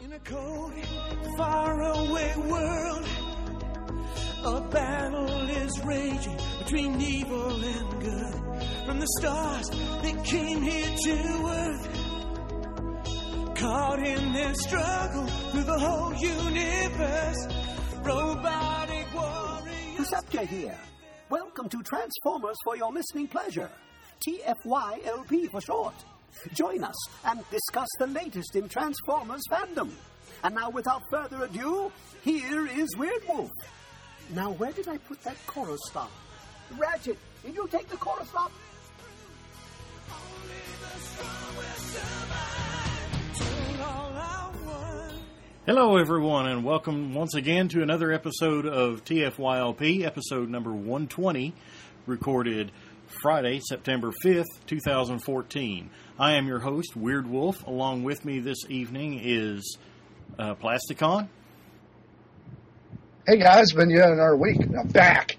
In a cold, faraway world, a battle is raging between evil and good. From the stars that came here to Earth, caught in their struggle through the whole universe, robotic warriors. Perceptor here. Welcome to Transformers for your listening pleasure. TFYLP for short. Join us and discuss the latest in Transformers fandom. And now, without further ado, here is Weird Wolf. Now, where did I put that chorus stop? Ratchet, did you take the chorus stop? Hello, everyone, and welcome once again to another episode of TFYLP, episode number 120, recorded Friday, September 5th, 2014. I am your host, Weird Wolf. Along with me this evening is Plasticon. Hey guys, been yet another week. I'm back.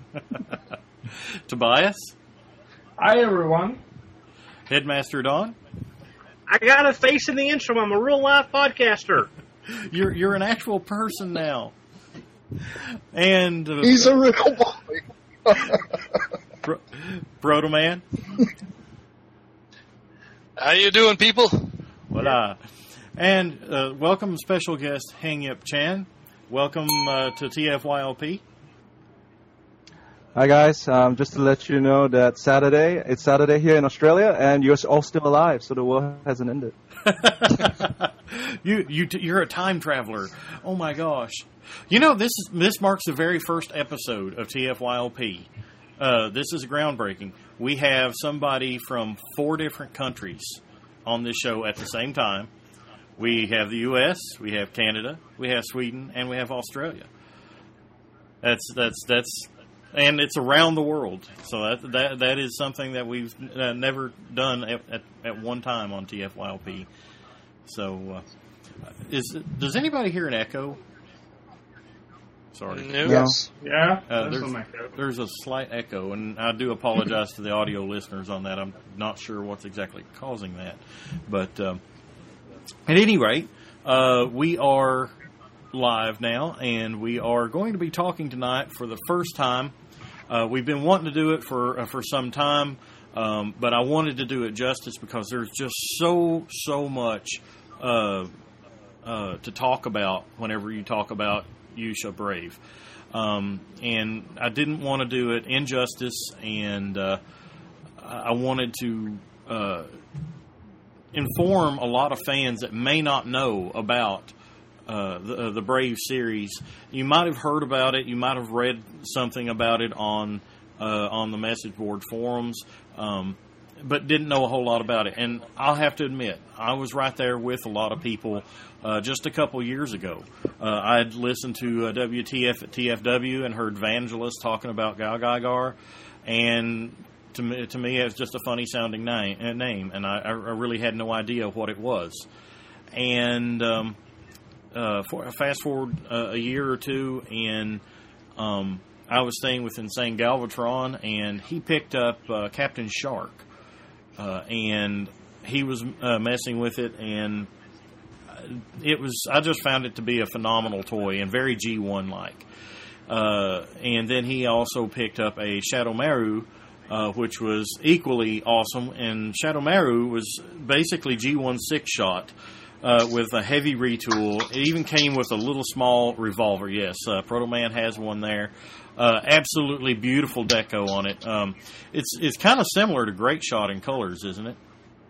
Tobias. Hi everyone. Headmaster Don. I got a face in the intro. I'm a real live podcaster. You're an actual person now. And he's a real boy. Proto-Man. How you doing, people? Voila. And welcome special guest Hang Yip Chan. Welcome to TFYLP. Hi guys, just to let you know that it's Saturday here in Australia, and you're all still alive, so the world hasn't ended. You're a time traveler. Oh my gosh! You know, this marks the very first episode of TFYLP. This is groundbreaking. We have somebody from 4 different countries on this show at the same time. We have the U.S., we have Canada, we have Sweden, and we have Australia. That's and it's around the world. So that is something that we've never done at one time on TFYLP. So, does anybody hear an echo? Sorry. No. Yes. Yeah, there's a slight echo, and I do apologize to the audio listeners on that. I'm not sure what's exactly causing that. But at any rate, we are live now, and we are going to be talking tonight for the first time. We've been wanting to do it for some time, but I wanted to do it justice because there's just so much to talk about whenever you talk about Yusha Brave. And I didn't want to do it injustice, and I wanted to inform a lot of fans that may not know about the Brave series. You might have heard about it. You might have read something about it on the message board forums, but didn't know a whole lot about it. And I'll have to admit, I was right there with a lot of people just a couple years ago. I'd listened to WTF at TFW and heard Vangelis talking about Gal-Gaigar, and to me it was just a funny sounding name, and I really had no idea what it was. And fast forward a year or two, and I was staying with Insane Galvatron, and he picked up Captain Shark, and he was messing with it, and I just found it to be a phenomenal toy and very G1 like. And then he also picked up a Shadow Maru, which was equally awesome, and Shadow Maru was basically G1 6-shot. With a heavy retool. It even came with a little small revolver. Yes, Proto-Man has one there. Absolutely beautiful deco on it. It's kind of similar to Great Shot in colors, isn't it?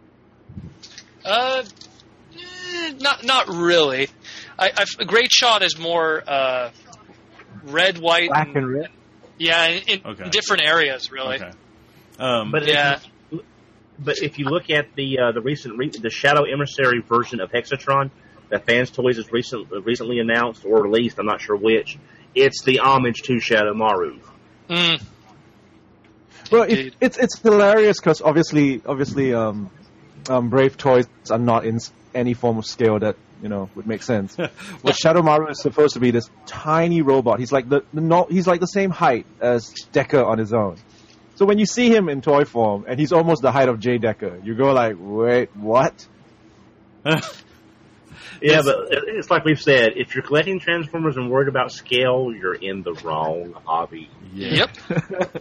Not really. Great Shot is more red, white, black and red. Yeah, in different areas, really. Okay. But yeah. But if you look at the recent Shadow Emissary version of Hexatron that Fans Toys has recently announced or released, I'm not sure which, it's the homage to Shadow Maru. Mm. Well, it's hilarious because obviously, Brave toys are not in any form of scale that would make sense. But Shadow Maru is supposed to be this tiny robot. He's like he's like the same height as Decker on his own. So when you see him in toy form, and he's almost the height of Jay Decker, you go like, wait, what? Yeah, but it's like we've said, if you're collecting Transformers and worried about scale, you're in the wrong hobby. Yeah. Yep.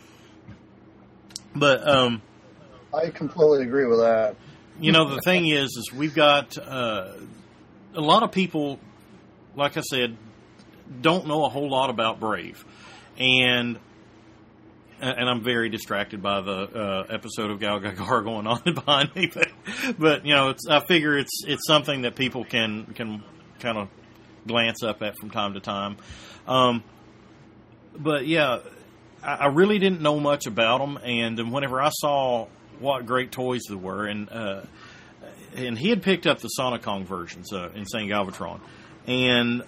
But I completely agree with that. You know, the thing is we've got a lot of people, like I said, don't know a whole lot about Brave, and I'm very distracted by the episode of Gal Gadot going on behind me. But you know, I figure it's something that people can kind of glance up at from time to time. But yeah, I really didn't know much about them, and whenever I saw what great toys there were, and he had picked up the Sonicon versions in St. Galvatron, and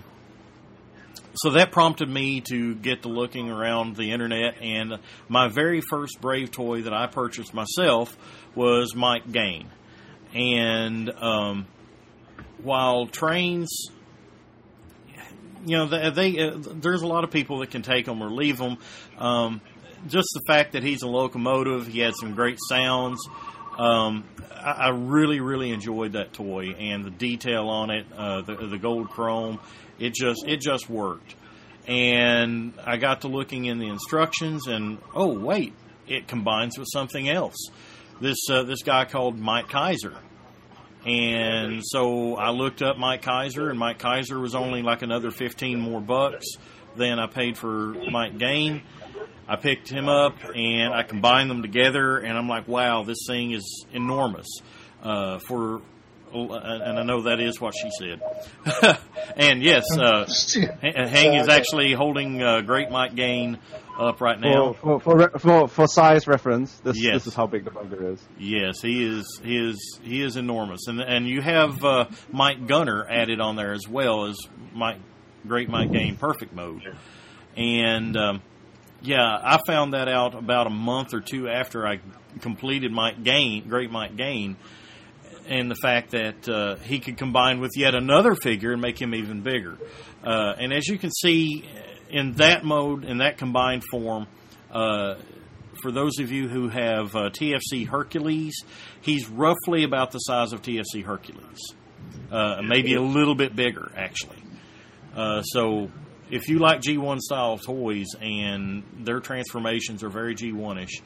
so that prompted me to get to looking around the internet, and my very first Brave toy that I purchased myself was Mike Gain. And while trains, you know, there's a lot of people that can take them or leave them. Just the fact that he's a locomotive, he had some great sounds. I really, really enjoyed that toy, and the detail on it, the gold chrome, it just worked. And I got to looking in the instructions, and oh wait, it combines with something else. This guy called Mike Kaiser. And so I looked up Mike Kaiser, and Mike Kaiser was only like another $15 more than I paid for Mike Gain. I picked him up, and I combined them together, and I'm like, wow, this thing is enormous. And I know that is what she said. And yes, Hang is actually holding Great Mike Gain up right now. For size reference, this is how big the bugger is. Yes, he is enormous, and you have Mike Gunner added on there as well as Great Mike Gain Perfect Mode, and yeah, I found that out about a month or two after I completed Great Mike Gain, and the fact that he could combine with yet another figure and make him even bigger. And as you can see, in that mode, in that combined form, for those of you who have TFC Hercules, he's roughly about the size of TFC Hercules. Maybe a little bit bigger, actually. So if you like G1 style toys and their transformations are very G1-ish,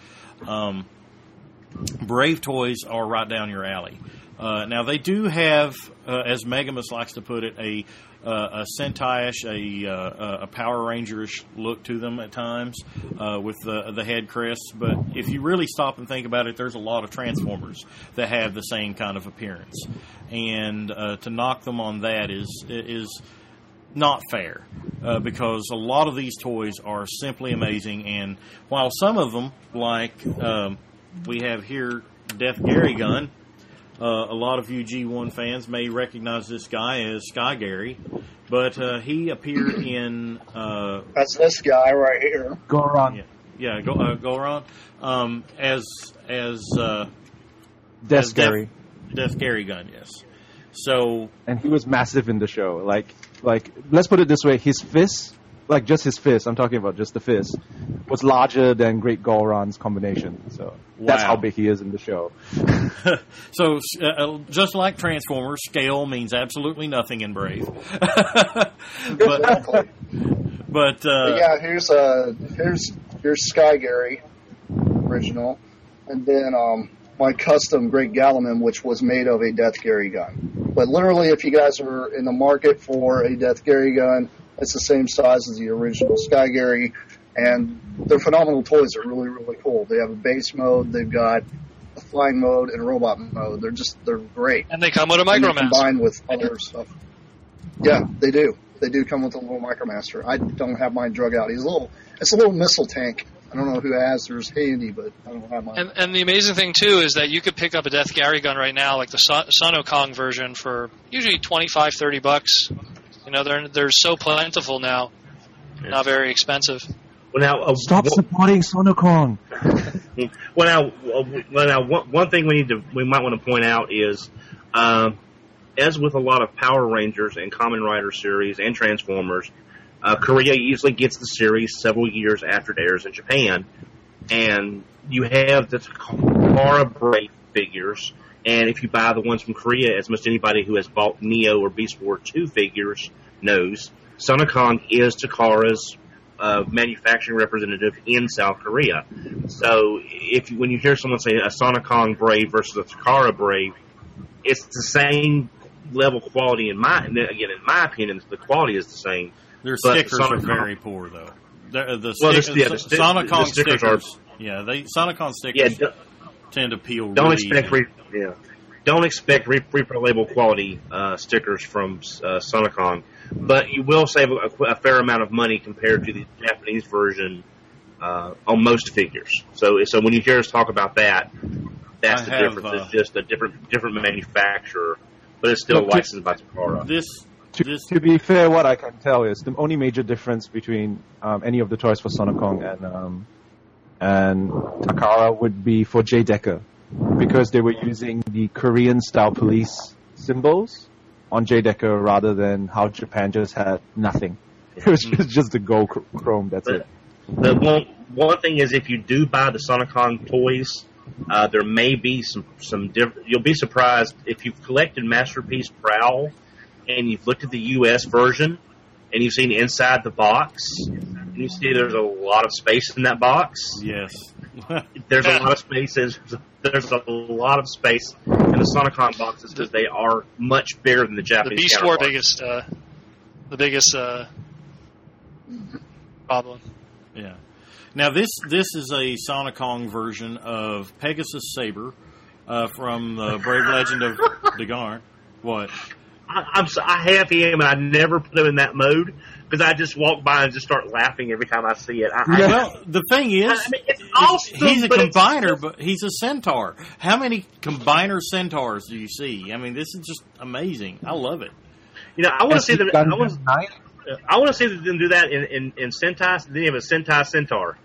Brave toys are right down your alley. Now they do have, as Megamus likes to put it, a Sentai-ish, a Power Ranger-ish look to them at times with the head crests. But if you really stop and think about it, there's a lot of Transformers that have the same kind of appearance, and to knock them on that is not fair, because a lot of these toys are simply amazing. And while some of them, like we have here, Death Gary Gun, a lot of you G1 fans may recognize this guy as Sky Gary, but he appeared in... that's this guy right here. Goron. Yeah, Goron. As Death Gary. Death Gary Gun, yes. So... And he was massive in the show. Like, let's put it this way, his fist, like just his fist, I'm talking about just the fist, was larger than Great Goron's combination. So that's how big he is in the show. So just like Transformers, scale means absolutely nothing in Brave. Exactly. But yeah, here's Sky Gary original, and then my custom Great Galaman, which was made of a Death Gary gun. But literally, if you guys are in the market for a Death Gary gun, it's the same size as the original Sky Gary, and they're phenomenal toys. They're really, really cool. They have a base mode, they've got a flying mode, and a robot mode. They're great. And they come with a Micromaster. Combined with other stuff. Yeah, they do. They do come with a little Micromaster. I don't have mine drug out. It's a little missile tank. I don't know who has theirs handy, but I don't have mine. And the amazing thing, too, is that you could pick up a Death Gary gun right now, like the Sonokong version, for usually $25-$30. You know, they're so plentiful now. Yeah. Not very expensive. Well, now, stop supporting Sonokong. Well, now, one thing we might want to point out is, as with a lot of Power Rangers and Kamen Rider series and Transformers, Korea usually gets the series several years after it airs in Japan, and you have the Takara Brave figures And if you buy the ones from Korea, as much anybody who has bought Neo or Beast War 2 figures knows, Son of Kong is Takara's manufacturing representative in South Korea. So when you hear someone say a Son of Kong Brave versus a Takara Brave, it's the same level quality in my opinion, the quality is the same. Their stickers are very poor, though. Sonicon stickers are. Yeah, Sonicon stickers tend to peel. Don't expect repro label quality stickers from Sonicon, but you will save a fair amount of money compared to the Japanese version on most figures. So when you hear us talk about that, that's the difference. It's just a different manufacturer, but it's still licensed by Takara. To be fair, what I can tell is the only major difference between any of the toys for Sonicon and Takara would be for J. Decker, because they were using the Korean-style police symbols on J. Decker rather than how Japan just had nothing. It was just the gold chrome, that's it. The one thing is, if you do buy the Sonicon toys, there may be some different. You'll be surprised if you've collected Masterpiece Prowl and you've looked at the U.S. version and you've seen inside the box, and you see there's a lot of space in that box. Yes. There's a lot of space. There's a lot of space in the Sonicon boxes because they are much bigger than the Japanese. The Beast War the biggest problem. Yeah. Now this is a Sonicon version of Pegasus Saber from the Brave Legend of Dagar. What? I have him, and I never put him in that mode because I just walk by and just start laughing every time I see it. Well, the thing is, it's awesome, he's a combiner, but he's a centaur. How many combiner centaurs do you see? I mean, this is just amazing. I love it. I want to see them. I want to see them do that in Sentai. Then you have a Sentai Centaur.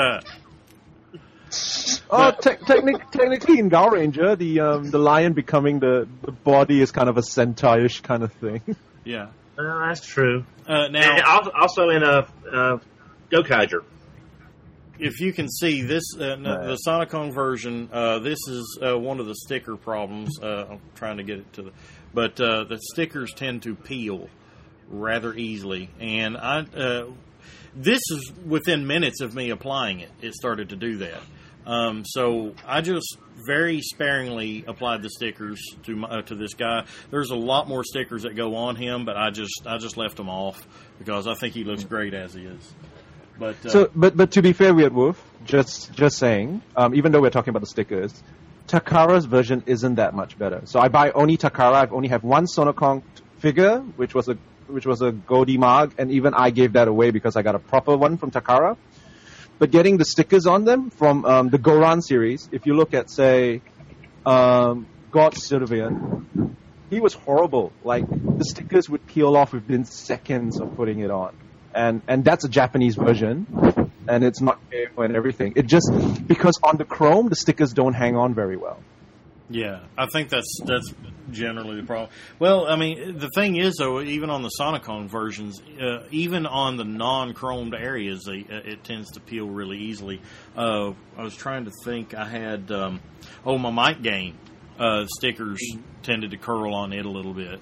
Technically in Gao Ranger, the lion becoming the body is kind of a centaur-ish kind of thing. Yeah, that's true. Now, and also in Gokaiger. If you can see this, the Sonicon version, this is one of the sticker problems. I'm trying to get it to but the stickers tend to peel rather easily, and this is within minutes of me applying it. It started to do that. So I just very sparingly applied the stickers to this guy. There's a lot more stickers that go on him, but I just left them off because I think he looks great as he is. But but to be fair, Weird Wolf, just saying, even though we're talking about the stickers, Takara's version isn't that much better. So I buy only Takara. I've only have one Sonicon figure, which was a Goldie Mag, and even I gave that away because I got a proper one from Takara. But getting the stickers on them from the Goran series, if you look at, say, God Sylvian, he was horrible. Like, the stickers would peel off within seconds of putting it on. And that's a Japanese version, and it's not fair and everything. It just, because on the chrome, the stickers don't hang on very well. Yeah, I think that's generally the problem. Well, I mean, the thing is, though, even on the Sonicon versions, even on the non-chromed areas, it tends to peel really easily. I was trying to think. I had, my Might Game stickers tended to curl on it a little bit.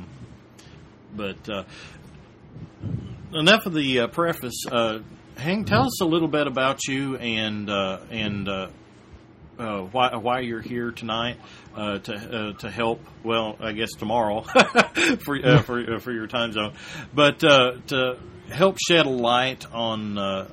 But enough of the preface. Hank, tell us a little bit about you and why you're here tonight to help. Well, I guess tomorrow for your time zone, but to help shed a light on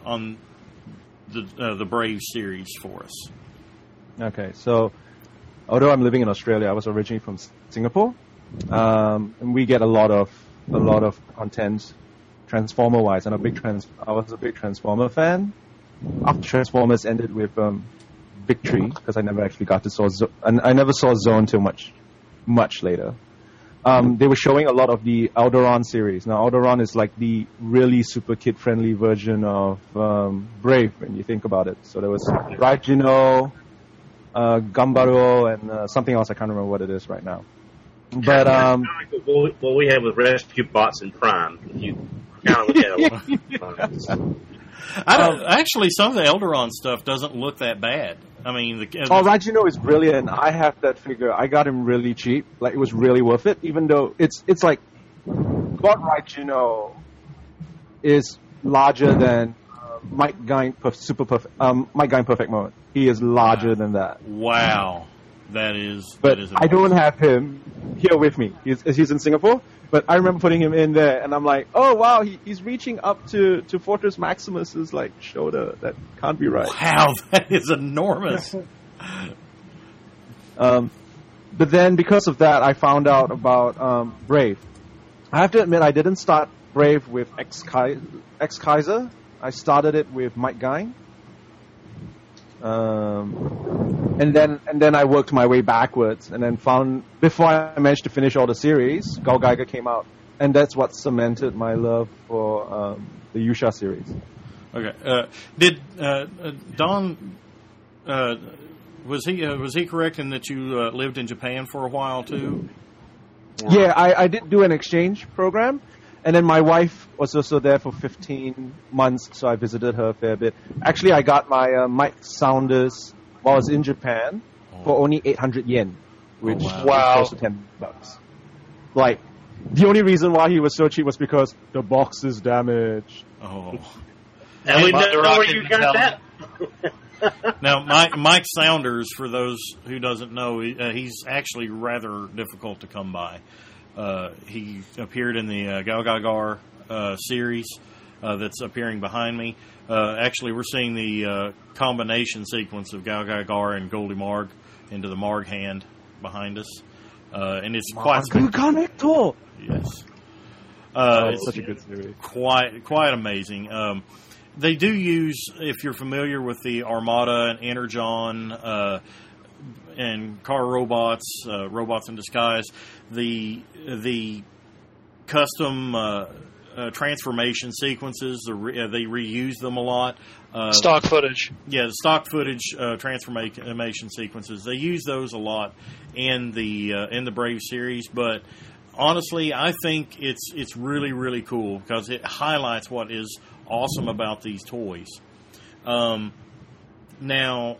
the Brave series for us. Okay, so although I'm living in Australia, I was originally from Singapore, and we get a lot of content Transformer wise, and I was a big Transformer fan. After Transformers ended with Victory, because I never actually got to saw I never saw Zone till much later. They were showing a lot of the Alderaan series. Now Alderaan is like the really super kid friendly version of Brave when you think about it. So there was Raijino, Gambaro, and something else I can't remember what it is right now. But what we have with Rescue Bots and Prime, you kind of look at it. Actually, some of the Elderon stuff doesn't look that bad. I mean, Raijuno is brilliant. I have that figure. I got him really cheap. Like, it was really worth it, even though it's like God Raijuno is larger than Mike Guine Mike Guine Perfect Mode. He is larger than that. Wow. That is. I don't have him here with me. He's in Singapore. But I remember putting him in there, and I'm like, oh wow, he's reaching up to Fortress Maximus's like shoulder. That can't be right. Wow, that is enormous. But then because of that, I found out about Brave. I have to admit, I didn't start Brave with X-Kaiser. I started it with Mike Guine. And then I worked my way backwards, and then found, before I managed to finish all the series, Gao Geiger came out, and that's what cemented my love for the Yusha series. Okay. Did Don was he correct in that you lived in Japan for a while too? Or? Yeah, I did do an exchange program. And then my wife was also there for 15 months, so I visited her a fair bit. Actually, I got my Mike Saunders while I was in Japan for only 800 yen, which is close to $10. Like, the only reason why he was so cheap was because the box is damaged. Oh. And we know where you got that. Now, Mike Saunders, for those who doesn't know, he's actually rather difficult to come by. He appeared in the Gao Gaigar series that's appearing behind me. Actually, we're seeing the combination sequence of Gao Gaigar and Goldie Marg into the Marg hand behind us. And it's quite... Yes. It's such a good series. Quite amazing. They do use, if you're familiar with the Armada and Energon and Car Robots, Robots in Disguise, the custom transformation sequences, they reuse them a lot. Stock footage. Yeah, the stock footage transformation sequences. They use those a lot in the Brave series, but honestly, I think it's really, really cool because it highlights what is awesome about these toys. Now,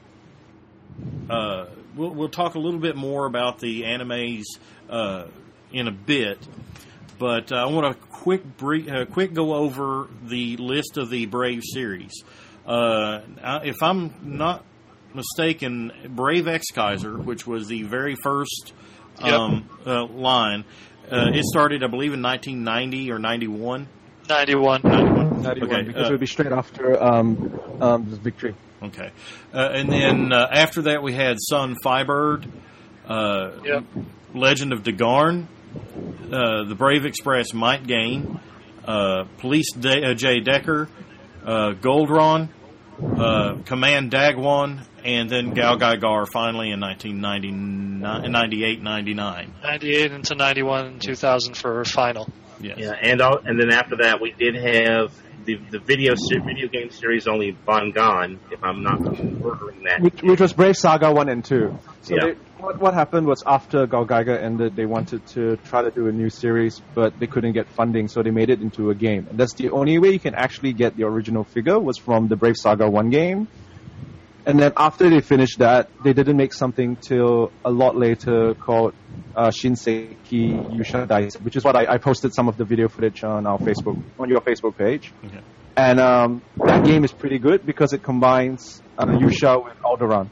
we'll talk a little bit more about the animes in a bit, but I want to quick go over the list of the Brave series. If I'm not mistaken, Brave X-Kaiser, which was the very first line, it started, I believe, in 1990 or 91. 91. Okay, because it would be straight after Victory. Okay. And then after that, we had Sun Firebird, Legend of Dagarn, the Brave Express Might Gain, Police J. Decker, Goldron, Command Dagwan, and then Gao Gaigar finally in 1998, 99. 98 into 91, 2000 for final. Yes. Yeah, and then after that, we did have the video game series only Bangan, if I'm not ordering that. Which was Brave Saga 1 and 2. So yeah. What happened was after Gao Gaiger ended, they wanted to try to do a new series, but they couldn't get funding, so they made it into a game. And that's the only way you can actually get the original figure was from the Brave Saga 1 game. And then after they finished that, they didn't make something till a lot later called Shinseki Yusha Daisei, which is what I posted some of the video footage on your Facebook page. Okay. And that game is pretty good because it combines Yusha with Alderaan.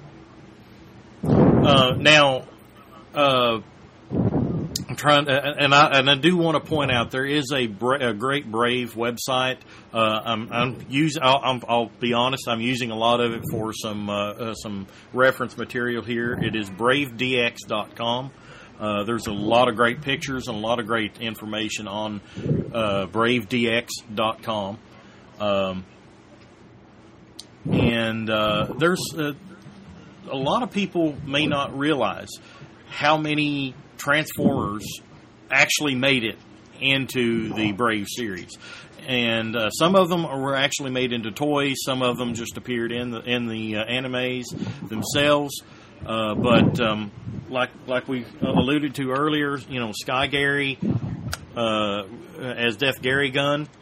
Now, I'm trying, and I do want to point out there is a great Brave website. I'll be honest, I'm using a lot of it for some reference material here. It is bravedx.com. There's a lot of great pictures and a lot of great information on bravedx.com. And there's a lot of people may not realize how many Transformers actually made it into the Brave series, and some of them were actually made into toys. Some of them just appeared in the animes themselves. But like we alluded to earlier, Sky Gary as Death Gary Gun.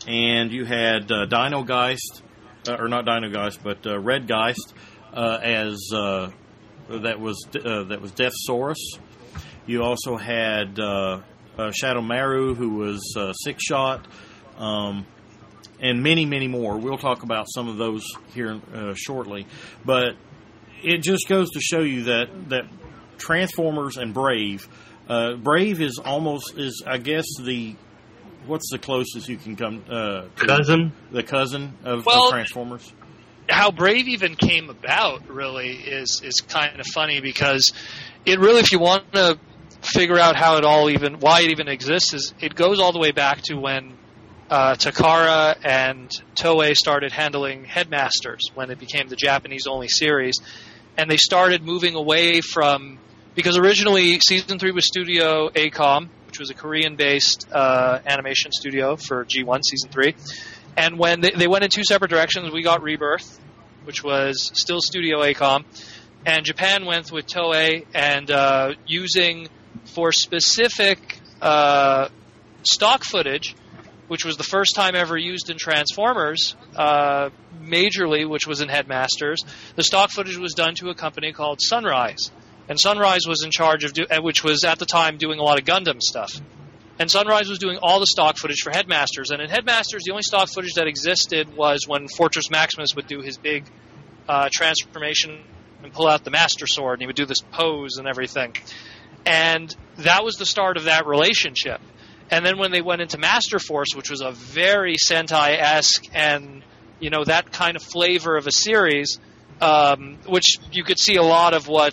and you had Dino Geist, or not Dino Geist, but Red Geist as that was Deathsaurus. You also had Shadow Maru, who was Six Shot, and many, many more. We'll talk about some of those here shortly. But it just goes to show you that Transformers and Brave, Brave is I guess what's the closest you can come to the cousin of Transformers? How Brave even came about really is kind of funny, because it really, if you want to figure out why it even exists, is it goes all the way back to when Takara and Toei started handling Headmasters, when it became the Japanese-only series, and they started moving away from, because originally Season 3 was Studio ACOM, which was a Korean-based animation studio for G1 Season 3, and when they went in two separate directions, we got Rebirth, which was still Studio ACOM, and Japan went with Toei, and using for specific stock footage, which was the first time ever used in Transformers, majorly, which was in Headmasters. The stock footage was done to a company called Sunrise. And Sunrise was in charge of, which was at the time doing a lot of Gundam stuff. And Sunrise was doing all the stock footage for Headmasters. And in Headmasters, the only stock footage that existed was when Fortress Maximus would do his big transformation and pull out the Master Sword, and he would do this pose and everything. And that was the start of that relationship. And then when they went into Master Force, which was a very Sentai-esque and, that kind of flavor of a series, which you could see a lot of what,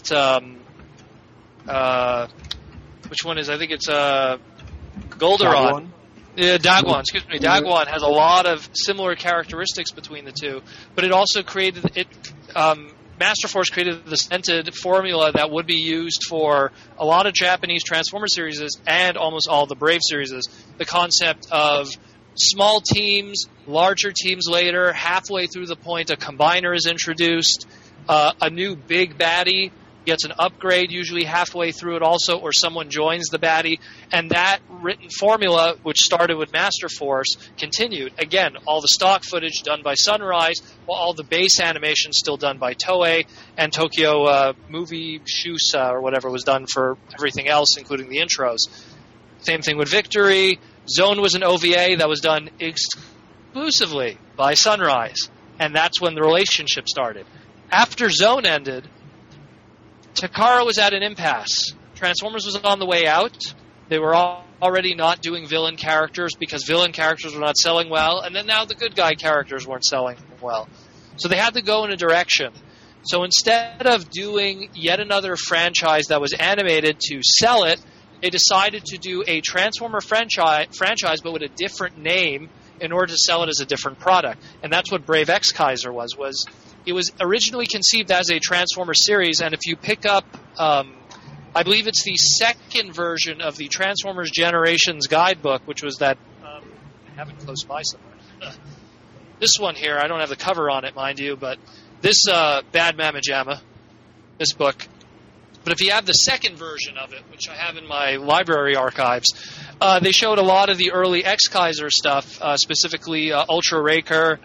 which one is, I think it's Golderon. Dagwan, excuse me. Dagwan has a lot of similar characteristics between the two, but it also created Master Force created the scented formula that would be used for a lot of Japanese Transformer series and almost all the Brave series. The concept of small teams, larger teams later, halfway through the point a combiner is introduced, a new big baddie gets an upgrade usually halfway through it also, or someone joins the baddie, and that written formula, which started with Master Force, continued. Again, all the stock footage done by Sunrise, while all the base animation still done by Toei, and Tokyo Movie Shusa, or whatever, was done for everything else, including the intros. Same thing with Victory. Zone was an OVA that was done exclusively by Sunrise, and that's when the relationship started. After Zone ended, Takara was at an impasse. Transformers was on the way out. They were already not doing villain characters because villain characters were not selling well, and then now the good guy characters weren't selling well. So they had to go in a direction. So instead of doing yet another franchise that was animated to sell it, they decided to do a Transformer franchise but with a different name in order to sell it as a different product. And that's what Brave X Kaiser was. It was originally conceived as a Transformer series, and if you pick up, I believe it's the second version of the Transformers Generations guidebook, which was that, I have it close by somewhere. This one here, I don't have the cover on it, mind you, but this Bad Mama Jamma, this book. But if you have the second version of it, which I have in my library archives, they showed a lot of the early X-Kaiser stuff, specifically Ultra Raker,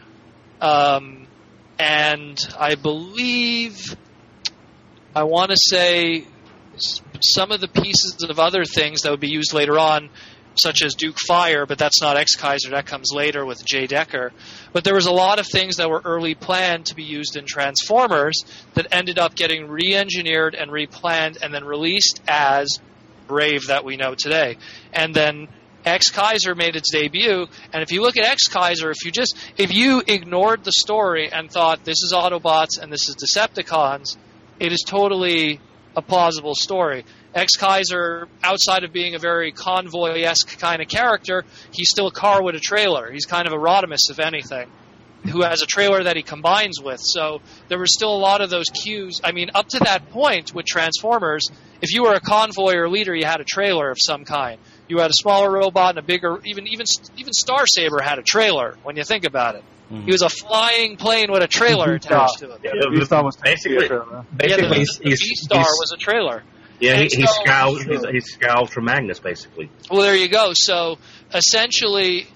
and I believe, I want to say, some of the pieces of other things that would be used later on, such as Duke Fire, but that's not X-Kaiser, that comes later with Jay Decker. But there was a lot of things that were early planned to be used in Transformers that ended up getting re-engineered and replanned and then released as Brave that we know today. And then X-Kaiser made its debut, and if you look at X-Kaiser, if you ignored the story and thought this is Autobots and this is Decepticons, it is totally a plausible story. X-Kaiser, outside of being a very convoy-esque kind of character, he's still a car with a trailer. He's kind of a Rodimus, if anything, who has a trailer that he combines with. So there was still a lot of those cues. I mean, up to that point with Transformers, if you were a convoy or leader, you had a trailer of some kind. You had a smaller robot and a bigger, even Star Saber had a trailer, when you think about it. Mm-hmm. He was a flying plane with a trailer attached to it. Yeah, the V-Star was basically the V-Star was a trailer. Yeah, he's scowled from Magnus, basically. Well, there you go. So, essentially,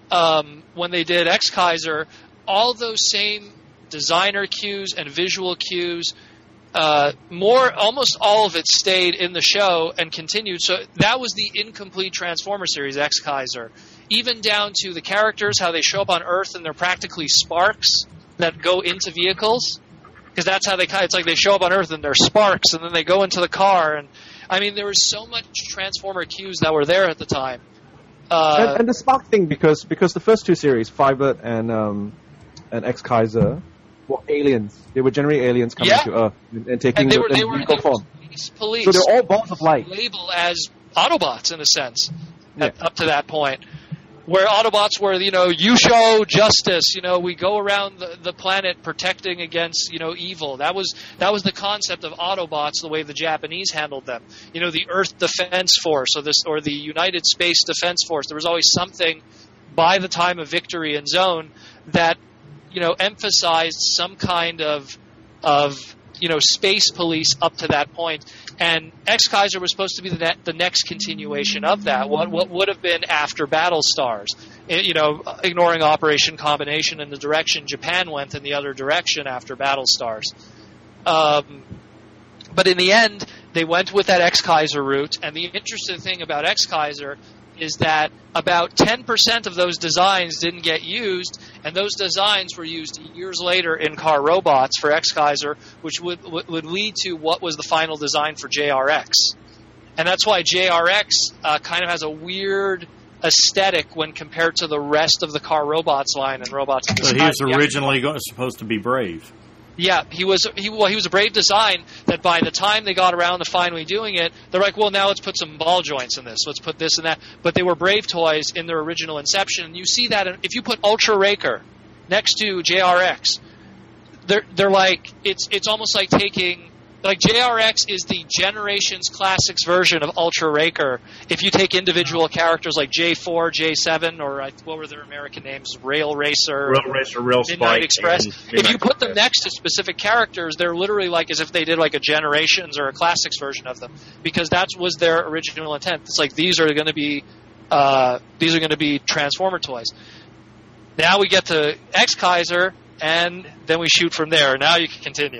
when they did X-Kaiser, all those same designer cues and visual cues, almost all of it stayed in the show and continued. So that was the incomplete Transformer series, X-Kaiser. Even down to the characters, how they show up on Earth and they're practically sparks that go into vehicles. Because that's how it's like they show up on Earth and they're sparks and then they go into the car. And I mean, there was so much Transformer cues that were there at the time. And the spark thing, because the first two series, Firebird and X-Kaiser, were aliens. They were generally aliens coming to Earth and taking the vehicle form. Police. So they're all balls of light. Labeled as Autobots in a sense, up to that point. Where Autobots were, you show justice, we go around the planet protecting against, evil. That was the concept of Autobots, the way the Japanese handled them. The Earth Defense Force or the United Space Defense Force. There was always something by the time of Victory and Zone that, emphasized some kind of space police up to that point. And X-Kaiser was supposed to be the next continuation of that. What would have been after Battlestars, ignoring Operation Combination and the direction Japan went in the other direction after Battlestars. But in the end, they went with that X-Kaiser route. And the interesting thing about X-Kaiser is that about 10% of those designs didn't get used, and those designs were used years later in Car Robots for X-Kaiser, which would lead to what was the final design for JRX. And that's why JRX kind of has a weird aesthetic when compared to the rest of the Car Robots line and Robots in the Sky. So he was originally supposed to be Brave. Yeah, he was a Brave design that by the time they got around to finally doing it, they're like, well, now let's put some ball joints in this. Let's put this and that. But they were Brave toys in their original inception. And you see that if you put Ultra Raker next to JRX, they're like, it's almost like taking, like JRX is the Generations Classics version of Ultra Raker. If you take individual characters like J4, J7, or what were their American names? Rail Racer, Rail Midnight Express. If you put them Express. next to specific characters, they're literally like as if they did like a Generations or a Classics version of them, because that was their original intent. It's like these are going to be Transformer toys. Now we get to X-Kaiser, and then we shoot from there. Now you can continue.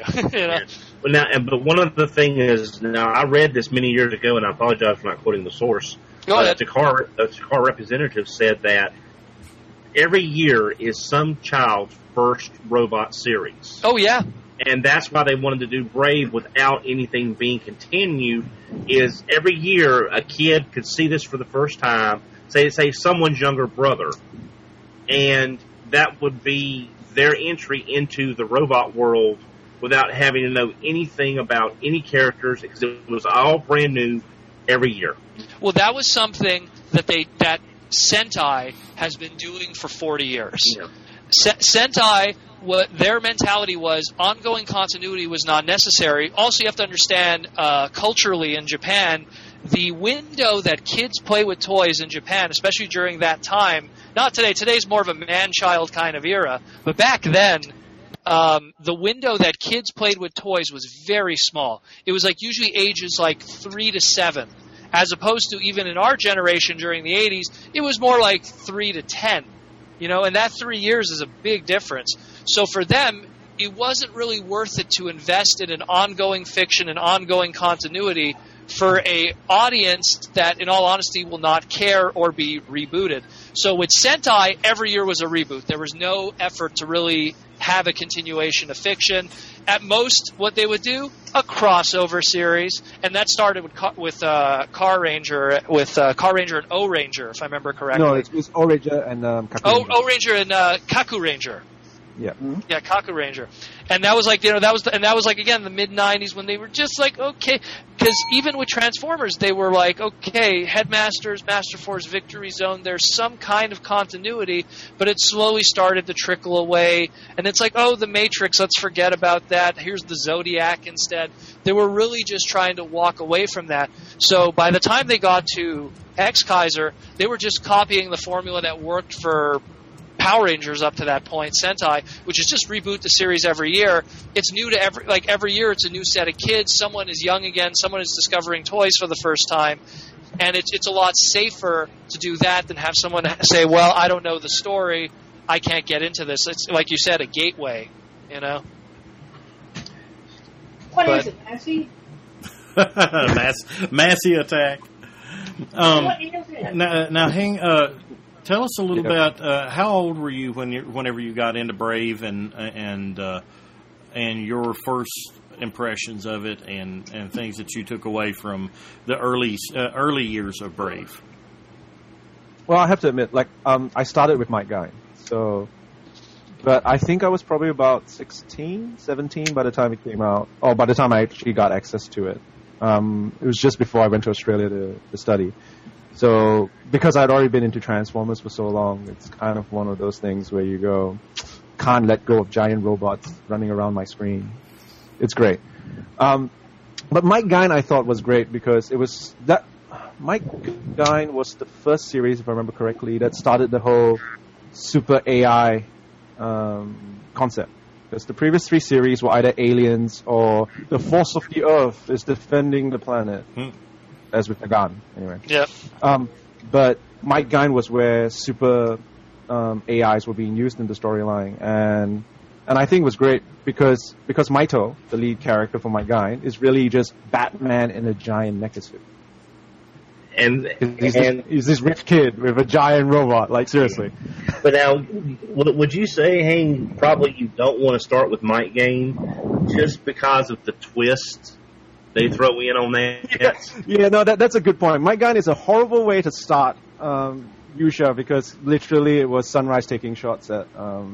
But one of the things is, now I read this many years ago, and I apologize for not quoting the source. Go ahead. The car representative said that every year is some child's first robot series. Oh, yeah. And that's why they wanted to do Brave without anything being continued, is every year a kid could see this for the first time, say someone's younger brother, and that would be their entry into the robot world without having to know anything about any characters, because it was all brand new every year. Well, that was something that Sentai has been doing for 40 years. Yeah. Sentai, what their mentality was, ongoing continuity was not necessary. Also, you have to understand, culturally in Japan, the window that kids play with toys in Japan, especially during that time, not today. Today's more of a man-child kind of era, but back then, the window that kids played with toys was very small. It was like usually ages like 3 to 7, as opposed to even in our generation during the 80s, it was more like 3 to 10. And that 3 years is a big difference. So for them, it wasn't really worth it to invest in an ongoing fiction and ongoing continuity for a audience that, in all honesty, will not care or be rebooted. So with Sentai, every year was a reboot. There was no effort to really have a continuation of fiction. At most, what they would do, a crossover series, and that started with Car Ranger and O-Ranger, if I remember correctly. No, it was O-Ranger and Kaku Ranger. O-Ranger and Kaku Ranger. Yeah. Mm-hmm. Yeah, Kaku Ranger. And that was like, that was like, again, the mid-90s when they were just like, okay, because even with Transformers, they were like, okay, Headmasters, Master Force, Victory Zone, there's some kind of continuity, but it slowly started to trickle away, and it's like, oh, the Matrix, let's forget about that, here's the Zodiac instead. They were really just trying to walk away from that. So by the time they got to X-Kaiser, they were just copying the formula that worked for Power Rangers up to that point, Sentai, which is just reboot the series every year. It's new to every year. It's a new set of kids. Someone is young again. Someone is discovering toys for the first time. And it's a lot safer to do that than have someone say, well, I don't know the story, I can't get into this. It's, like you said, a gateway, you know? What is it, Massey? Massey attack. What is it? Now, tell us a little about how old were you whenever you got into Brave, and your first impressions of it, and things that you took away from the early years of Brave. Well, I have to admit, I started with Mike Guy, but I think I was probably about 16, 17 by the time it came out, or by the time I actually got access to it. It was just before I went to Australia to study. So, because I'd already been into Transformers for so long, it's kind of one of those things where you go, can't let go of giant robots running around my screen. It's great. But Mike Guine I thought was great because it was that Mike Guine was the first series, if I remember correctly, that started the whole super AI concept. Because the previous 3 series were either aliens or the force of the Earth is defending the planet, as with the gun, anyway. Yeah. But Mike Guine was where super AIs were being used in the storyline, and I think it was great because Maito, the lead character for Mike Guine, is really just Batman in a giant mecha suit. And he's this rich kid with a giant robot, like seriously. But now, would you say, Hang, probably you don't want to start with Mike Guine just because of the twist they throw in on that? Yeah, no, that's a good point. Mike Guine is a horrible way to start Yusha because literally it was Sunrise taking shots at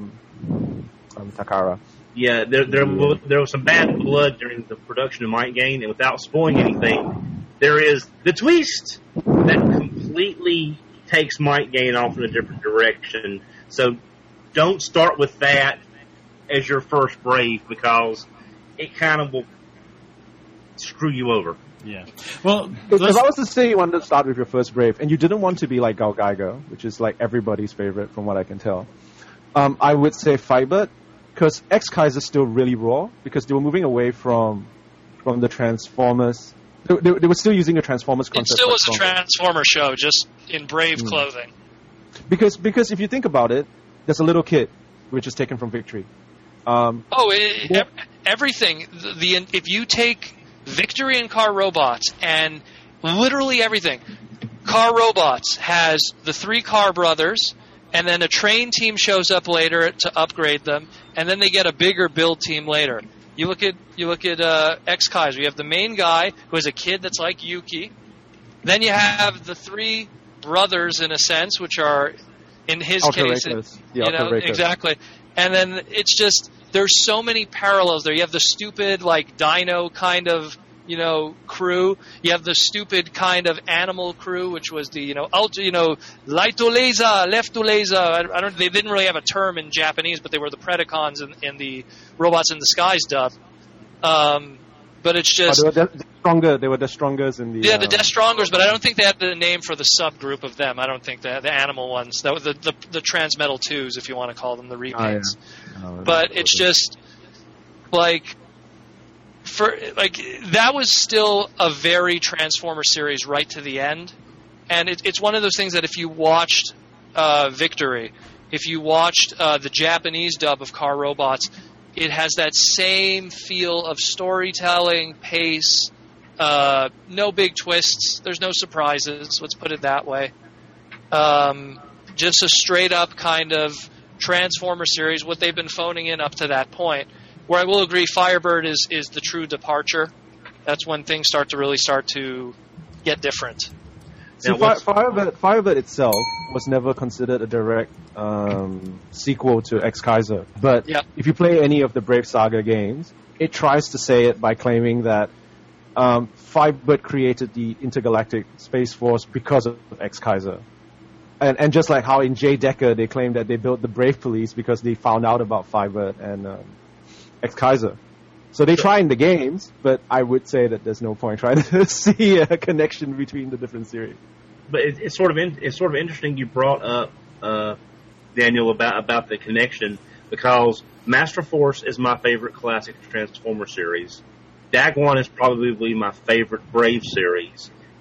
Takara. Yeah, there was some bad blood during the production of Mike Guine, and without spoiling anything, there is the twist that completely takes Mike Guine off in a different direction. So don't start with that as your first Brave because it kind of will screw you over. Yeah. Well, if I was to say you wanted to start with your first Brave, and you didn't want to be like Gal Geiger, which is like everybody's favorite from what I can tell, I would say Firebird, because X-Kaiser is still really raw, because they were moving away from the Transformers. They were still using the Transformers concept. It still was a Transformer show, just in Brave clothing. Because if you think about it, there's a little kid, which is taken from Victory. Everything. If you take Victory and Car Robots and literally everything, Car Robots has the 3 Car brothers, and then a train team shows up later to upgrade them, and then they get a bigger build team later. You look at X-Kaiser. You have the main guy who is a kid that's like Yuki. Then you have the 3 brothers in a sense, which are in his case, exactly. And then it's just there's so many parallels there. You have the stupid like Dino kind of crew. You have the stupid kind of animal crew, which was the Laitoleza, Leftoleza. They didn't really have a term in Japanese, but they were the Predacons in the Robots in Disguise dub. But it's just they were the Strongers in the the Death Strongers, but I don't think they had the name for the subgroup of them. I don't think the animal ones, that was the Transmetal 2s, if you want to call them the repaints. But it's just like. That was still a very Transformer series right to the end, and it's one of those things that if you watched Victory, if you watched the Japanese dub of Car Robots, it has that same feel of storytelling, pace, no big twists, there's no surprises, let's put it that way. Just a straight-up kind of Transformer series, what they've been phoning in up to that point. Where I will agree, Firebird is the true departure. That's when things start to get different. See, Firebird itself was never considered a direct sequel to X-Kaiser. But if you play any of the Brave Saga games, it tries to say it by claiming that Firebird created the Intergalactic Space Force because of X-Kaiser. And just like how in J. Decker they claim that they built the Brave Police because they found out about Firebird and X-Kaiser. So they try in the games, but I would say that there's no point trying to see a connection between the different series. But it's sort of interesting you brought up, Daniel, about the connection, because Master Force is my favorite classic Transformer series. Dagwan is probably my favorite Brave series.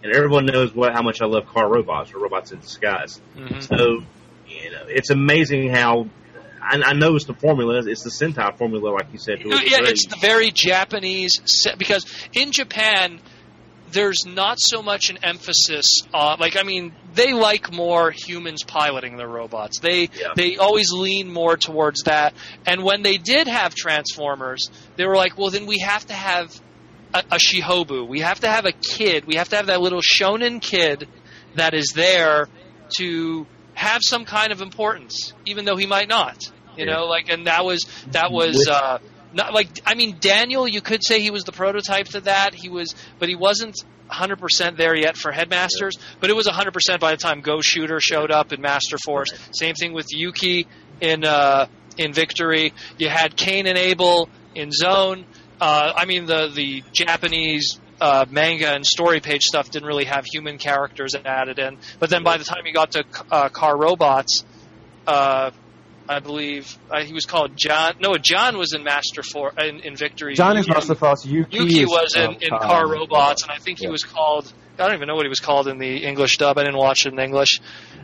and everyone knows how much I love car robots or robots in disguise. Mm-hmm. So, it's amazing how. I know it's the formula. It's the Sentai formula, like you said. It's the very Japanese because in Japan, there's not so much an emphasis on, they like more humans piloting their robots. They always lean more towards that. And when they did have Transformers, they were like, well, then we have to have a Shihobu. We have to have a kid. We have to have that little shonen kid that is there to have some kind of importance, even though he might not. And that was not Daniel. You could say he was the prototype to that. But he wasn't 100% there yet for Headmasters. But it was 100% by the time Go Shooter showed up in Master Force. Same thing with Yuki in Victory. You had Cain and Abel in Zone. The Japanese manga and story page stuff didn't really have human characters added in. But then by the time you got to Car Robots, I believe he was called John. No, John was in Master Force in Victory. John is Master Force. Yuki was in Car Robots, and I think he was called. I don't even know what he was called in the English dub. I didn't watch it in English.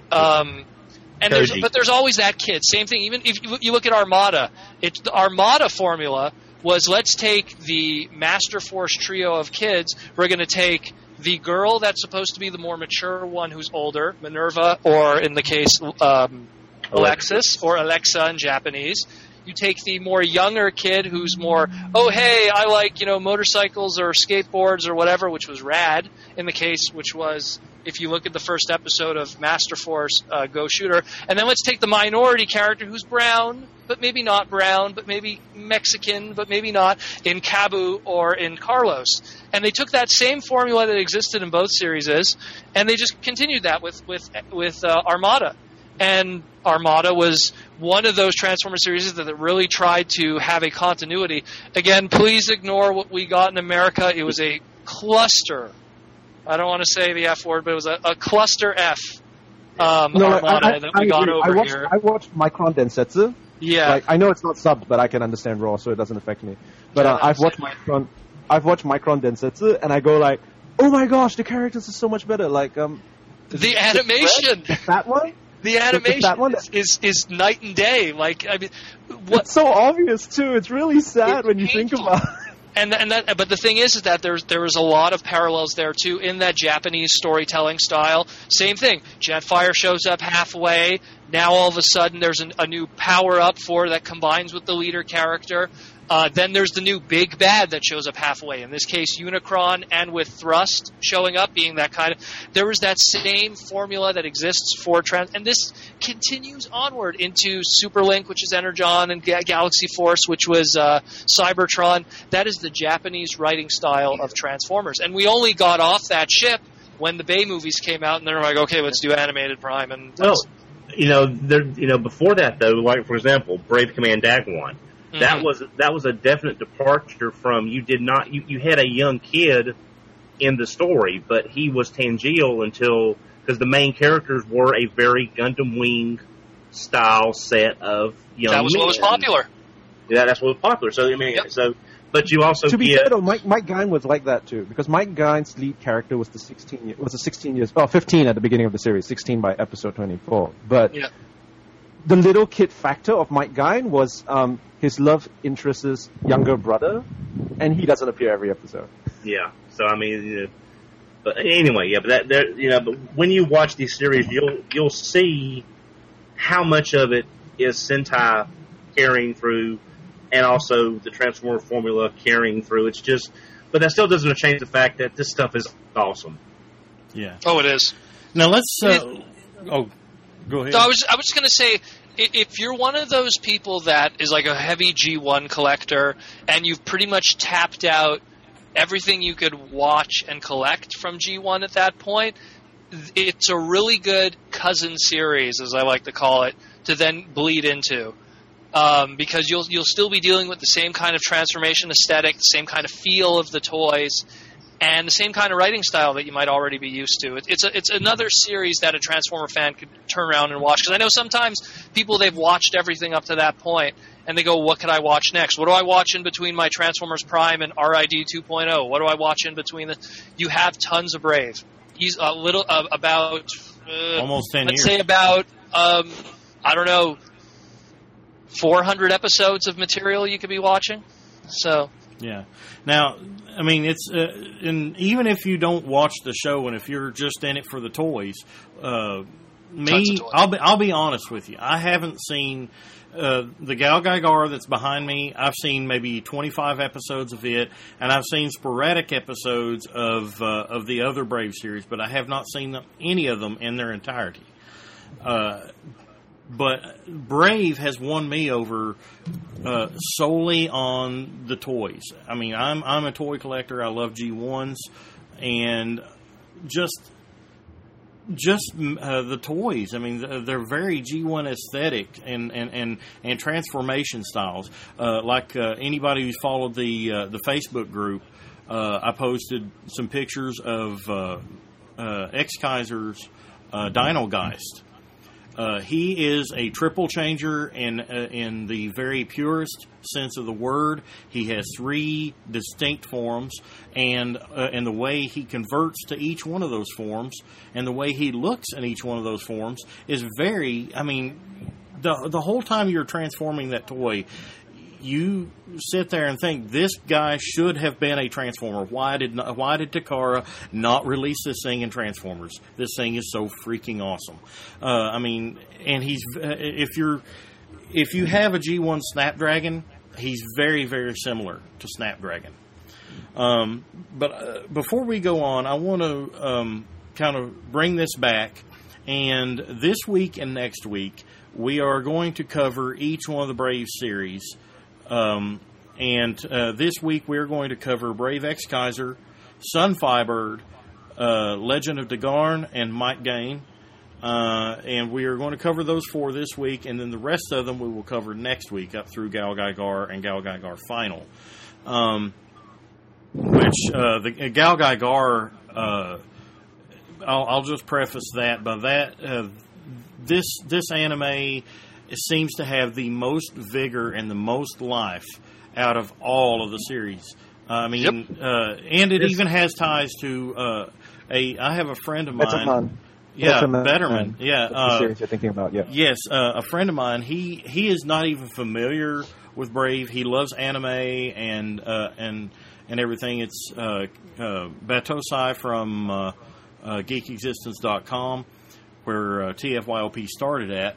There's always that kid. Same thing. Even if you look at Armada, the Armada formula was let's take the Master Force trio of kids. We're going to take the girl that's supposed to be the more mature one who's older, Minerva, or in the case Alexis, or Alexa in Japanese. You take the more younger kid who's more, oh, hey, I like, motorcycles or skateboards or whatever, which was Rad in the case, which was, if you look at the first episode of Master Force Go Shooter. And then let's take the minority character who's brown, but maybe not brown, but maybe Mexican, but maybe not, in Kabu or in Carlos. And they took that same formula that existed in both series, and they just continued that with Armada. And Armada was one of those Transformers series that really tried to have a continuity. Again, please ignore what we got in America. It was a cluster. I don't want to say the F word, but it was a cluster F. Armada that we got over here. I watched Micron Densetsu. Yeah. I know it's not subbed, but I can understand Raw, so it doesn't affect me. But I've watched Micron Densetsu, and I go like, oh my gosh, the characters are so much better. The animation. That one? The animation is night and day. It's so obvious too. It's really sad when you think about it. But the thing is that there was a lot of parallels there too in that Japanese storytelling style. Same thing. Jetfire shows up halfway. Now all of a sudden there's a new power up that combines with the leader character. Then there's the new big bad that shows up halfway. In this case, Unicron, and with Thrust showing up, being that kind of. There was that same formula that exists for and this continues onward into Superlink, which is Energon, and Galaxy Force, which was Cybertron. That is the Japanese writing style of Transformers, and we only got off that ship when the Bay movies came out, and they're like, okay, let's do animated Prime. And before that though, like for example, Brave Command Dagwan. Mm-hmm. That was a definite departure from you had a young kid in the story, but he was Tangeal because the main characters were a very Gundam Wing style set of young men. That was what was popular. Yeah, that's what was popular. So yep. But you also to be fair though, Mike Guine was like that too, because Mike Guine's lead character was 15 at the beginning of the series, 16 by episode 24. But the little kid factor of Mike Guine was his love interest's younger brother, and he doesn't appear every episode. Yeah. So but anyway, but when you watch these series, you'll see how much of it is Sentai carrying through, and also the Transformer formula carrying through. It's just, but that still doesn't change the fact that this stuff is awesome. Yeah. Oh, it is. Now let's. Go ahead. So I was just going to say, if you're one of those people that is like a heavy G1 collector and you've pretty much tapped out everything you could watch and collect from G1 at that point, it's a really good cousin series, as I like to call it, to then bleed into. Because you'll still be dealing with the same kind of transformation aesthetic, the same kind of feel of the toys, and the same kind of writing style that you might already be used to. It's another series that a Transformer fan could turn around and watch. Because I know sometimes they've watched everything up to that point, and they go, what can I watch next? What do I watch in between my Transformers Prime and RID 2.0? What do I watch in between you have tons of Brave. he's a little about almost 10 let's years. say about I don't know, 400 episodes of material you could be watching. So yeah. Now, I mean, it's and even if you don't watch the show, and if you're just in it for the toys, me, I'll be honest with you. I haven't seen the Gal Gaigar that's behind me. I've seen maybe 25 episodes of it, and I've seen sporadic episodes of the other Brave series, but I have not seen any of them in their entirety. But Brave has won me over solely on the toys. I mean, I'm a toy collector. I love G1s, and just the toys. I mean, they're very G1 aesthetic and transformation styles. Like anybody who's followed the Facebook group, I posted some pictures of X-Kaiser's Dino Geist. He is a triple changer in the very purest sense of the word. He has 3 distinct forms, and the way he converts to each one of those forms, and the way he looks in each one of those forms is very. I mean, the whole time you're transforming that toy, you sit there and think, this guy should have been a Transformer. Why did Takara not release this thing in Transformers? This thing is so freaking awesome. I mean, and he's if you have a G1 Snapdragon, he's very, very similar to Snapdragon. But before we go on, I want to kind of bring this back. And this week and next week, we are going to cover each one of the Brave series. And this week we're going to cover Brave X-Kaiser, Sun Firebird, Legend of Dagarn, and Mike Gain. And we are going to cover those 4 this week, and then the rest of them we will cover next week up through Gal Gaigar and Gal Gaigar Final. The Gal Gaigar, I'll just preface that by that this anime seems to have the most vigor and the most life out of all of the series. I mean, and it even has ties to I have a friend of mine. Betterman. Yeah, the series you're thinking about. Yeah. Yes, a friend of mine. He is not even familiar with Brave. He loves anime and everything. It's Batosai from GeekExistence.com, where TFYLP started at.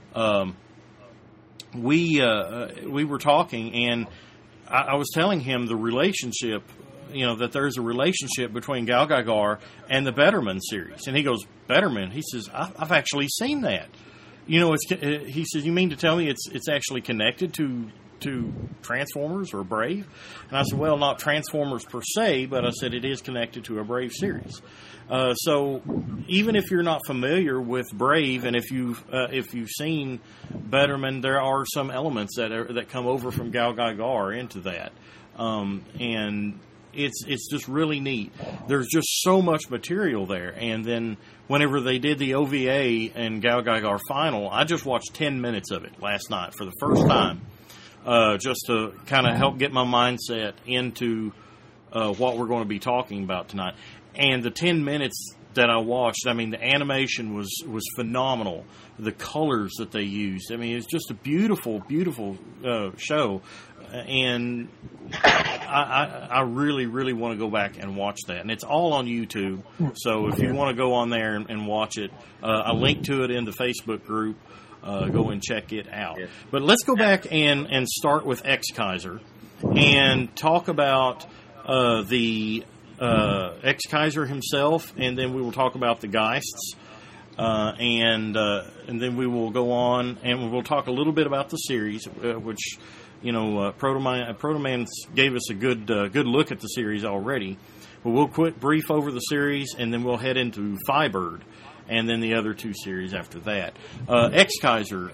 We were talking, and I was telling him the relationship, that there's a relationship between Gal Gaigar and the Betterman series. And he goes, Betterman? He says, I've actually seen that. He says, you mean to tell me it's actually connected to Transformers or Brave? And I said, well, not Transformers per se, but I said it is connected to a Brave series. So even if you're not familiar with Brave, and if you've seen Betterman, there are some elements that come over from Gal Gaigar into that, and it's just really neat. There's just so much material there, and then whenever they did the OVA and Gal Gaigar Final, I just watched 10 minutes of it last night for the first time, just to kind of help get my mindset into what we're going to be talking about tonight. And the 10 minutes that I watched, I mean, the animation was phenomenal. The colors that they used, I mean, it's just a beautiful, beautiful show. And I really, really want to go back and watch that. And it's all on YouTube. So if you want to go on there and watch it, I link to it in the Facebook group. Go and check it out. But let's go back and start with X-Kaiser and talk about the X-Kaiser himself, and then we will talk about the Geists, and then we will go on and we'll talk a little bit about the series, which Protoman gave us a good look at the series already. But we'll brief over the series, and then we'll head into Firebird, and then the other 2 series after that. X-Kaiser.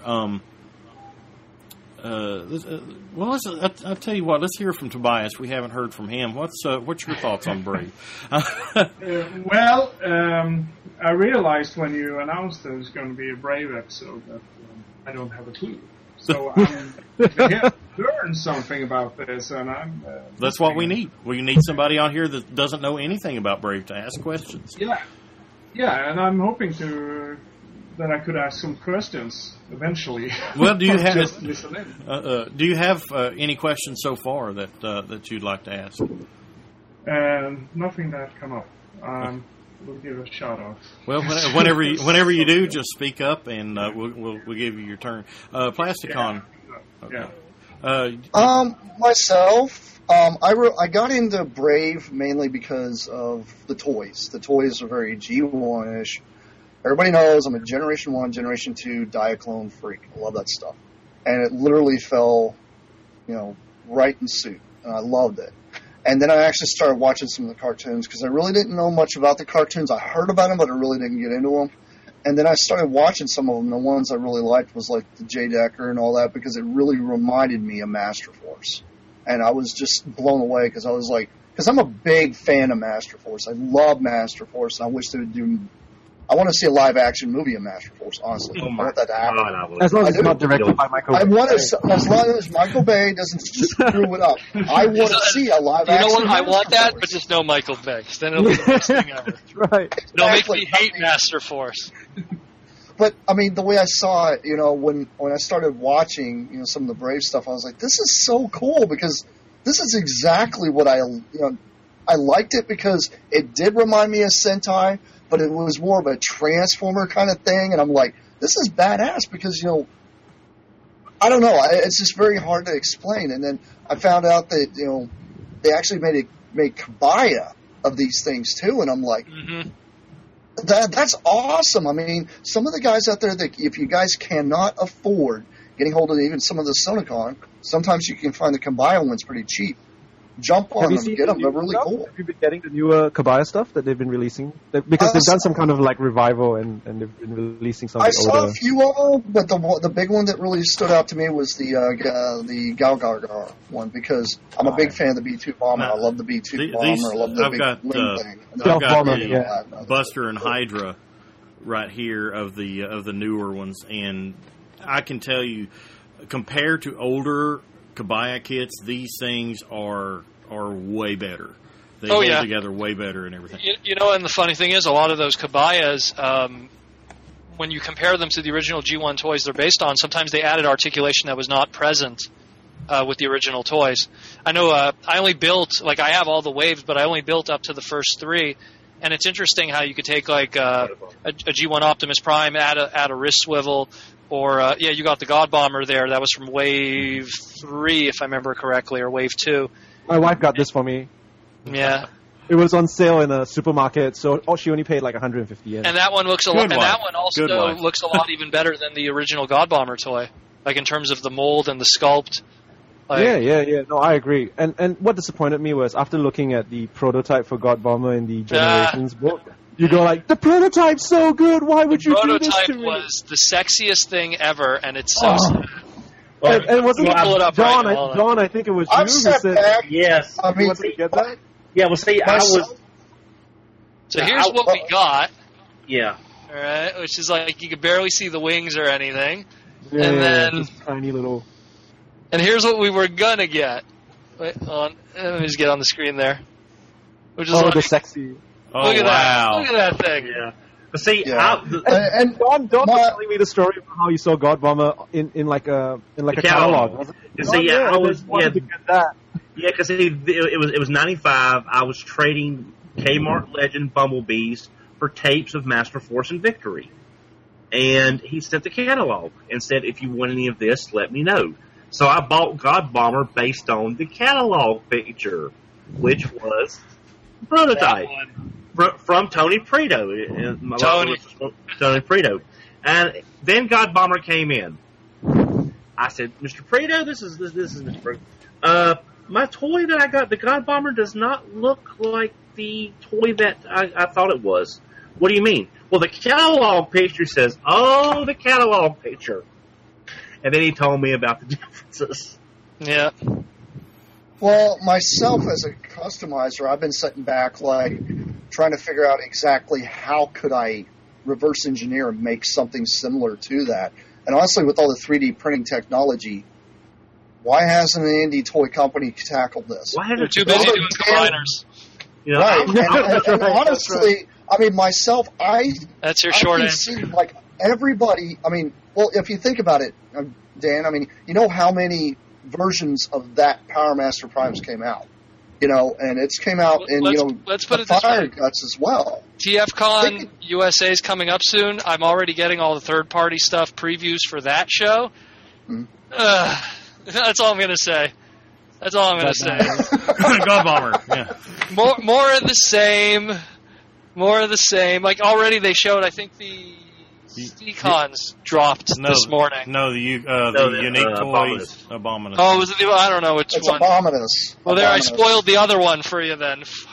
Well, I'll tell you what. Let's hear from Tobias. We haven't heard from him. What's your thoughts on Brave? I realized when you announced there was going to be a Brave episode that I don't have a clue. So I'm to learn something about this, and I'm. That's what we need. We need somebody on here that doesn't know anything about Brave to ask questions. Yeah. Yeah, and I'm hoping that I could ask some questions eventually. Well, do you have Just listen in. do you have any questions so far that you'd like to ask? Nothing that come up. We'll give a shout out. Well, whenever you do, just speak up and we'll give you your turn. Plasticon. Yeah. Okay. Myself, I got into Brave mainly because of the toys. The toys are very G1-ish. Everybody knows I'm a Generation 1, Generation 2 Diaclone freak. I love that stuff. And it literally fell, right in suit. And I loved it. And then I actually started watching some of the cartoons because I really didn't know much about the cartoons. I heard about them, but I really didn't get into them. And then I started watching some of them. The ones I really liked was like the J. Decker and all that because it really reminded me of Master Force. And I was just blown away because I was like, because I'm a big fan of Master Force. I love Master Force, and I wish they would do. I want to see a live action movie of Master Force. Honestly, I want that to happen. As long as it's not directed by Michael Bay. I want to, as long as Michael Bay doesn't just screw it up. I want to see a live action. You know what? I want that, but just no Michael Bay. 'Cause then it'll be the best thing ever. Right. It'll make me hate Master Force. But I mean, the way I saw it, when I started watching, some of the Brave stuff, I was like, this is so cool because this is exactly what I liked it because it did remind me of Sentai, but it was more of a Transformer kind of thing, and I'm like, this is badass because, I don't know, it's just very hard to explain. And then I found out that, they actually made kabaya of these things too, and I'm like, that's awesome. I mean, some of the guys out there that if you guys cannot afford getting hold of even some of the Sonicon, sometimes you can find the kabaya ones pretty cheap. Jump on them and get them. They're really cool. Have you been getting the newer kabaya stuff that they've been releasing? Because they've done some kind of revival and they've been releasing some. I saw a few of them, but the big one that really stood out to me was the Galgargar one because I'm a big fan of the B-2 bomber. I love the B-2 bomber. I love the big wing thing. I've got the Buster and Hydra right here of the newer ones, and I can tell you, compared to older kabaya kits, these things are way better. They hold together way better and everything. And the funny thing is, a lot of those kabayas, when you compare them to the original G1 toys they're based on, sometimes they added articulation that was not present with the original toys. I know I only built, I have all the waves, but I only built up to the first 3. And it's interesting how you could take a G1 Optimus Prime, add a wrist swivel, or you got the God Bomber there. That was from Wave 3, if I remember correctly, or Wave 2. My wife got this for me. Yeah. It was on sale in a supermarket, so she only paid 150 yen. And that one looks that one also looks a lot even better than the original God Bomber toy, in terms of the mold and the sculpt. Yeah. No, I agree. And what disappointed me was after looking at the prototype for God Bomber in the Generations book, you go the prototype's so good. Why would you do this to me? The prototype was the sexiest thing ever, and it's so sad. And wasn't it John? John, I think it was you who said, yes. I mean, you get that? Yeah, well, see, I was. So here's what we got. Yeah. All right, which is you could barely see the wings or anything. Yeah, and then just tiny little. And here's what we were gonna get. Wait, hold on. Let me just get on the screen there. Which is the sexy. Oh, look at wow. that! Look at that thing. Yeah. But see, and Don was telling me the story of how you saw God Bomber in a catalog. See, I was to get that. Yeah, because it was 95. I was trading Kmart Legend Bumblebees for tapes of Master Force and Victory, and he sent the catalog and said, "If you want any of this, let me know." So I bought God Bomber based on the catalog picture, which was prototype. From Tony Prito. Tony Prito. And then God Bomber came in. I said, Mr. Prito, this is Mr. Prito. My toy that I got, the God Bomber, does not look like the toy that I thought it was. What do you mean? Well, the catalog picture says, the catalog picture. And then he told me about the differences. Yeah. Well, myself as a customizer, I've been sitting back trying to figure out exactly how could I reverse engineer and make something similar to that. And honestly, with all the 3D printing technology, why hasn't an indie toy company tackled this? Why are they too busy doing combiners? Right. And honestly, I mean, myself, That's your short can answer. see, like, everybody, I mean, well, if you think about it, Dan, I mean, you know how many versions of that Power Master Primes came out? You know, and it's came out in, let's put the it this Fire way. Guts as well. TFCon USA is coming up soon. I'm already getting all the third-party stuff, previews for that show. That's all I'm going to say. That's all I'm going to say. God Bomber, yeah. More of the same. More of the same. Like, already they showed, I think, the Decons dropped this morning. No, the Unique Toys Abominus. Oh, was it the, I don't know which It's one. Abominus. Well, there, I spoiled the other one for you then. Fuck.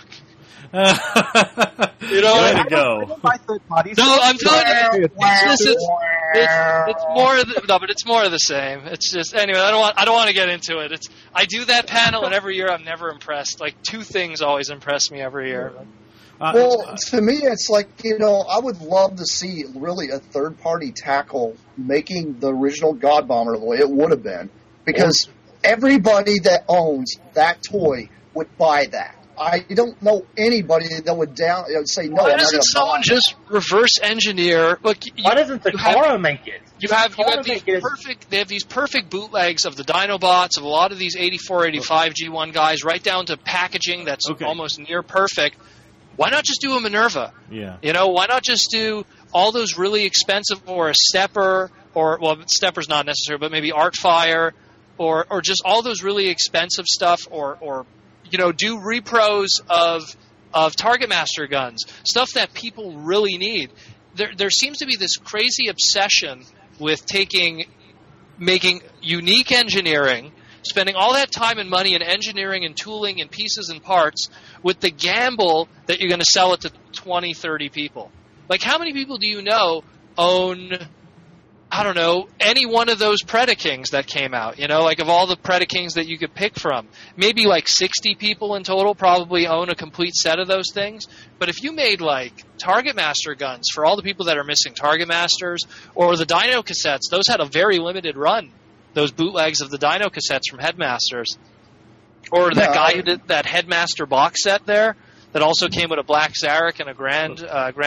You know, way to go. No, I'm telling you, it's more. But it's more of the same. It's just anyway. I don't want to get into it. I do that panel, and every year I'm never impressed. Like, two things always impress me every year. Well, to me, it's like, I would love to see really a third-party tackle making the original God Bomber the way it would have been, because everybody that owns that toy would buy that. I don't know anybody that would say no. Why doesn't someone just reverse engineer? Look, why doesn't Takara make it? You have these perfect. They have these perfect bootlegs of the Dinobots, of a lot of these 84, 85 G1 guys, right down to packaging that's almost near perfect. Why not just do a Minerva? Yeah. Why not just do all those really expensive, or a Stepper, Stepper's not necessary, but maybe Artfire, or just all those really expensive stuff, or do repros of Target Master guns, stuff that people really need. There seems to be this crazy obsession with making unique engineering, spending all that time and money in engineering and tooling and pieces and parts, with the gamble that you're going to sell it to 20, 30 people. Like, how many people do you know own, I don't know, any one of those Predakings that came out? Like, of all the Predakings that you could pick from, maybe like 60 people in total probably own a complete set of those things. But if you made, like, Target Master guns for all the people that are missing Target Masters, or the Dino cassettes, those had a very limited run, those bootlegs of the Dino cassettes from Headmasters. Or that guy who did that Headmaster box set there, that also came with a Black Zarek and a Grand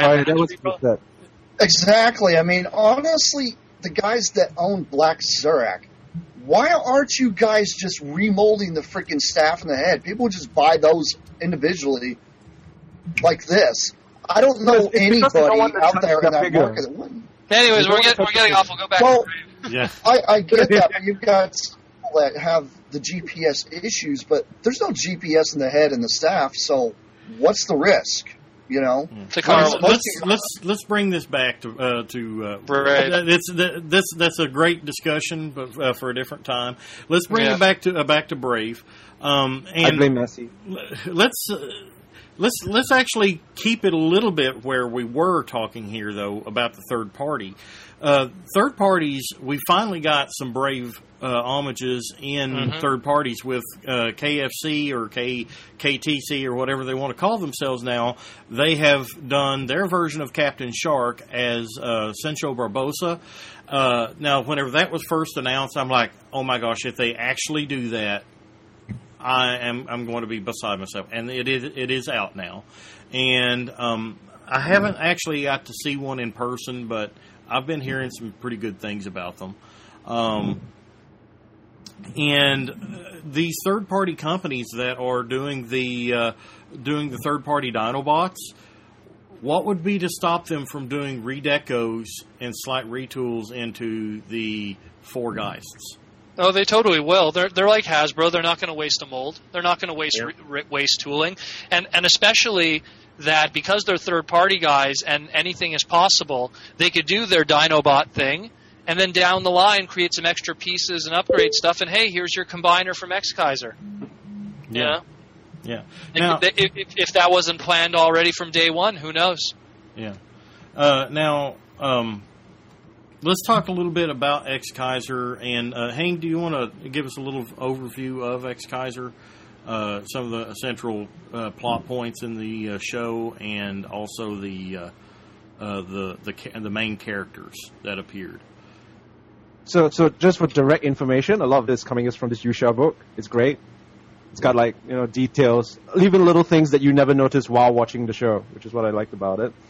Exactly. I mean, honestly, the guys that own Black Zarek, why aren't you guys just remolding the freaking staff and the head? People would just buy those individually like this. I don't know anybody out there in that market that wouldn't. Anyways, we're getting off. We'll go back to Brave. Yeah. I get that, but you've got people that have the GPS issues, but there's no GPS in the head and the staff, so what's the risk? Let's bring this back to that's a great discussion, but for a different time. Let's bring it back to Brave. I blame Messi. Let's actually keep it a little bit where we were talking here, though, about the third party. Third parties, we finally got some Brave homages in third parties with KFC or KTC or whatever they want to call themselves now. They have done their version of Captain Shark as Sencho Barbosa. Now, whenever that was first announced, I'm like, oh my gosh, if they actually do that, I'm going to be beside myself. And it is out now. And I haven't actually got to see one in person, but I've been hearing some pretty good things about them. And these third-party companies that are doing the third-party Dinobots, what would be to stop them from doing redecos and slight retools into the Four Geists? Oh, they totally will. They're like Hasbro. They're not going to waste a mold. They're not going to waste tooling, and especially that because they're third-party guys and anything is possible, they could do their Dinobot thing, and then down the line create some extra pieces and upgrade stuff. And hey, here's your combiner from X-Kaiser. Yeah. Now, if that wasn't planned already from day one, who knows? Yeah. Now, let's talk a little bit about X-Kaiser. And Hank, do you want to give us a little overview of X-Kaiser? Some of the central plot points in the show, and also the main characters that appeared. So just for direct information, a lot of this coming is from this Yusha book. It's great. It's got like, details, even little things that you never noticed while watching the show, which is what I liked about it.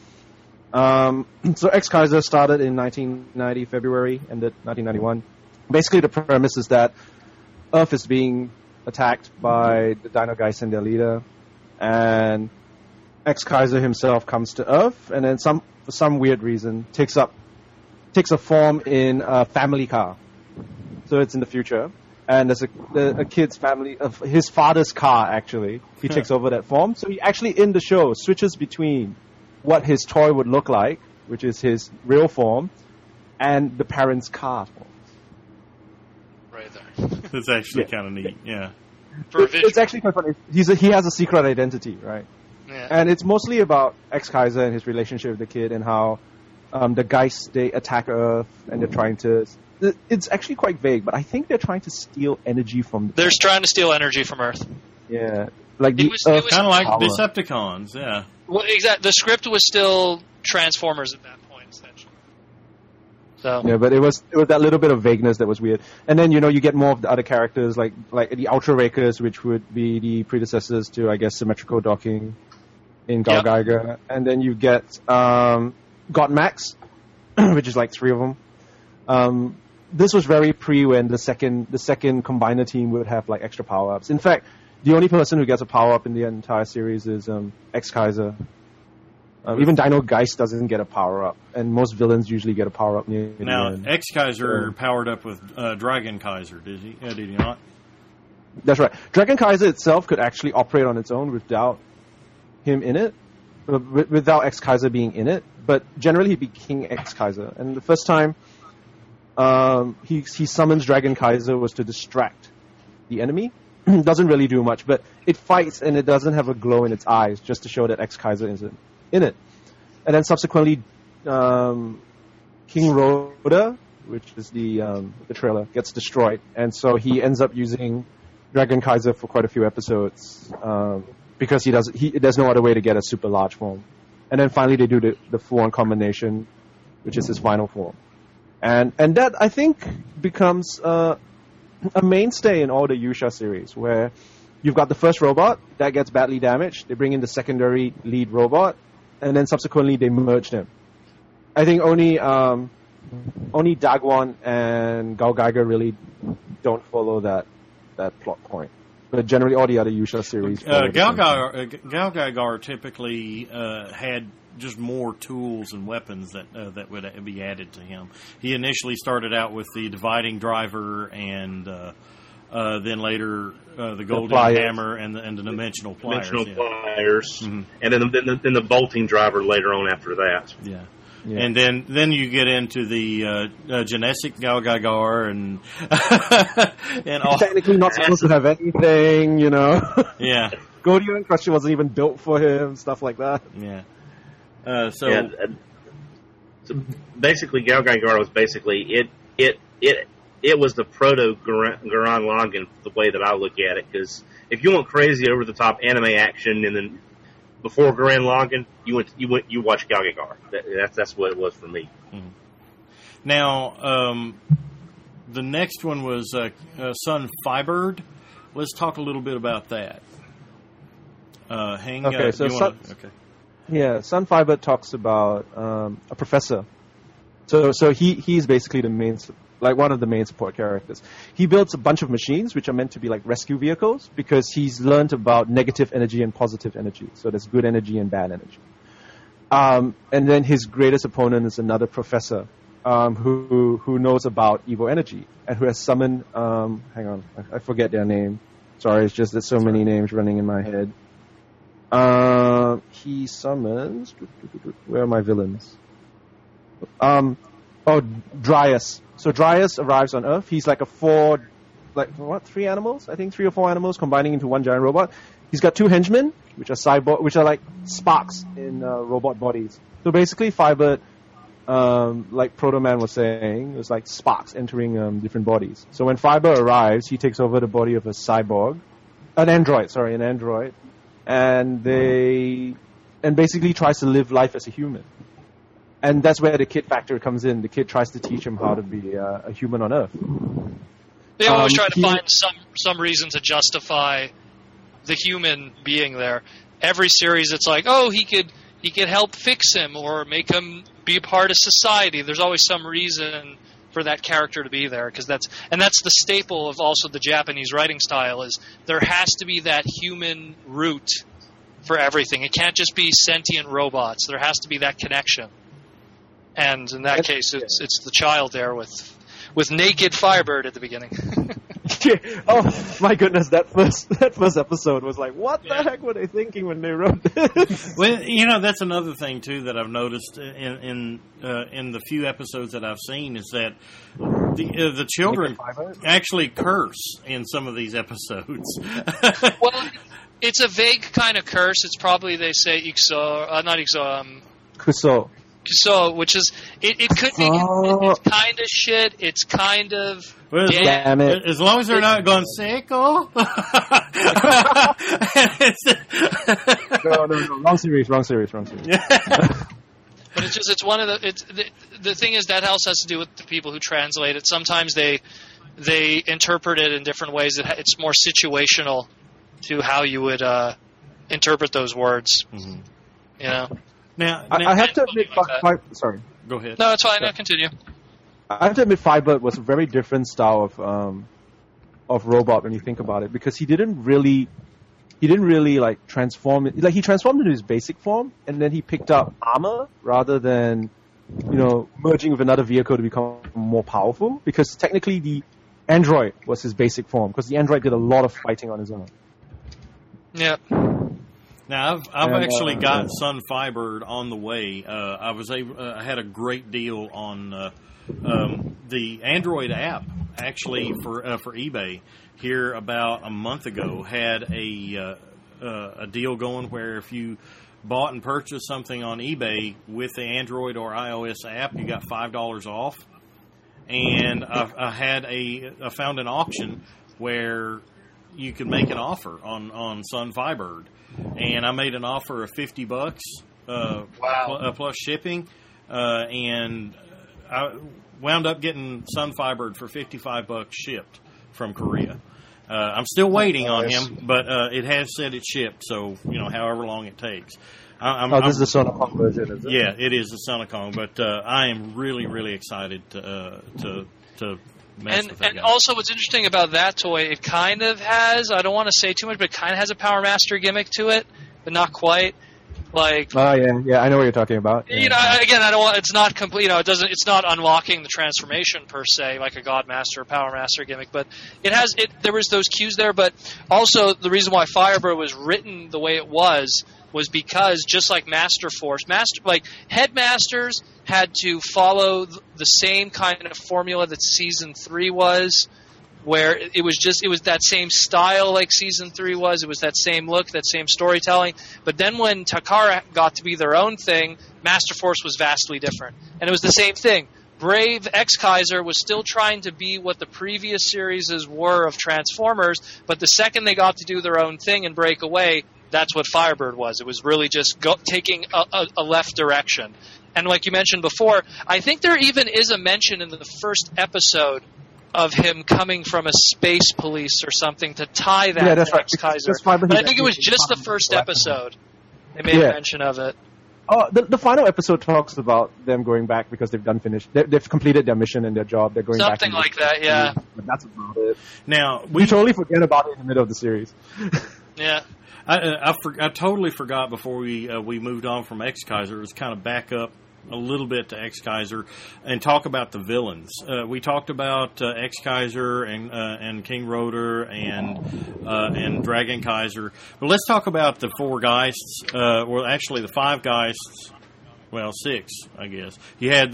So X-Kaiser started in 1990, February, ended 1991. Basically, the premise is that Earth is being attacked by the Dino Geist and their leader, and X-Kaiser himself comes to Earth, and then for some weird reason takes a form in a family car. So it's in the future, and there's a kid's family of his father's car. Actually, he takes over that form. So he actually in the show switches between what his toy would look like, which is his real form, and the parents' car form. Right there. It's actually kind of neat, yeah. It's actually quite funny. He has a secret identity, right? Yeah. And it's mostly about X-Kaiser and his relationship with the kid and how the Geist, they attack Earth and they're trying to... It's actually quite vague, but I think they're trying to steal energy from... They're trying to steal energy from Earth. Yeah. Like it was kind of like power. Decepticons, yeah. Well, exactly. The script was still Transformers at that point, essentially. So. Yeah, but it was that little bit of vagueness that was weird. And then, you get more of the other characters, like the Ultra Rakers, which would be the predecessors to, I guess, symmetrical docking in Gal Geiger. And then you get Godmax, which is like 3 of them. This was very pre when the second Combiner team would have like extra power-ups. In fact, the only person who gets a power-up in the entire series is X-Kaiser. Even Dino Geist doesn't get a power-up, and most villains usually get a power-up near the end. Now, X-Kaiser powered up with Dragon Kaiser, did he? Did he not? That's right. Dragon Kaiser itself could actually operate on its own without him in it, without X-Kaiser being in it, but generally he'd be King X-Kaiser. And the first time he summons Dragon Kaiser was to distract the enemy. Doesn't really do much, but it fights and it doesn't have a glow in its eyes, just to show that X-Kaiser isn't in it. And then subsequently, King Rhoda, which is the trailer, gets destroyed, and so he ends up using Dragon Kaiser for quite a few episodes because there's no other way to get a super large form. And then finally they do the full-on combination, which is his final form, and that I think becomes a mainstay in all the Yusha series, where you've got the first robot that gets badly damaged, they bring in the secondary lead robot, and then subsequently they merge them. I think only Dagwan and Gal Geiger really don't follow that plot point. But generally all the other Yusha series... Gal Geiger typically had just more tools and weapons that would be added to him. He initially started out with the dividing driver and then later the golden hammer and the dimensional pliers. Mm-hmm. And then the bolting driver later on after that. Yeah. Yeah. And then you get into the genetic Gal Geiger and all. Technically not supposed to have anything, Yeah. Godian Crusher wasn't even built for him, stuff like that. Yeah. So basically, Gal Geiger was basically it was the proto Gurren Lagann, the way that I look at it. Because if you want crazy over the top anime action, and then before Gurren Lagann, you watch Gal Geiger. That's what it was for me. Mm-hmm. Now, the next one was Sun Firebird. Let's talk a little bit about that. Yeah, Sun Firebird talks about a professor. So he's basically one of the main support characters. He builds a bunch of machines which are meant to be like rescue vehicles because he's learned about negative energy and positive energy. So there's good energy and bad energy. And then his greatest opponent is another professor who knows about evil energy and who has summoned. Hang on, I forget their name. Sorry, it's just there's so many names running in my head. He summons. Where are my villains? Dryas. So Dryas arrives on Earth. He's like three animals? I think 3 or 4 animals combining into one giant robot. He's got 2 henchmen, which are like sparks in robot bodies. So basically, Firebird, like Proto Man was saying, is like sparks entering different bodies. So when Firebird arrives, he takes over the body of an android, and basically tries to live life as a human. And that's where the kid factor comes in. The kid tries to teach him how to be a human on Earth. They always try to find some reason to justify the human being there. Every series, it's like, oh, he could help fix him or make him be a part of society. There's always some reason for that character to be there, because that's the staple of also the Japanese writing style, is there has to be that human root for everything. It can't just be sentient robots. There has to be that connection. And in that case, it's the child there with naked Firebird at the beginning. Oh my goodness, that first episode was like, what the heck were they thinking when they wrote this? Well, that's another thing too that I've noticed in the few episodes that I've seen, is that the children actually curse in some of these episodes. Well, it's a vague kind of curse. It's probably, they say Kuso, which is it could be it's kind of shit. It's kind of damn it. As long as they're not going Seiko. No, wrong series. But it's one of the thing is that also has to do with the people who translate it. Sometimes they interpret it in different ways. It's more situational to how you would interpret those words. Mm-hmm. Now, I have to admit, sorry. Go ahead. No, it's fine. I'll continue. I have to admit, Firebird was a very different style of robot when you think about it, because he didn't really like transform it. Like, he transformed into his basic form, and then he picked up armor rather than merging with another vehicle to become more powerful. Because technically, the android was his basic form, because the android did a lot of fighting on his own. Yeah. Now I've actually got Sun Firebird on the way. I had a great deal on the Android app, actually, for eBay here about a month ago. Had a deal going where if you bought and purchased something on eBay with the Android or iOS app, you got $5 off. And I found an auction where you could make an offer on Sun Firebird. And I made an offer of $50 plus shipping, and I wound up getting Sun Firebird for $55 shipped from Korea. I'm still waiting on him, but it has said it's shipped, so however long it takes. This is the Sonokong version, is it? Yeah, it is the Sonokong, but I am really, really excited to mess with that and guy. also, what's interesting about that toy, it kind of has, I don't want to say too much, but it kind of has a Power Master gimmick to it, but not quite. Like, oh yeah, I know what you're talking about. Yeah. Again, I don't want. It's not complete. It's not unlocking the transformation per se, like a God Master or Power Master gimmick. But it has. There was those cues there, but also the reason why Firebird was written the way it was because just like Master Force, Headmasters had to follow the same kind of formula that Season 3 was, where it was that same style like Season 3 was. It was that same look, that same storytelling. But then when Takara got to be their own thing, Master Force was vastly different. And it was the same thing. Brave X-Kaiser was still trying to be what the previous series were of Transformers, but the second they got to do their own thing and break away, that's what Firebird was. It was really just taking a left direction. And like you mentioned before, I think there even is a mention in the first episode of him coming from a space police or something to tie that to X-Kaiser. But I think it was just the first episode. They made a mention of it. Oh, the final episode talks about them going back because they've completed their mission and their job. They're going back. Something like that, yeah. But that's about it. Now we totally forget about it in the middle of the series. Yeah. I totally forgot before we moved on from X-Kaiser. It was kind of back up a little bit to X-Kaiser and talk about the villains. We talked about X-Kaiser and King Rotor and Dragon Kaiser. But let's talk about the four Geists. Well, actually, the five Geists. Well, six, I guess. You had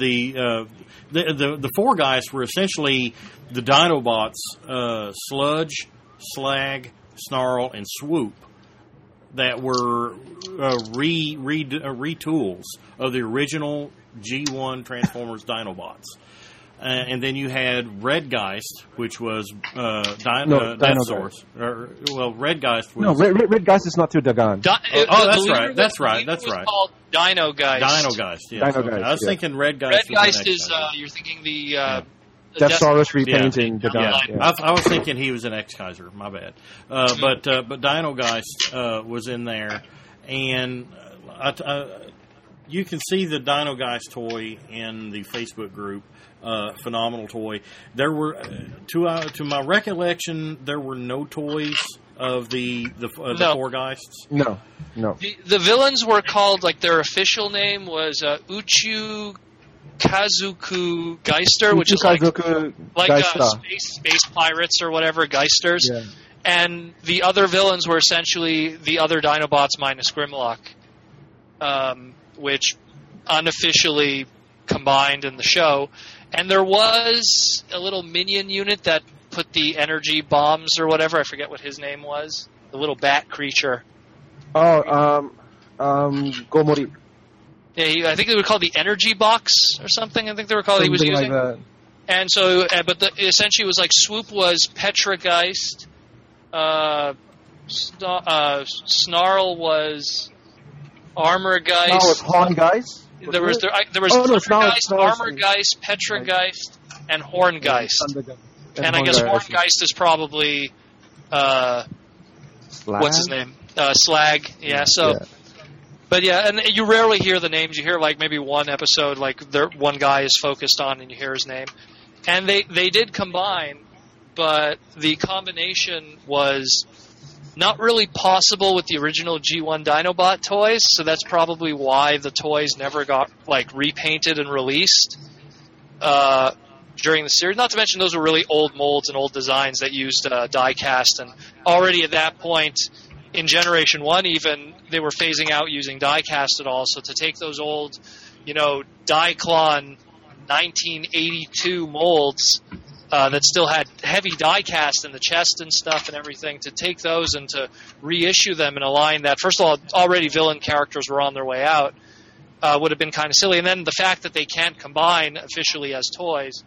the four Geists were essentially the Dinobots: Sludge, Slag, Snarl, and Swoop. That were retools of the original G1 Transformers Dinobots. And then you had Red Geist, which was Death Source. Red Geist was... No, Red Geist is not through Dagon. That's right. Called Dino Geist. Dino Geist, yeah. Dino Geist, I was thinking Red Geist. Red Geist is, you're thinking the Deathsaurus repainting the gun. Yeah. I was thinking he was an X-Kaiser. My bad. But Dino Geist was in there, and you can see the Dino Geist toy in the Facebook group. Phenomenal toy. There were, to my recollection, there were no toys of the four Geists. No. The villains were called, like, their official name was Uchu Kazuku Geister, which is like space pirates or whatever, Geisters. Yeah. And the other villains were essentially the other Dinobots minus Grimlock, which unofficially combined in the show. And there was a little minion unit that put the energy bombs or whatever. I forget what his name was. The little bat creature. Gomori. Yeah, I think they were called the Energy Box or something. I think they were called. Something he was using. Like that. And so, but essentially, it was like Swoop was Petrageist. Snarl was Armorgeist. No, it's Horngeist. There was Thundergeist, Armorgeist, Petrageist, and Horngeist. And I guess Horngeist is probably what's his name? Slag. Yeah. So, yeah. But yeah, and you rarely hear the names. You hear like maybe one episode, like one guy is focused on, and you hear his name. And they did combine, but the combination was not really possible with the original G1 Dinobot toys, so that's probably why the toys never got like repainted and released during the series. Not to mention those were really old molds and old designs that used die cast, and already at that point in Generation 1 even, they were phasing out using die cast at all, so to take those old, Diaclon 1982 molds that still had heavy die cast in the chest and stuff and everything, to take those and to reissue them in a line that, first of all, already villain characters were on their way out, would have been kind of silly. And then the fact that they can't combine officially as toys,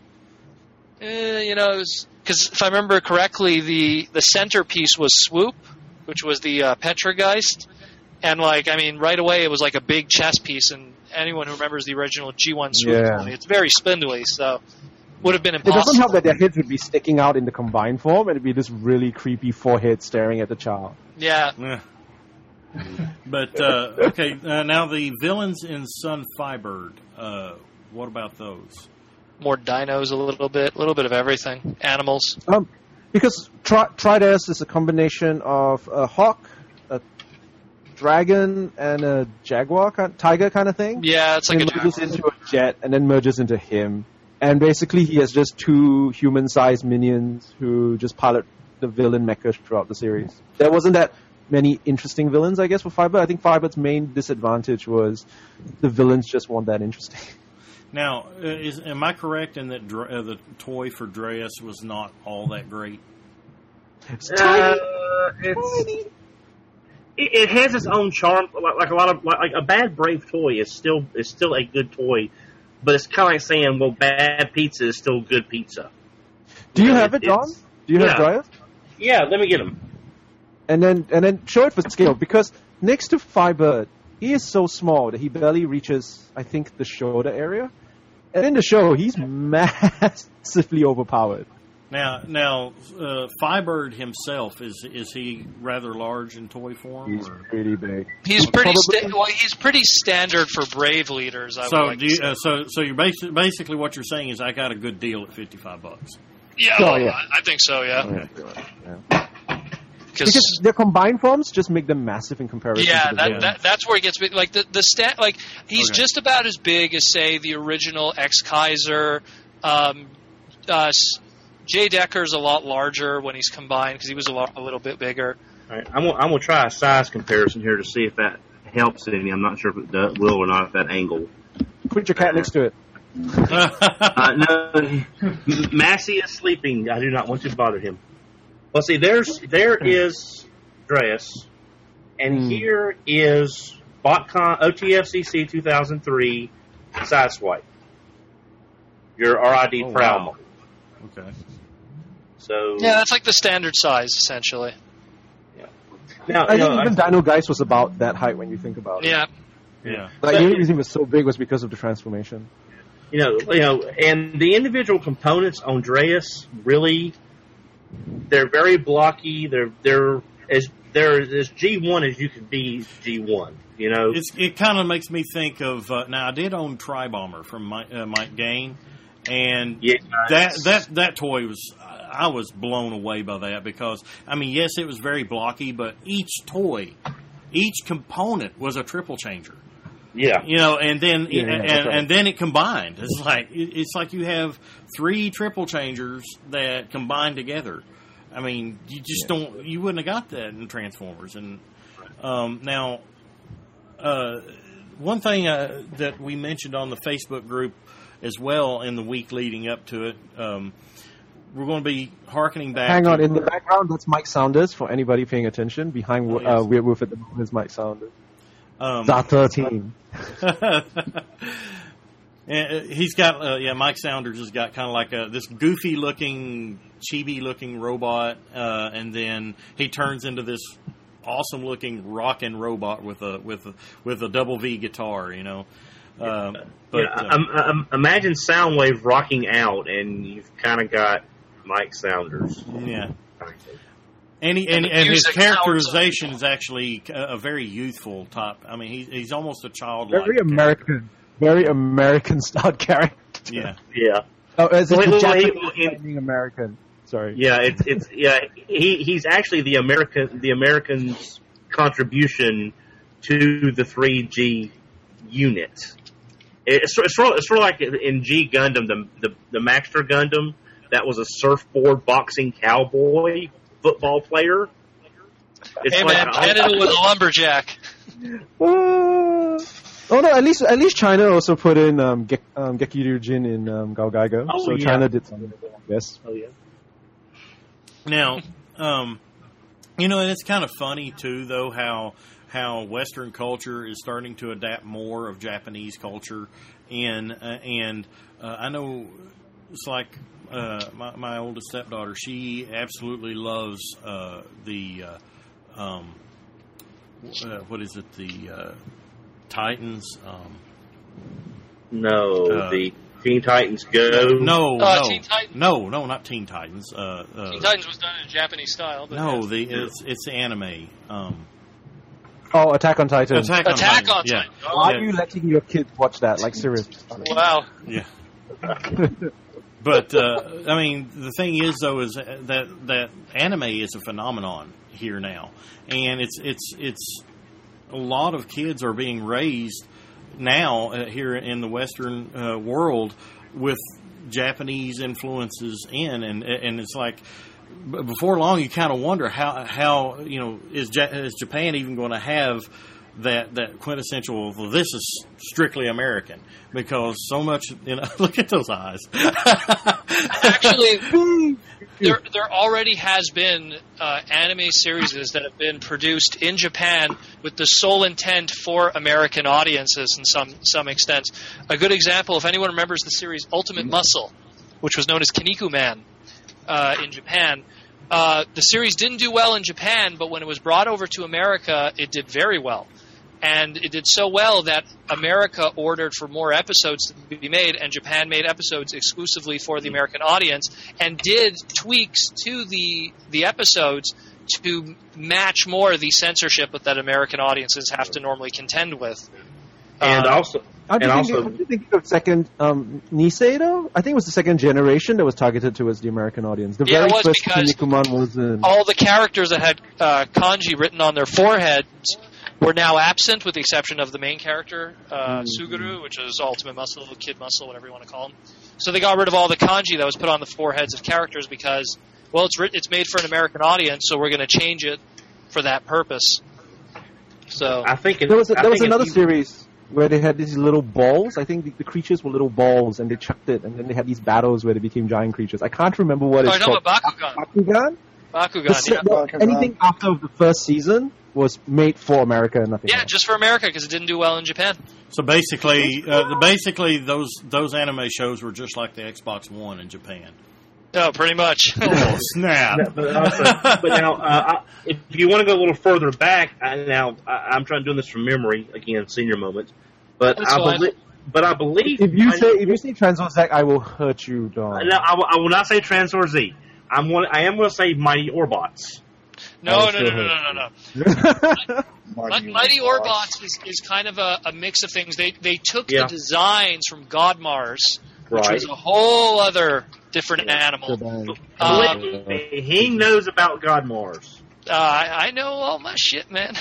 because if I remember correctly, the centerpiece was Swoop, which was the Petrageist, and right away it was like a big chess piece, and anyone who remembers the original G1 Swoop toy, it's very spindly, so would have been impossible. It doesn't help that their heads would be sticking out in the combined form, and it'd be this really creepy forehead staring at the child. Yeah. But, okay, now the villains in Sun Firebird, what about those? More dinos a little bit of everything. Animals. Because Tridas is a combination of a hawk, a dragon, and a jaguar, tiger kind of thing. Yeah, it's like a jaguar. Merges into a jet, and then merges into him. And basically, he has just two human-sized minions who just pilot the villain mecha throughout the series. There wasn't that many interesting villains, I guess, for Firebird. I think Firebird's main disadvantage was the villains just weren't that interesting. Now, am I correct in that the toy for Dreas was not all that great? It's tiny. It has its own charm. Like a bad Brave toy is still a good toy. But it's kind of like saying, well, bad pizza is still good pizza. Do you have it, Don? Do you have Dryas? Yeah, let me get him. And then show it for scale, because next to Firebird, he is so small that he barely reaches, I think, the shoulder area. And in the show, he's massively overpowered. Now, Firebird himself, is he rather large in toy form? He's pretty big. He's pretty he's pretty standard for Brave leaders. So you're basically what you're saying is I got a good deal at $55. Yeah, I think so. Yeah. Because their combined forms just make them massive in comparison. Yeah, that's where it gets big. Like he's just about as big as, say, the original X-Kaiser. Jay Decker's a lot larger when he's combined because he was a little bit bigger. All right, I'm gonna try a size comparison here to see if that helps any. I'm not sure if it will or not at that angle. Put your cat next to it. No, Massey is sleeping. I do not want to bother him. Well, see, there is Dreas, and here is BotCon OTFCC 2003 Sideswipe. Your RID Prowl model. Okay. So that's like the standard size, essentially. Yeah. Now, I think even Dino Geist was about that height when you think about it. Yeah. Yeah. Like the only reason it was so big was because of the transformation. and the individual components on Dreas really, they're very blocky. They're as G1 as you could be G1. It kind of makes me think of now. I did own Tri-Bomber from Mike Gain, and that toy was. I was blown away by that because yes, it was very blocky, but each component was a triple changer. Yeah, and then and then it combined. It's like you have 3 triple changers that combine together. You just you wouldn't have got that in Transformers. And now, one thing that we mentioned on the Facebook group as well in the week leading up to it, we're going to be hearkening back. Hang on, in the background, that's Mike Saunders for anybody paying attention. Behind Werewolf at the moment is Mike Saunders. ZA13. He's got, Mike Saunders has got kind of like this goofy-looking, chibi-looking robot, and then he turns into this awesome-looking rockin' robot with a double V guitar, Imagine Soundwave rocking out, and you've kind of got Mike Saunders. Yeah. And his characterization is actually a very youthful type. He's almost a childlike. Very American style character. Yeah. Yeah. Oh, as a Japanese American. Sorry. Yeah, he's actually the American's contribution to the 3G unit. It's sort of like in G Gundam, the Maxter Gundam, that was a surfboard boxing cowboy football player. Canada was a lumberjack. Oh no! At least China also put in Geki Ryujin in Gao Gaigo. So yeah. China did something, I guess. Oh yeah. Now, and it's kind of funny too, though, how Western culture is starting to adapt more of Japanese culture, and I know it's like my oldest stepdaughter. She absolutely loves what is it? The Titans. The Teen Titans Go. No, Teen Titans. No, not Teen Titans. Teen Titans was done in a Japanese style. But it's anime. Attack on Titan. Attack on Titan. Yeah. Why are you letting your kids watch that? Like, seriously. Wow. Yeah. But the thing is, though, is that anime is a phenomenon here now, and it's a lot of kids are being raised now here in the Western world with Japanese influences and it's like before long you kind of wonder how is Japan even going to have that quintessential, well, this is strictly American, because so much, look at those eyes. Actually, there already has been anime series that have been produced in Japan with the sole intent for American audiences in some extent. A good example, if anyone remembers the series Ultimate Muscle, which was known as Kinnikuman in Japan, the series didn't do well in Japan, but when it was brought over to America, it did very well. And it did so well that America ordered for more episodes to be made, and Japan made episodes exclusively for the American audience and did tweaks to the episodes to match more the censorship that American audiences have to normally contend with. And also... How do you think of second Nisei, though? I think it was the second generation that was targeted towards the American audience. The very first Kinnikuman was in... all the characters that had kanji written on their foreheads were now absent, with the exception of the main character, Suguru, which is Ultimate Muscle, Kid Muscle, whatever you want to call him. So they got rid of all the kanji that was put on the foreheads of characters because, well, it's made for an American audience, so we're going to change it for that purpose. So I think there was another series where they had these little balls. I think the creatures were little balls, and they chucked it, and then they had these battles where they became giant creatures. I can't remember what it's called. Bakugan? Bakugan, Anything after the first season was made for America and nothing else. Just for America, because it didn't do well in Japan. So basically, those anime shows were just like the Xbox One in Japan. Oh, pretty much. Oh, snap. But now, if you want to go a little further back, I'm doing this from memory, again, senior moment, but but I believe if you say Transformers Z, I will hurt you, Don. No, I will not say Transformers Z. I am going to say Mighty Orbots. No. Mighty Orbots is kind of a mix of things. They took the designs from Godmars, which was a whole other different animal. He knows about Godmars. I know all my shit, man.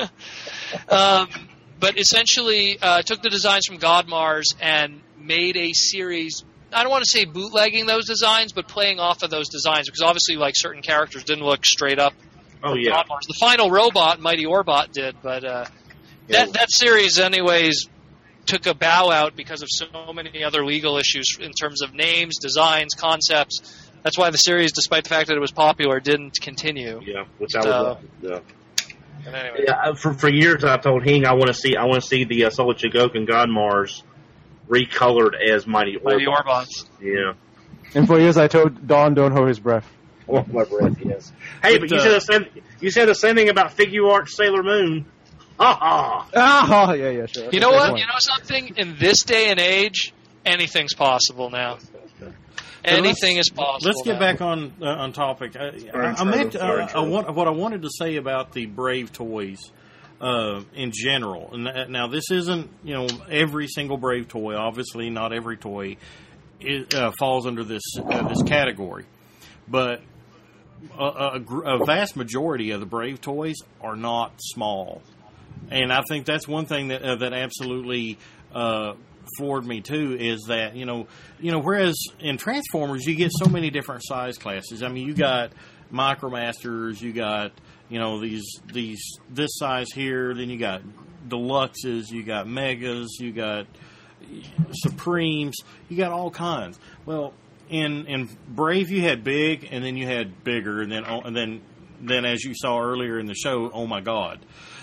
But essentially took the designs from Godmars and made a series. I don't want to say bootlegging those designs, but playing off of those designs, because obviously, like, certain characters didn't look straight up. Oh, yeah. Godmars. The final robot, Mighty Orbot, did, but that series, anyways, took a bow out because of so many other legal issues in terms of names, designs, concepts. That's why the series, despite the fact that it was popular, didn't continue. Yeah, which I would love. Yeah. Anyway. Yeah, for years I've told Hing I want to see the Solid Chigok and Godmars recolored as Mighty Orbots. Yeah. And for years I told Don don't hold his breath. Hold my breath, yes. Hey, but you said the same thing about Figuarts Sailor Moon. Yeah, sure. You know what? You know something? In this day and age, anything's possible now. Anything is possible. Let's get back on topic. What I wanted to say about the Brave toys in general. And now this isn't every single Brave toy. Obviously, not every toy falls under this category, but a vast majority of the Brave toys are not small, and I think that's one thing that absolutely floored me too, is that whereas in Transformers you get so many different size classes. I mean, you got Micromasters, you got this size here, then you got Deluxes, you got Megas, you got Supremes, you got all kinds. Well, in Brave you had big, and then you had bigger, and then as you saw earlier in the show, oh my God.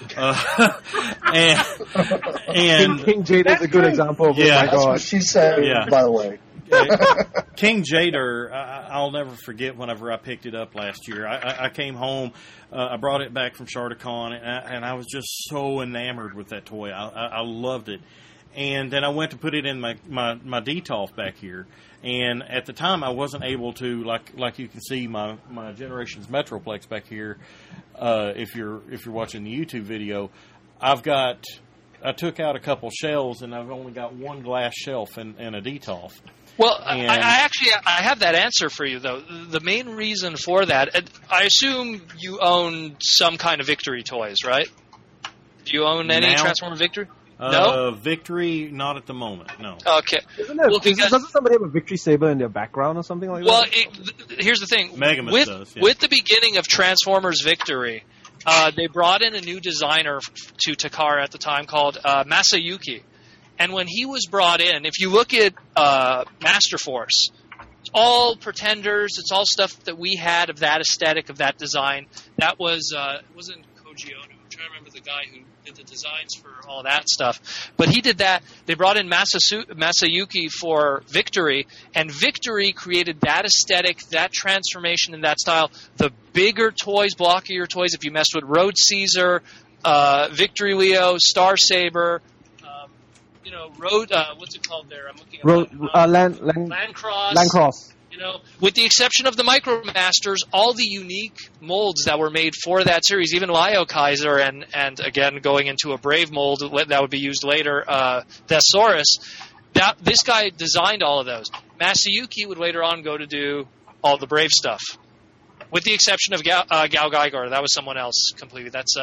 And King Jader is a good example of that's what she said, by the way. King Jader, I'll never forget whenever I picked it up last year. I came home, I brought it back from Sharticon, and I was just so enamored with that toy. I loved it. And then I went to put it in my Detolf back here. And at the time, I wasn't able to, like you can see my Generations Metroplex back here. If you're watching the YouTube video, I took out a couple shelves, and I've only got one glass shelf and a Detolf. Well, I have that answer for you, though. The main reason for that, I assume you own some kind of Victory toys, right? Do you own any Transformer Victory? No? Victory, not at the moment, no. Okay. Doesn't somebody have a Victory Saber in their background or something like that? Well, here's the thing. Megamus does, yeah. With the beginning of Transformers Victory, they brought in a new designer to Takara at the time called Masayuki. And when he was brought in, if you look at Master Force, it's all pretenders, it's all stuff that we had of that aesthetic, of that design. That was, it wasn't Koji Ono. I'm trying to remember the guy who did the designs for all that stuff. But he did that. They brought in Masayuki for Victory, and Victory created that aesthetic, that transformation in that style. The bigger toys, blockier toys, if you messed with Road Caesar, Victory Leo, Star Saber, Road, what's it called there? I'm looking at Landcross. Landcross. With the exception of the Micromasters, all the unique molds that were made for that series, even Lio Kaiser and again, going into a Brave mold that would be used later, Thesaurus, this guy designed all of those. Masayuki would later on go to do all the Brave stuff. With the exception of Gal Geiger, that was someone else completely. That's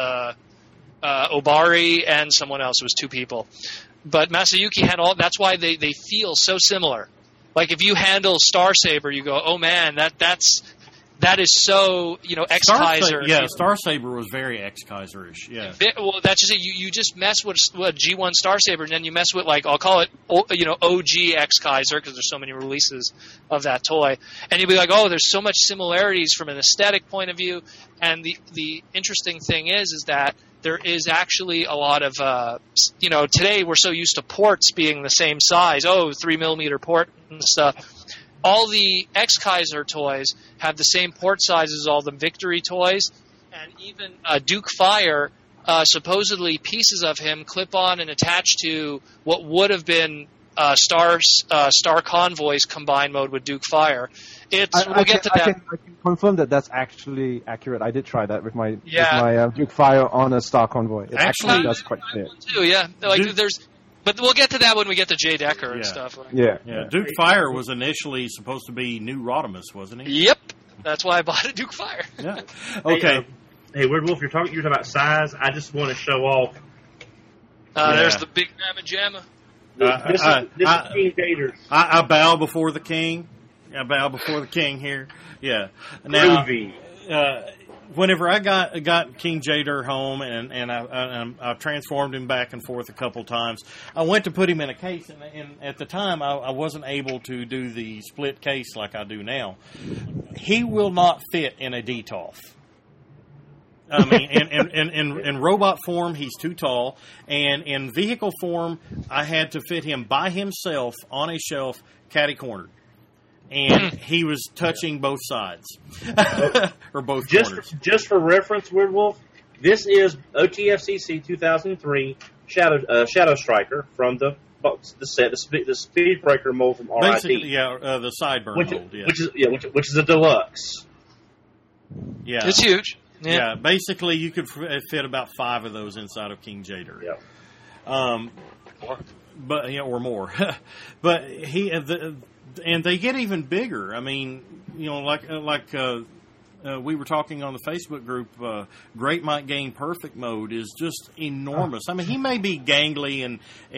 Obari and someone else. It was two people. But Masayuki had all. That's why they feel so similar. Like if you handle Star Saber, you go, oh man, that is so X Kaiser. Yeah, Star Saber was very X Kaiser-ish. Yeah. Well, that's just it. You just mess with G1 Star Saber, and then you mess with I'll call it OG X Kaiser because there's so many releases of that toy, and you'll be like, oh, there's so much similarities from an aesthetic point of view. And the interesting thing is that there is actually a lot of, today we're so used to ports being the same size. 3mm port and stuff. All the X-Kaiser toys have the same port size as all the Victory toys. And even Duke Fire supposedly pieces of him clip on and attach to what would have been Star Convoy's combined mode with Duke Fire. We'll get to that. I can confirm that that's actually accurate. I did try that with my Duke Fire on a Star Convoy. It actually does quite fit. Too, yeah. But we'll get to that when we get to Jay Decker and stuff. Yeah. Duke Fire was initially supposed to be New Rodimus, wasn't he? Yep. That's why I bought a Duke Fire. Yeah. Okay. Hey, Weird Wolf, you're talking about size. I just want to show off. There's the big Mamma Jamma. This is King Gator. I bow before the king. I bow before the king here. Yeah. Now, whenever I got King Jader home and I transformed him back and forth a couple times, I went to put him in a case, and at the time I wasn't able to do the split case like I do now. He will not fit in a DTOF. I mean, in robot form, he's too tall, and in vehicle form, I had to fit him by himself on a shelf, catty-cornered. And he was touching both sides. Or both corners. Just for reference, Weird Wolf, this is OTFCC 2003 Shadow Striker from the set, the Speedbreaker mold from RIP. Basically, the Sideburn mold, which is a deluxe. Yeah. It's huge. Yeah, basically you could fit about 5 of those inside of King Jader. Yeah. But or more. But and they get even bigger. I mean, like we were talking on the Facebook group, Great Might Gain Perfect mode is just enormous. I mean, he may be gangly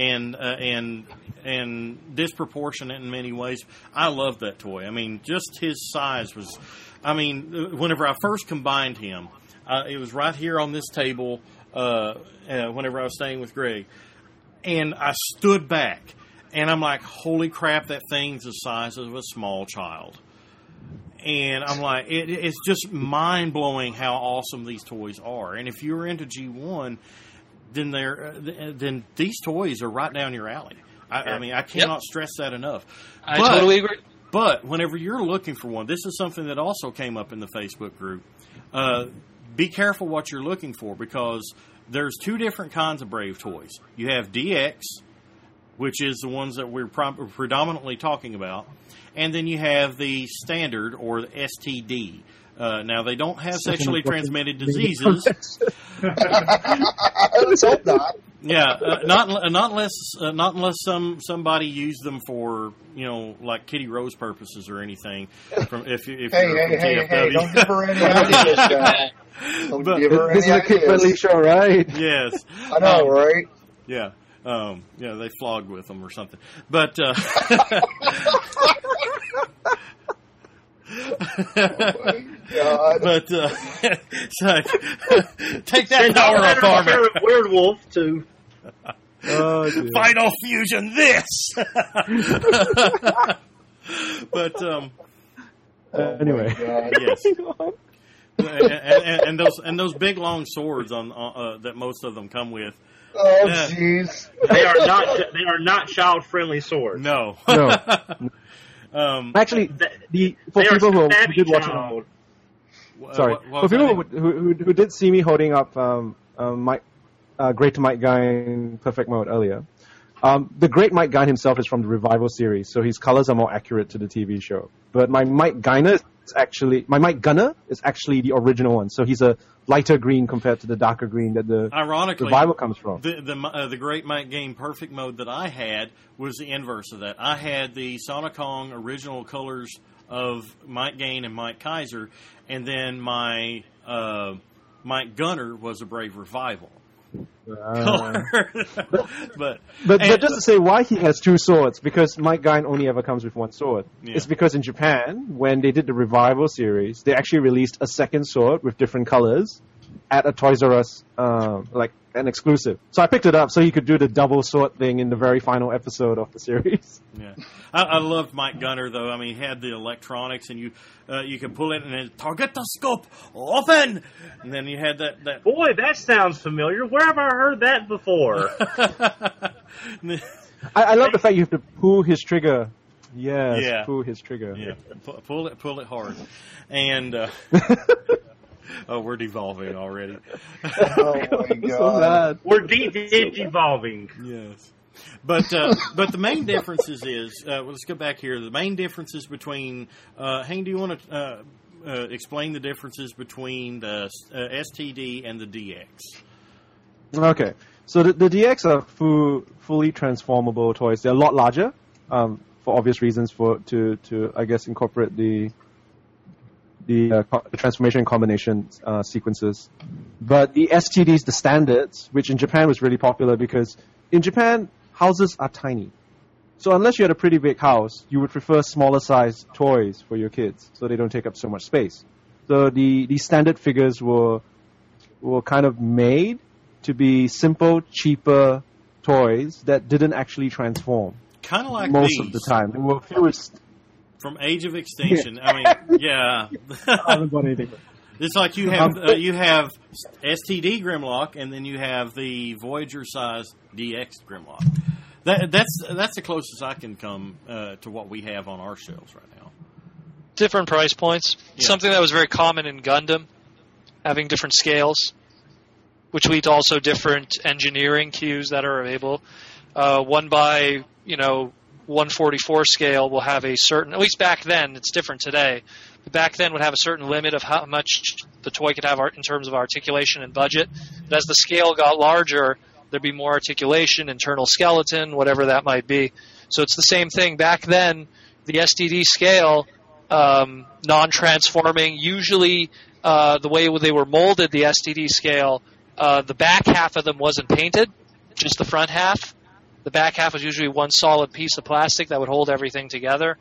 and disproportionate in many ways. I love that toy. I mean, just his size was. I mean, whenever I first combined him, it was right here on this table. Whenever I was staying with Greg, and I stood back. And I'm like, holy crap, that thing's the size of a small child. And I'm like, it's just mind-blowing how awesome these toys are. And if you're into G1, then these toys are right down your alley. I mean, I cannot stress that enough. I totally agree. But whenever you're looking for one, this is something that also came up in the Facebook group. Be careful what you're looking for, because there's 2 different kinds of Brave toys. You have DX, which is the ones that we're predominantly talking about. And then you have the standard, or the STD. Now, they don't have sexually transmitted diseases. Let's hope not. Yeah, not unless somebody used them for, like Kitty Rose purposes or anything. Hey, don't give her any ideas, guy. Don't give her this any is a kid-friendly show, right? Yes. I know, right? Yeah. They flogged with them or something. But, oh my God. But, so, take that power up, Armor. Weird Wolf to Final Fusion this! But, anyway. Yes. And those big long swords on that most of them come with. Oh, jeez. They are not child friendly swords. No. Actually, for people who did watch it, for people who did see me holding up Great Might Gain Perfect Mode earlier, the Great Might Gain himself is from the Revival series, so his colors are more accurate to the TV show. But my Might Gunner is actually the original one, so he's a lighter green compared to the darker green that the Revival comes from. The Great Might Gain Perfect mode that I had was the inverse of that. I had the Sonic Kong original colors of Might Gain and Mike Kaiser, and then my Mike Gunner was a Brave Revival. But just to say why he has 2 swords, because Mike Gain only ever comes with 1 sword. Yeah. It's because in Japan, when they did the Revival series, they actually released a second sword with different colors at a Toys R Us, like an exclusive. So I picked it up so he could do the double sword thing in the very final episode of the series. Yeah, I loved Mike Gunner though. I mean, he had the electronics, and you could pull it and then target the scope open, and then you had that. Boy, that sounds familiar. Where have I heard that before? I love the fact you have to pull his trigger. Yes, pull his trigger. Yeah, pull it hard, and Oh, we're devolving already. Oh my god. So bad. We're evolving. Yes. But the main differences is let's go back here. The main differences between Hank, do you want to explain the differences between the STD and the DX? Okay, so the DX are fully transformable toys. They're a lot larger, for obvious reasons, to I guess incorporate the transformation and combination sequences. But the STDs, the standards, which in Japan was really popular because in Japan houses are tiny. So unless you had a pretty big house, you would prefer smaller size toys for your kids so they don't take up so much space. So the standard figures were kind of made to be simple, cheaper toys that didn't actually transform. Kind of like most these. of the time. They were fewest. From Age of Extinction. I mean, yeah. I haven't bought anything. It's like you have STD Grimlock, and then you have the Voyager size DX Grimlock. That's the closest I can come to what we have on our shelves right now. Different price points. Yeah. Something that was very common in Gundam, having different scales, which lead to also different engineering cues that are available. 1 by 144 scale will have a certain, at least back then, it's different today, but back then would have a certain limit of how much the toy could have in terms of articulation and budget. But as the scale got larger, there'd be more articulation, internal skeleton, whatever that might be. So it's the same thing. Back then, the STD scale, non-transforming, usually the way they were molded, the STD scale, the back half of them wasn't painted, just the front half. The back half was usually one solid piece of plastic that would hold everything together.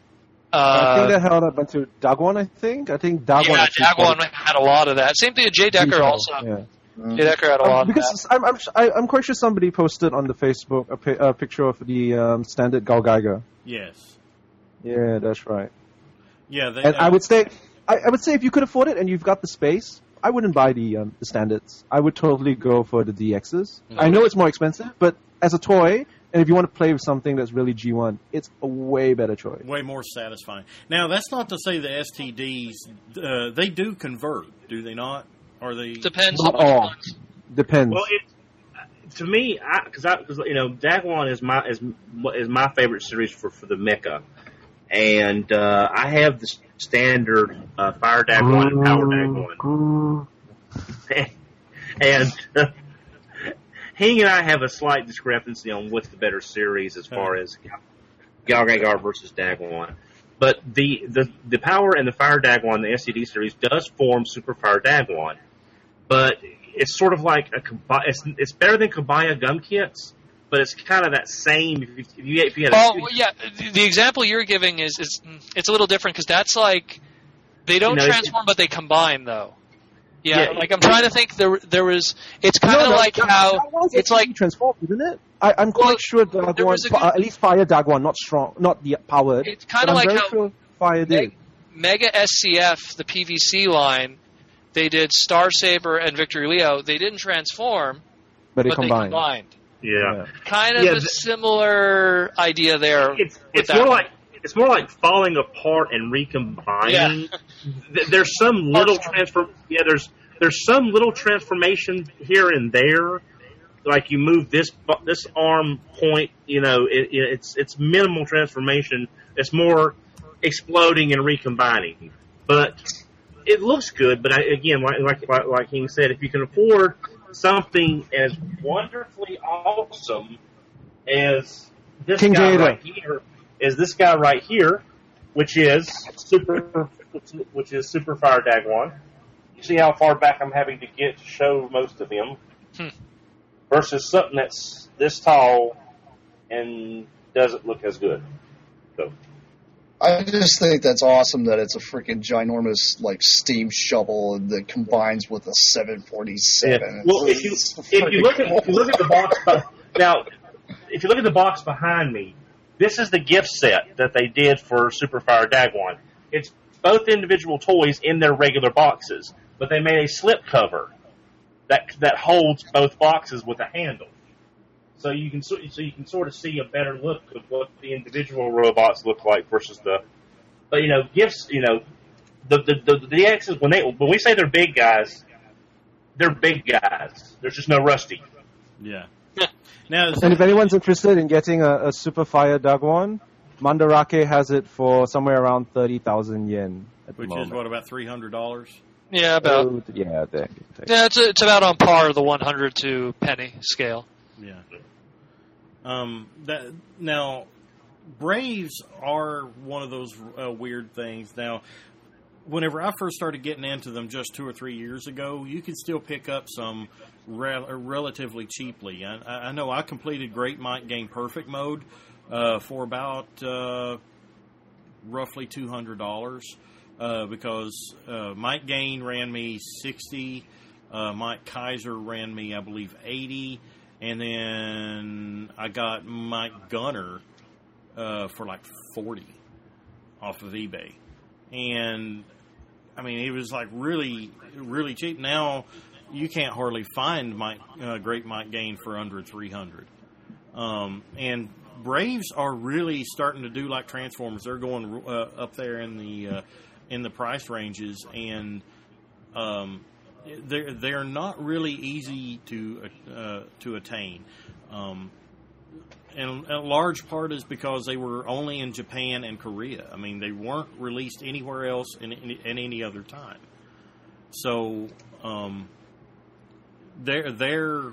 I think that held up until Dagwan, I think Dagwan. Yeah, Dagwan had a lot of that. Same thing with Jay Decker also. Yeah. Jay Decker had a lot of that. Because I'm quite sure somebody posted on the Facebook a picture of the standard Gal Geiger. Yes. Yeah, that's right. Yeah, and I would say if you could afford it and you've got the space, I wouldn't buy the standards. I would totally go for the DXs. Mm-hmm. I know it's more expensive, but as a toy, and if you want to play with something that's really G1, it's a way better choice. Way more satisfying. Now, that's not to say the STDs, they do convert, do they not? Or they depends. Not all. Depends. Well, to me, because Dagwan is my favorite series for the mecha, and I have the standard Fire Dagwan and Power Dagwan, and Hing and I have a slight discrepancy on what's the better series as far as Gal Geiger versus Dagwan. But the Power and the Fire Dagwan, the STD series, does form Super Fire Dagwan. But it's sort of like it's better than Kabaya gum kits, but it's kind of that same. If you had the example you're giving is it's a little different because that's like they don't transform, but they combine though. Yeah, like I'm trying to think. There was. It's kind of like how it's like transformed, isn't it? I'm quite sure Dagwan, at least Fire Dagwan, not strong, not the powered. It's kind of like how sure Fire did. Mega SCF, the PVC line, they did Star Saber and Victory Leo. They didn't transform, but they combined. Yeah, kind of a similar idea there. It's more like falling apart and recombining. Yeah. There's some little there's some little transformation here and there. Like you move this arm point, it's minimal transformation. It's more exploding and recombining. But it looks good. But again, like King said, if you can afford something as wonderfully awesome as this King guy Jada. right here. Is this guy right here, which is Super Fire Dagwan. You see how far back I'm having to get to show most of him, versus something that's this tall and doesn't look as good. So I just think that's awesome that it's a freaking ginormous steam shovel that combines with a 747. Yeah. Well, if you look at the box now, if you look at the box behind me. This is the gift set that they did for Super Fire Dagwan. It's both individual toys in their regular boxes, but they made a slip cover that holds both boxes with a handle. So you can sort of see a better look of what the individual robots look like versus the. But gifts. the DXs when we say they're big guys, they're big guys. There's just no Rusty. Yeah. Now, and if anyone's interested in getting a Super Fire Dagwan, Mandarake has it for somewhere around 30,000 yen. Which is what, about $300? Yeah, about. It's about on par the 100 to penny scale. Yeah. Now, Braves are one of those weird things. Now, whenever I first started getting into them just 2 or 3 years ago, you could still pick up some relatively cheaply. I know I completed Great Might Gain Perfect mode for about roughly $200 because Might Gain ran me $60, Mike Kaiser ran me, I believe, $80, and then I got Mike Gunner for like $40 off of eBay. And I mean, it was like really, really cheap. Now you can't hardly find Great Might Gain for under $300. And Braves are really starting to do like Transformers. They're going up there in the price ranges, and they're not really easy to attain. And a large part is because they were only in Japan and Korea. I mean, they weren't released anywhere else in any other time. So their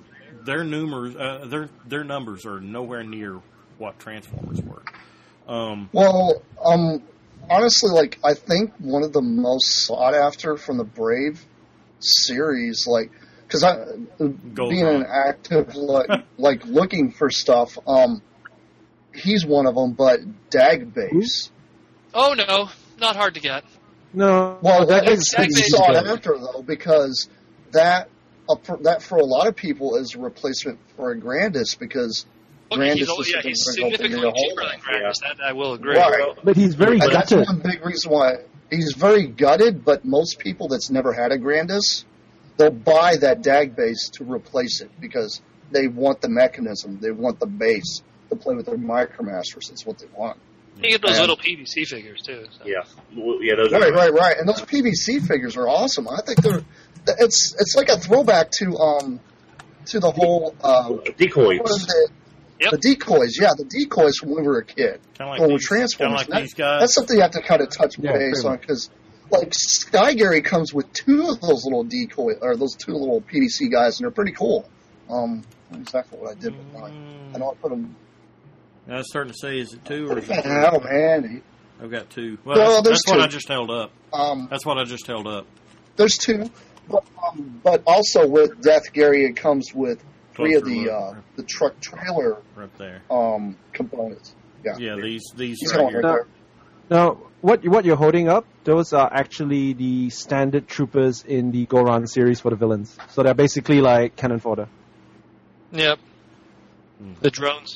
numbers are nowhere near what Transformers were. Honestly, like, I think one of the most sought after from the Brave series, like, because being an active, like looking for stuff, he's one of them, but Dagbase. Oh, no. Not hard to get. No. Well, that is sought after, though, because that for a lot of people is a replacement for a Grandis, because Grandis he's significantly cheaper than Grandis. That I will agree. Right. But he's very gutted. That's one big reason why he's very gutted, but most people that's never had a Grandis, they'll buy that Dagbase to replace it because they want the mechanism, they want the base to play with their Micromasters. That's what they want. You get those little PVC figures too. So. Yeah, those are right. And those PVC figures are awesome. I think it's like a throwback to the whole decoys. The decoys, the decoys from when we were a kid. When we Transformers. That's something you have to kind of touch base on, because like Sky Gary comes with 2 of those little decoy, or those 2 little PVC guys, and they're pretty cool. Exactly what I did with mine. I know I put them. I was starting to say, is it 2 or is it 3? Oh man, I've got 2. Well, that's what I just held up. That's what I just held up. There's 2, but also with Death Gary, it comes with 3 of the truck trailer right there components. Yeah, these right here. Now, what you're holding up, those are actually the standard troopers in the Goran series for the villains. So they're basically like cannon fodder. Yep. The drones.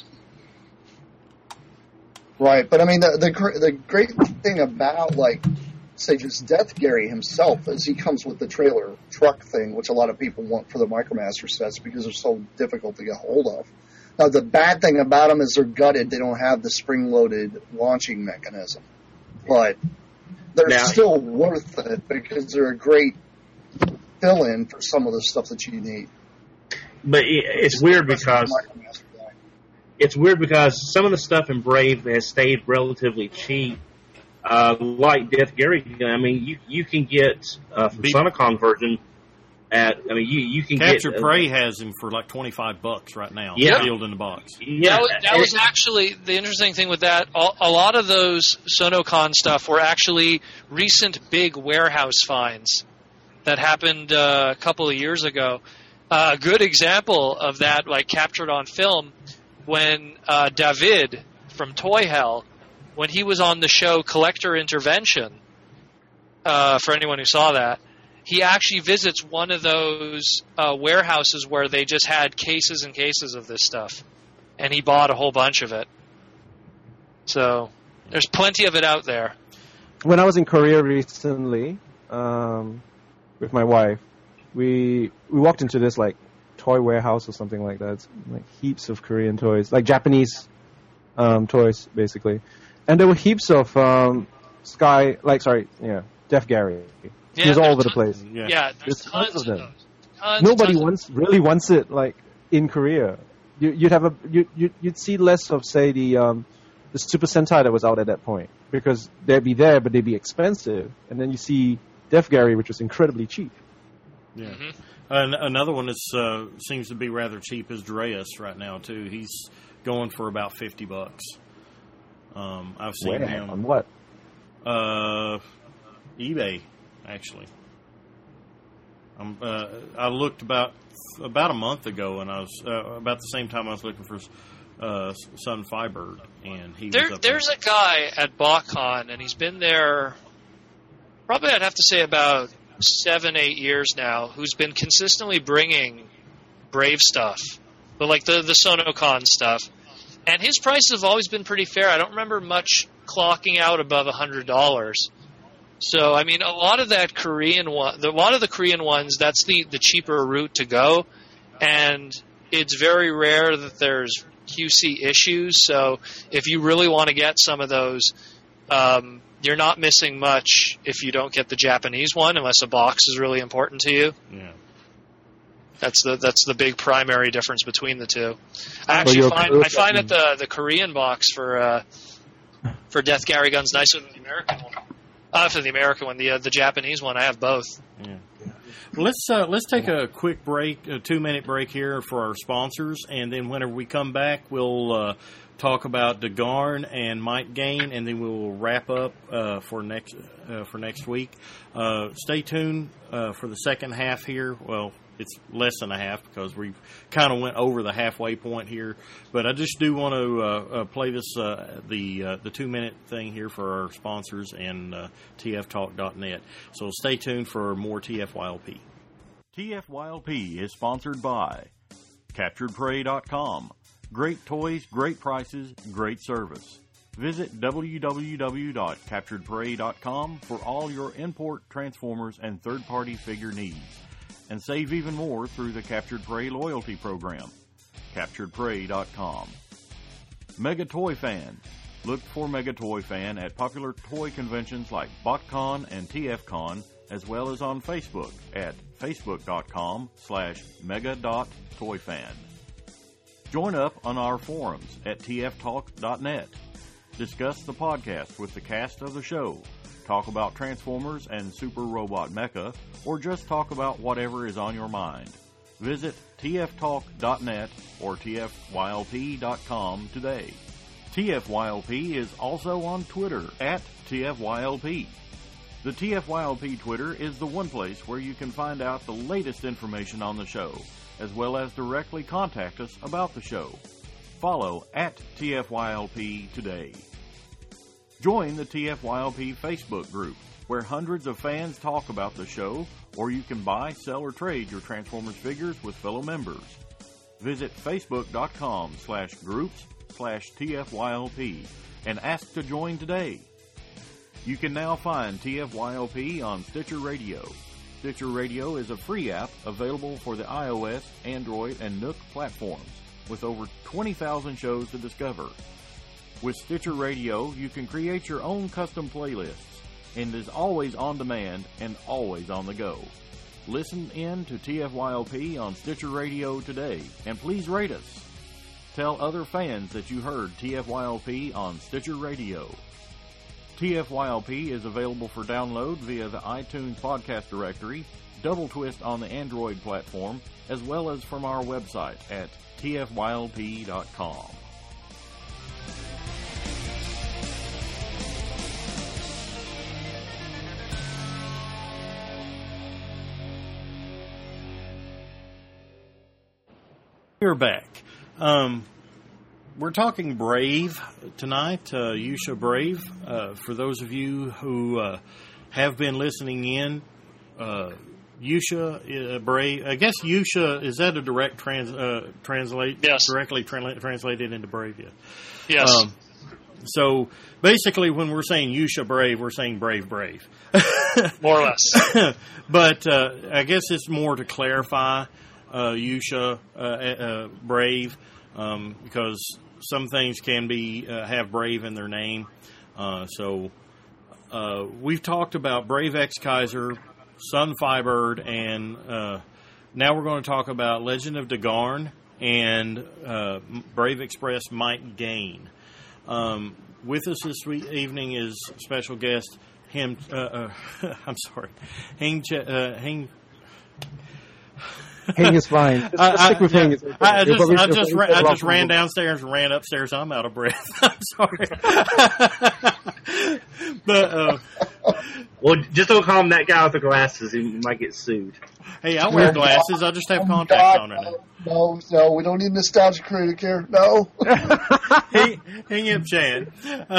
Right, but I mean the great thing about, like, say just Death Gary himself is he comes with the trailer truck thing, which a lot of people want for the Micromaster sets because they're so difficult to get hold of. Now the bad thing about them is they're gutted; they don't have the spring-loaded launching mechanism, but they're still worth it because they're a great fill-in for some of the stuff that you need. But it's weird because some of the stuff in Brave has stayed relatively cheap. Like Death Gary, I mean, you can get from Sonicon version you can Capture get Prey has him for like $25 right now. Yeah, sealed in the box. Yeah, that was actually the interesting thing with that. A lot of those Sonocon stuff were actually recent big warehouse finds that happened a couple of years ago. A good example of that, like captured on film, when David from Toy Hell, when he was on the show Collector Intervention, for anyone who saw that, he actually visits one of those warehouses where they just had cases and cases of this stuff, and he bought a whole bunch of it. So there's plenty of it out there. When I was in Korea recently with my wife, we walked into this like toy warehouse or something like that. It's, like heaps of Korean toys, like Japanese toys basically, and there were heaps of Jeff Gary. Yeah, He was all there's over the tons- place. Yeah, there's tons of them. those. Tons Nobody and wants it like in Korea. You'd see less of, say, the Super Sentai that was out at that point, because they'd be there, but they'd be expensive. And then you see Def Gary, which was incredibly cheap. Yeah. Mm-hmm. Another one that seems to be rather cheap is Dreas right now too. He's going for about $50. I've seen him on what? eBay actually. I looked about a month ago, and I was about the same time I was looking for Sun Firebird, and there's a guy at BotCon, and he's been there probably, I'd have to say, about 7-8 years now, who's been consistently bringing Brave stuff, but like the Sonocon stuff, and his prices have always been pretty fair. I don't remember much clocking out above $100. So, I mean, a lot of the Korean ones, that's the cheaper route to go, and it's very rare that there's QC issues. So, if you really want to get some of those, you're not missing much if you don't get the Japanese one, unless a box is really important to you. Yeah. That's the big primary difference between the two. I find that the Korean box for Death Gary Gun's nicer than the American one. For the American one, the Japanese one, I have both. Yeah. Well, let's take a quick break, a 2-minute break here for our sponsors, and then whenever we come back, we'll talk about DeGarn and Mike Gain, and then we will wrap up for next week. Stay tuned for the second half here. Well, it's less than a half because we kind of went over the halfway point here. But I just do want to play this the 2-minute thing here for our sponsors and TFTalk.net. So stay tuned for more TFYLP. TFYLP is sponsored by CapturedPrey.com. Great toys, great prices, great service. Visit www.CapturedPrey.com for all your import, Transformers, and third-party figure needs. And save even more through the Captured Prey loyalty program. CapturedPrey.com. Mega Toy Fan. Look for Mega Toy Fan at popular toy conventions like BotCon and TFCon, as well as on Facebook at facebook.com/mega.toyfan. Join up on our forums at tftalk.net. Discuss the podcast with the cast of the show. Talk about Transformers and Super Robot Mecha, or just talk about whatever is on your mind. Visit tftalk.net or tfylp.com today. TFYLP is also on Twitter at TFYLP. The TFYLP Twitter is the one place where you can find out the latest information on the show, as well as directly contact us about the show. Follow at TFYLP today. Join the TFYLP Facebook group, where hundreds of fans talk about the show, or you can buy, sell, or trade your Transformers figures with fellow members. Visit facebook.com/groups/TFYLP and ask to join today. You can now find TFYLP on Stitcher Radio. Stitcher Radio is a free app available for the iOS, Android, and Nook platforms, with over 20,000 shows to discover. With Stitcher Radio, you can create your own custom playlists, and is always on demand and always on the go. Listen in to TFYLP on Stitcher Radio today, and please rate us. Tell other fans that you heard TFYLP on Stitcher Radio. TFYLP is available for download via the iTunes podcast directory, Double Twist on the Android platform, as well as from our website at tfylp.com. We're back. We're talking Brave tonight, Yusha Brave. For those of you who have been listening in, Yusha Brave. I guess Yusha, is that a direct translate? Yes. Directly translated into Brave. Yeah. Yes. So basically, when we're saying Yusha Brave, we're saying Brave. More or less. But I guess it's more to clarify. Yusha Brave, because some things can be have Brave in their name. So we've talked about Brave X-Kaiser, Sun Firebird, and now we're going to talk about Legend of Dagarn and Brave Express Mike Gain. With us this evening is special guest Hing. Hing is fine. Stick with Hing. I just ran downstairs and ran upstairs. I'm out of breath. I'm sorry. But well, just don't call him that guy with the glasses. He might get sued. Hey, I wear glasses. I just have contacts on right now. No, we don't need nostalgia critic here. No. Hing Yip Chan.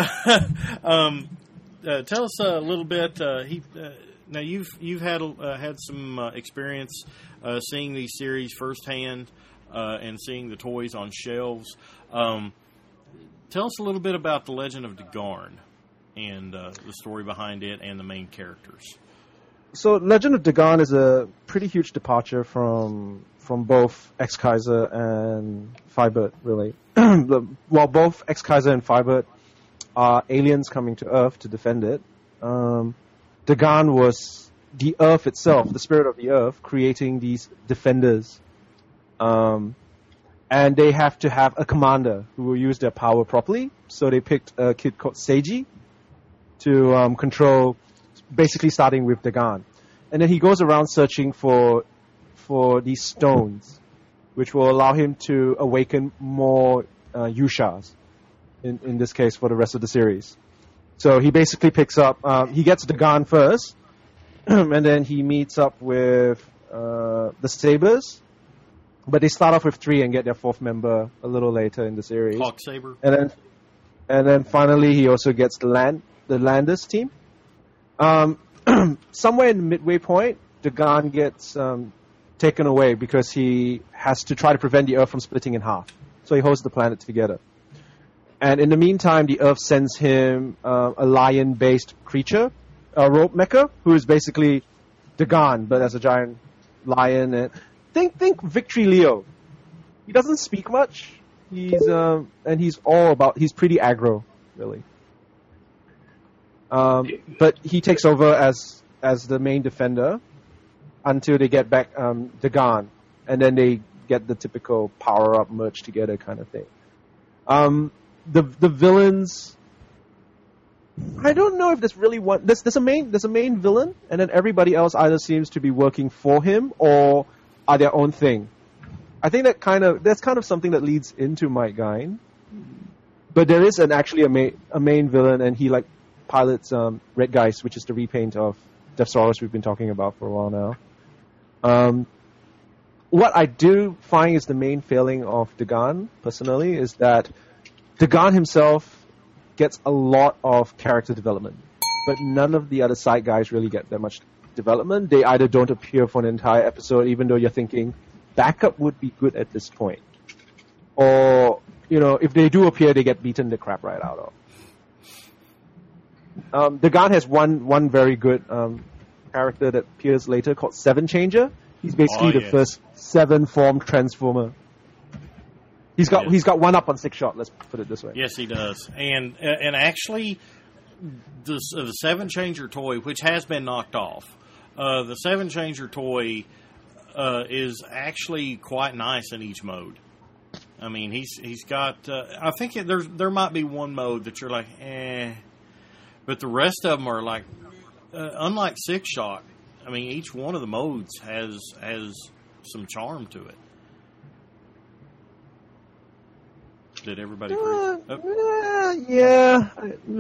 Tell us a little bit. Now you've had some experience seeing these series firsthand and seeing the toys on shelves. Tell us a little bit about the Legend of Dagarn and the story behind it and the main characters. So Legend of Dagarn is a pretty huge departure from both X-Kaiser and Firebird, really. While both X-Kaiser and Firebird are aliens coming to Earth to defend it, Dagarn was the Earth itself, the spirit of the Earth, creating these defenders. And they have to have a commander who will use their power properly. So they picked a kid called Seiji to control, basically starting with Dagarn. And then he goes around searching for these stones, which will allow him to awaken more Yushas, in this case for the rest of the series. So he basically picks up, he gets Dagarn first, and then he meets up with the Sabers, but they start off with 3 and get their 4th member a little later in the series. Hawk Saber. And then finally he also gets the Landers team. Somewhere in the midway point, Dagarn gets taken away because he has to try to prevent the Earth from splitting in half. So he holds the planet together. And in the meantime, the Earth sends him a lion-based creature, a rope mecha, who is basically Dagarn, but as a giant lion. And think Victory Leo. He doesn't speak much. He's pretty aggro, really. But he takes over as the main defender until they get back Dagarn, and then they get the typical power-up merge together kind of thing. The villains, I don't know if there's really one. There's a main villain, and then everybody else either seems to be working for him or are their own thing. I think that's kind of something that leads into Mike Gain. But there is actually a main villain, and he pilots Red Geist, which is the repaint of Deathsaurus we've been talking about for a while now. What I do find is the main failing of Dagarn, personally, is that Dagarn himself gets a lot of character development, but none of the other side guys really get that much development. They either don't appear for an entire episode, even though you're thinking backup would be good at this point, or if they do appear, they get beaten the crap right out of. Dagarn has one very good character that appears later called Seven Changer. He's basically the first 7-form Transformer. He's got one up on 6-shot. Let's put it this way. Yes, he does. And actually, the Seven Changer toy, which has been knocked off, the Seven Changer toy is actually quite nice in each mode. I mean, he's got. I think there might be one mode that you're like, but the rest of them are like, unlike 6-shot. I mean, each one of the modes has some charm to it. Did everybody agree? Yeah.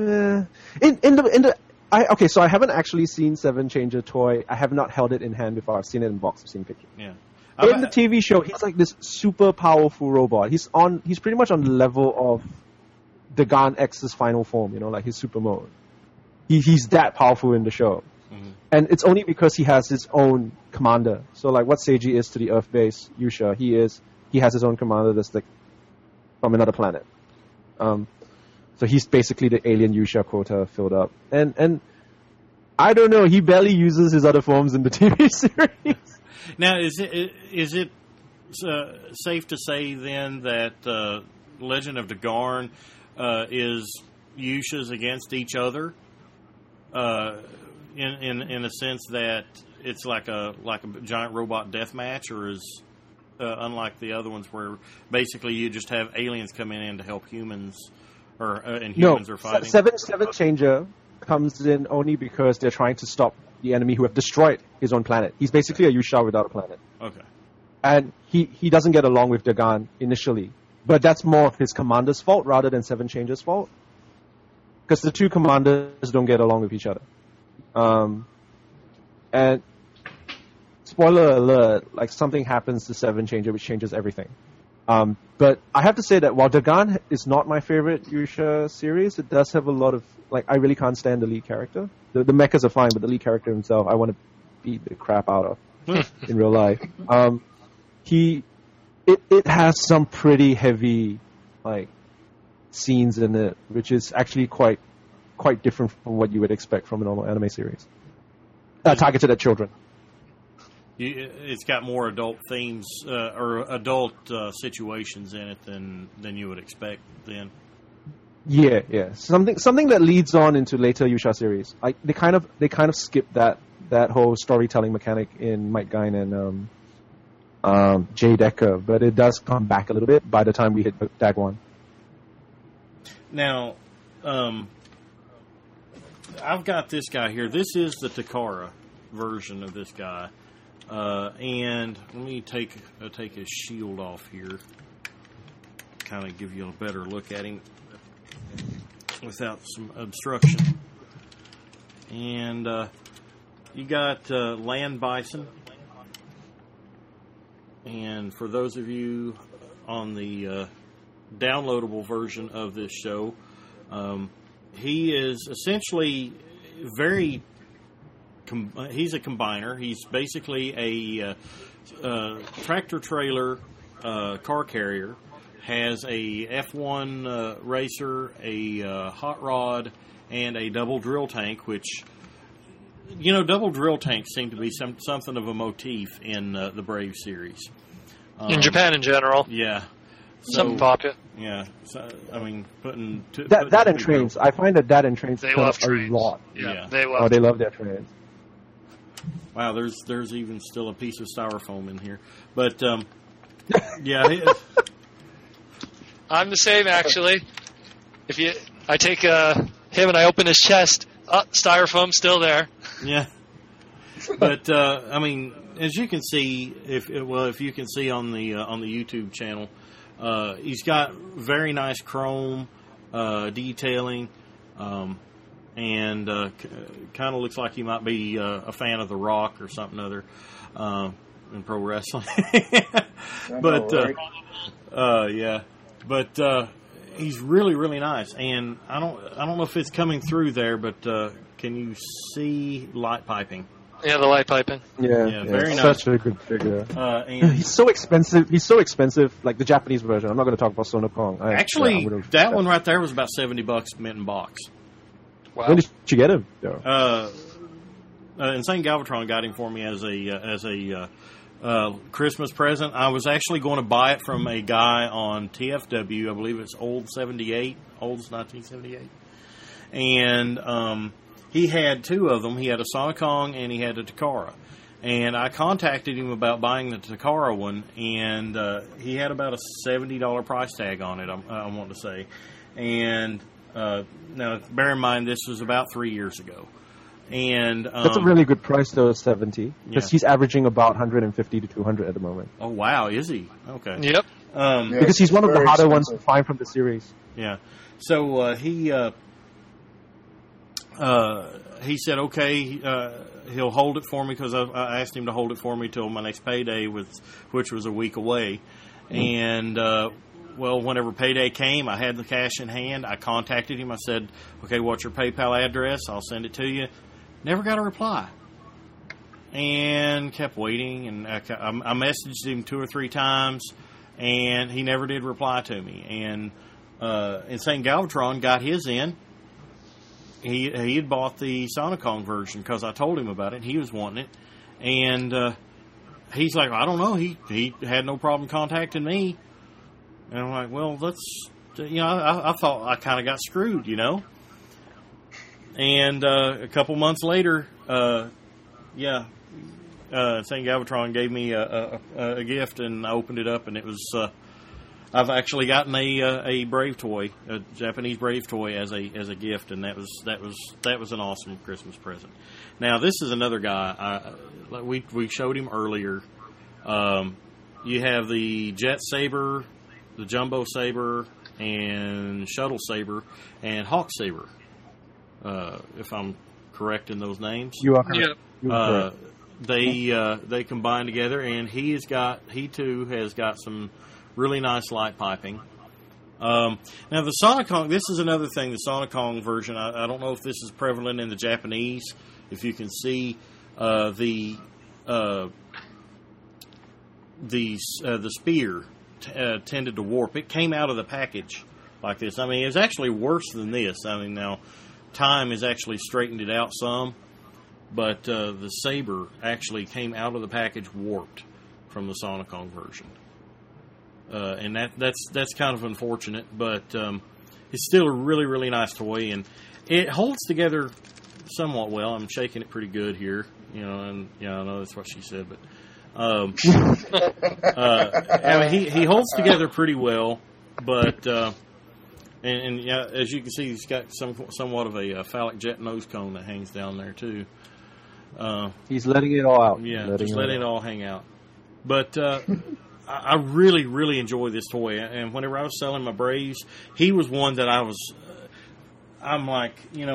So I haven't actually seen Seven Changer toy. I have not held it in hand before. I've seen it in box. I've seen pictures. Yeah. In the TV show, he's like this super powerful robot. He's pretty much on the level of Dagarn X's final form. Like his super mode. He's that powerful in the show. Mm-hmm. And it's only because he has his own commander. So like what Seiji is to the Earth base Yusha, he has his own commander that's like from another planet. So he's basically the alien Yusha quota filled up. And I don't know, he barely uses his other forms in the TV series. Now, is it safe to say then that Legend of Dagarn is Yushas against each other? in a sense that it's like a giant robot death match, or is unlike the other ones where basically you just have aliens come in to help humans, and humans are fighting? Seven Changer comes in only because they're trying to stop the enemy who have destroyed his own planet. He's basically a Yusha without a planet. Okay. And he doesn't get along with Dagan initially. But that's more of his commander's fault rather than Seven Changer's fault. Because the two commanders don't get along with each other. And spoiler alert, like something happens to Seven Changer which changes everything. But I have to say that while Dagan is not my favorite Yusha series, it does have a lot of, like, I really can't stand the lead character. The mechas are fine, but the lead character himself, I want to beat the crap out of in real life. It has some pretty heavy, like, scenes in it, which is actually quite different from what you would expect from a normal anime series. Targeted at children. It's got more adult themes or adult situations in it than you would expect. Then, yeah, something that leads on into later Yusha series. They kind of skip that whole storytelling mechanic in Might Gain and Jade Ecker, but it does come back a little bit by the time we hit Dagwan. Now, I've got this guy here. This is the Takara version of this guy. And let me take his shield off here, kind of give you a better look at him without some obstruction. And you got Land Bison. And for those of you on the downloadable version of this show, he is essentially he's a combiner. He's basically a tractor trailer car carrier. Has a F1 racer, a hot rod, and a double drill tank. Which, double drill tanks seem to be something of a motif in the Brave series. In Japan, in general, yeah. Some pocket. Yeah, so, I mean, putting that and trains. I find that and trains they love trains a lot. Yeah, they love their trains. Wow, there's even still a piece of styrofoam in here, but yeah. I'm the same actually. I take him and I open his chest, styrofoam's still there. Yeah, but I mean, as you can see, if you can see on the YouTube channel. He's got very nice chrome detailing, and kind of looks like he might be a fan of The Rock or something other in pro wrestling. But yeah, but he's really, really nice, and I don't know if it's coming through there, but can you see light piping? Yeah, the light piping. Yeah, very nice. Such a good figure. And he's so expensive. Like the Japanese version. I'm not going to talk about Sona Kong. That one right there was about $70 mint in box. Wow. When did you get him? Though? Insane Galvatron got him for me as a Christmas present. I was actually going to buy it from a guy on TFW. I believe it's Old's 1978, and he had two of them. He had a Sona Kong and he had a Takara. And I contacted him about buying the Takara one, and he had about a $70 price tag on it, I want to say. And now, bear in mind, this was about 3 years ago. And that's a really good price, though, 70. Because he's averaging about 150 to 200 at the moment. Oh, wow, is he? Okay. Yep. Because he's one of the harder ones to find from the series. Yeah. So he said, okay, he'll hold it for me because I asked him to hold it for me till my next payday, which was a week away. And, whenever payday came, I had the cash in hand. I contacted him. I said, okay, what's your PayPal address? I'll send it to you. Never got a reply. And kept waiting. And I messaged him 2 or 3 times, and he never did reply to me. And Insane Galvatron got his in. He had bought the Sona Kong version because I told him about it. He was wanting it, and he's like, I don't know. He had no problem contacting me, and I'm like, well, let's, I thought I kind of got screwed, And a couple months later, St. Galvatron gave me a gift, and I opened it up, and it was. I've actually gotten a Brave toy, a Japanese Brave toy, as a gift, and that was an awesome Christmas present. Now this is another guy. We showed him earlier. You have the Jet Saber, the Jumbo Saber, and Shuttle Saber, and Hawk Saber. If I'm correct in those names, you are correct. Yeah. They combine together, and he too has got some really nice light piping. Now the Sonicong, this is another thing. The Sonicong version, I don't know if this is prevalent in the Japanese. If you can see the spear tended to warp. It came out of the package like this. I mean, it's actually worse than this. I mean, now time has actually straightened it out some, but the Saber actually came out of the package warped from the Sonicong version. And that's kind of unfortunate, but it's still a really, really nice toy, and it holds together somewhat well. I'm shaking it pretty good here, and I know that's what she said, but I mean, he holds together pretty well, but and as you can see, he's got somewhat of a phallic jet nose cone that hangs down there too. He's letting it all out. Yeah, just letting it all hang out, but. I really, really enjoy this toy, and whenever I was selling my Braves, he was one that I'm like,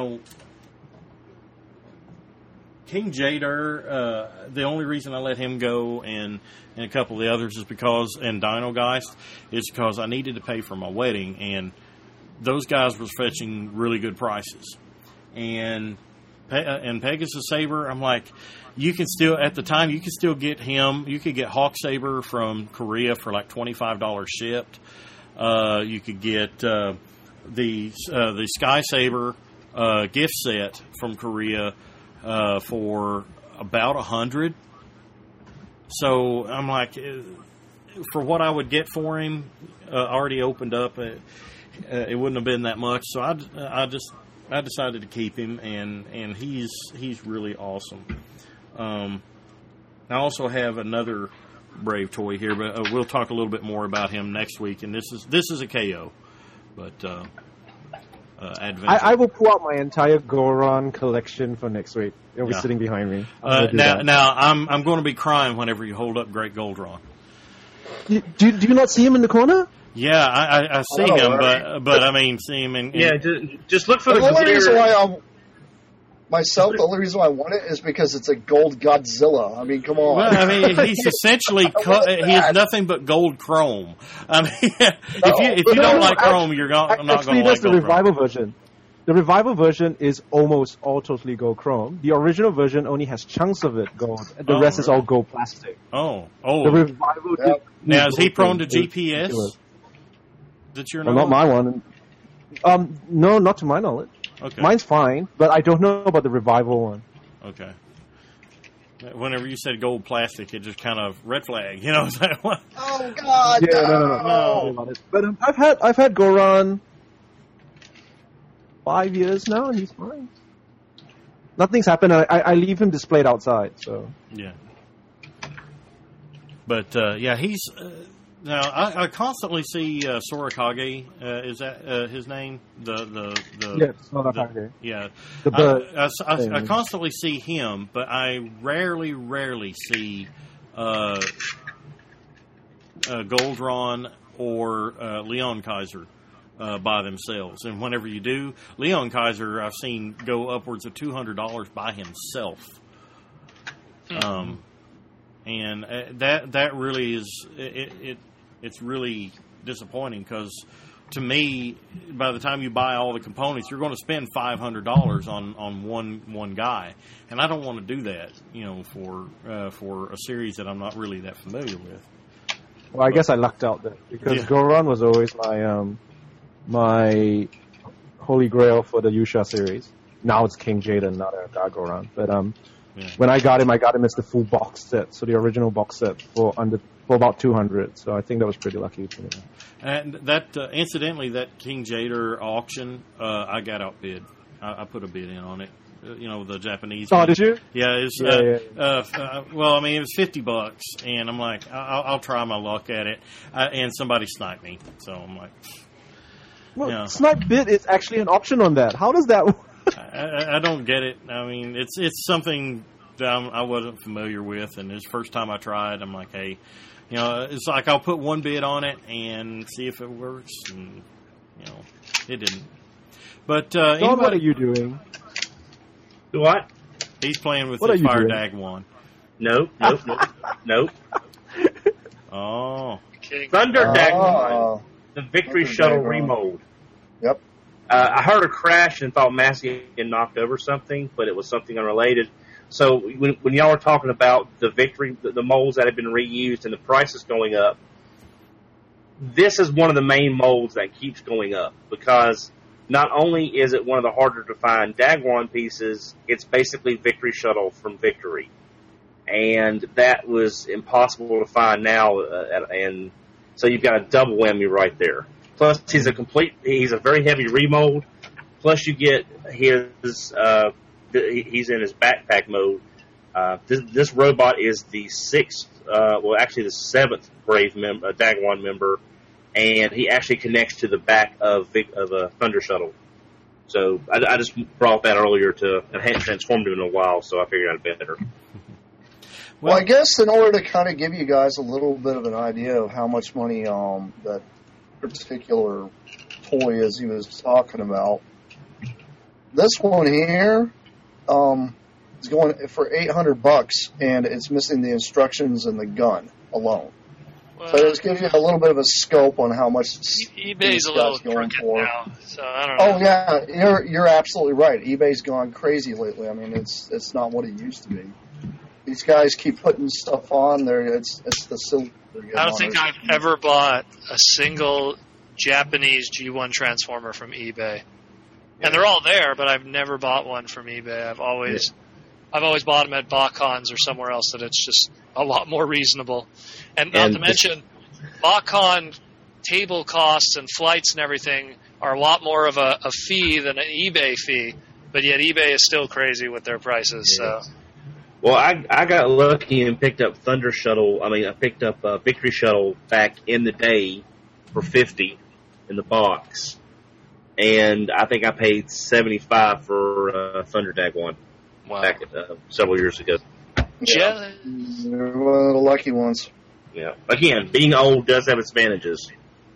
King Jader, the only reason I let him go and a couple of the others is because, and Dino Geist, is because I needed to pay for my wedding, and those guys was fetching really good prices. And Pegasus Saber, I'm like, you can still, at the time, you could still get him. You could get Hawk Saber from Korea for like $25 shipped. You could get the Sky Saber gift set from Korea for about $100. So I'm like, for what I would get for him, already opened up, it wouldn't have been that much. So I decided to keep him, and he's really awesome. I also have another Brave toy here, but we'll talk a little bit more about him next week. And this is a KO, but Adventure. I will pull out my entire Goron collection for next week. It'll be sitting behind me. Now I'm going to be crying whenever you hold up Great Goldron. Do you not see him in the corner? Yeah, I see him, but I mean, see him in just look for the only reason why the only reason why I want it is because it's a gold Godzilla. I mean, come on. Well, I mean, he's essentially he has nothing but gold chrome. I mean, if you don't like chrome, you're not going to like gold. That's the revival version. The revival version is almost all totally gold chrome. The original version only has chunks of it gold, and the rest is all gold plastic. Oh. The revival. Now, is he prone to GPS? That's your not my one. No, not to my knowledge. Okay. Mine's fine, but I don't know about the revival one. Okay. Whenever you said gold plastic, it just kind of red flag. You know what I'm saying? Oh God! Yeah, no. But I've had Goron 5 years now, and he's fine. Nothing's happened. I leave him displayed outside. So yeah. But he's. Now, I constantly see Sorakage. Is that his name? Sorakage. Yeah. The bird. I constantly see him, but I rarely see Goldron or Leon Kaiser by themselves. And whenever you do, Leon Kaiser I've seen go upwards of $200 by himself. And that really is it's really disappointing because to me, by the time you buy all the components, you're going to spend $500 on one guy, and I don't want to do that, for a series that I'm not really that familiar with. Well, I guess I lucked out there because Goron was always my holy grail for the Yusha series. Now it's King Jaden, not Goron. But when I got him as the full box set, so the original box set for about $200. So I think that was pretty lucky for me. And that incidentally, that King Jader auction, I got outbid. I put a bid in on it. The Japanese. Oh, one. did you? Yeah, it's well, I mean, it was $50, and I'm like, I'll try my luck at it, and somebody sniped me, so I'm like, well, snipe bid is actually an option on that. How does that work? I don't get it. I mean, it's something that I wasn't familiar with, and it's the first time I tried. I'm like, hey, it's like I'll put one bid on it and see if it works, and it didn't. But Don, what are you doing? What? He's playing with What his are you Fire doing? Dagwan. Nope. Oh. Thunder Dagwan, the Victory Shuttle remold. Yep. I heard a crash and thought Massey had knocked over something, but it was something unrelated. So when y'all were talking about the Victory, the molds that have been reused and the prices going up, this is one of the main molds that keeps going up because not only is it one of the harder to find Dagwan pieces, it's basically Victory Shuttle from Victory. And that was impossible to find now, and so you've got a double whammy right there. Plus, he's a very heavy remold. Plus, you get he's in his backpack mode. This robot is the the seventh Brave Dagwan member, and he actually connects to the back of a Thunder Shuttle. So I just brought that earlier I hadn't transformed him in a while, so I figured I'd better. Well, I guess in order to kind of give you guys a little bit of an idea of how much money that particular toy is he was talking about, this one here is going for $800, and it's missing the instructions and the gun alone. Well, So this gives you a little bit of a scope on how much eBay's a little crooked now, so I don't know. Oh yeah, you're absolutely right. eBay's gone crazy lately. I mean, it's not what it used to be. These guys keep putting stuff on there. It's the silver. I don't think I've ever bought a single Japanese G1 Transformer from eBay, and they're all there, but I've never bought one from eBay. I've always bought them at BotCons or somewhere else that it's just a lot more reasonable. And not to mention, BotCon table costs and flights and everything are a lot more of a fee than an eBay fee, but yet eBay is still crazy with their prices. So. Well, I got lucky and picked up Thunder Shuttle. I picked up Victory Shuttle back in the day for $50 in the box, and I think I paid $75 for Thunder Dagwan back several years ago. Yeah, you're one of the lucky ones. Yeah. Again, being old does have its advantages.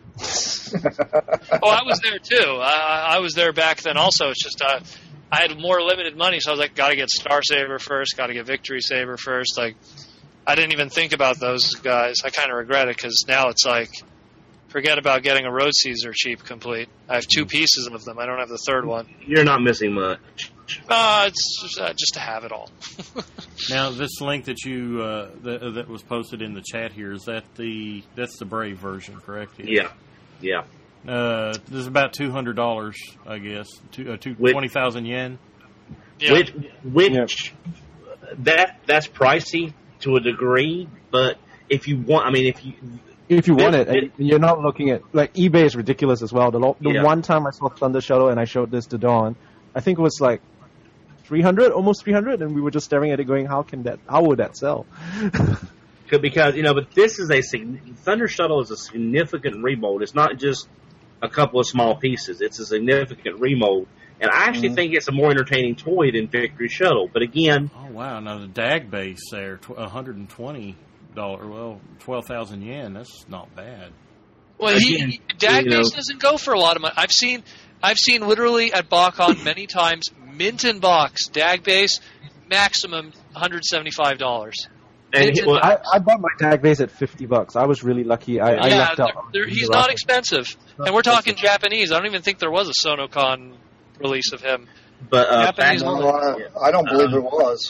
Oh, I was there too. I was there back then also. It's just I had more limited money, so I was like, got to get Star Saber first, got to get Victory Saber first. Like, I didn't even think about those guys. I kind of regret it because now it's like, forget about getting a Road Caesar cheap complete. I have two pieces of them. I don't have the third one. You're not missing much. It's just to have it all. Now, this link that you that was posted in the chat here, that's the Brave version, correct? Yeah. This is about $200, I guess. 20,000 yen. Yeah. Which that's pricey to a degree, but if you want, if you want it, and you're not looking at like eBay is ridiculous as well. The one time I saw Thunder Shuttle and I showed this to Dawn, I think it was like 300, almost 300, and we were just staring at it, going, "How would that sell?" Because but this is Thunder Shuttle is a significant remold. It's not just a couple of small pieces. It's a significant remold, and I actually think it's a more entertaining toy than Victory Shuttle. But again, oh wow! Now the DAG base there, $120. Well, 12,000 yen. That's not bad. Well, DAG base doesn't go for a lot of money. I've seen literally at BotCon many times mint in box DAG base maximum $175. And I bought my DAG base at $50. I was really lucky. I lucked out. He's not expensive, and we're talking Japanese. I don't even think there was a Sonocon release of him. But Japanese I don't believe it was.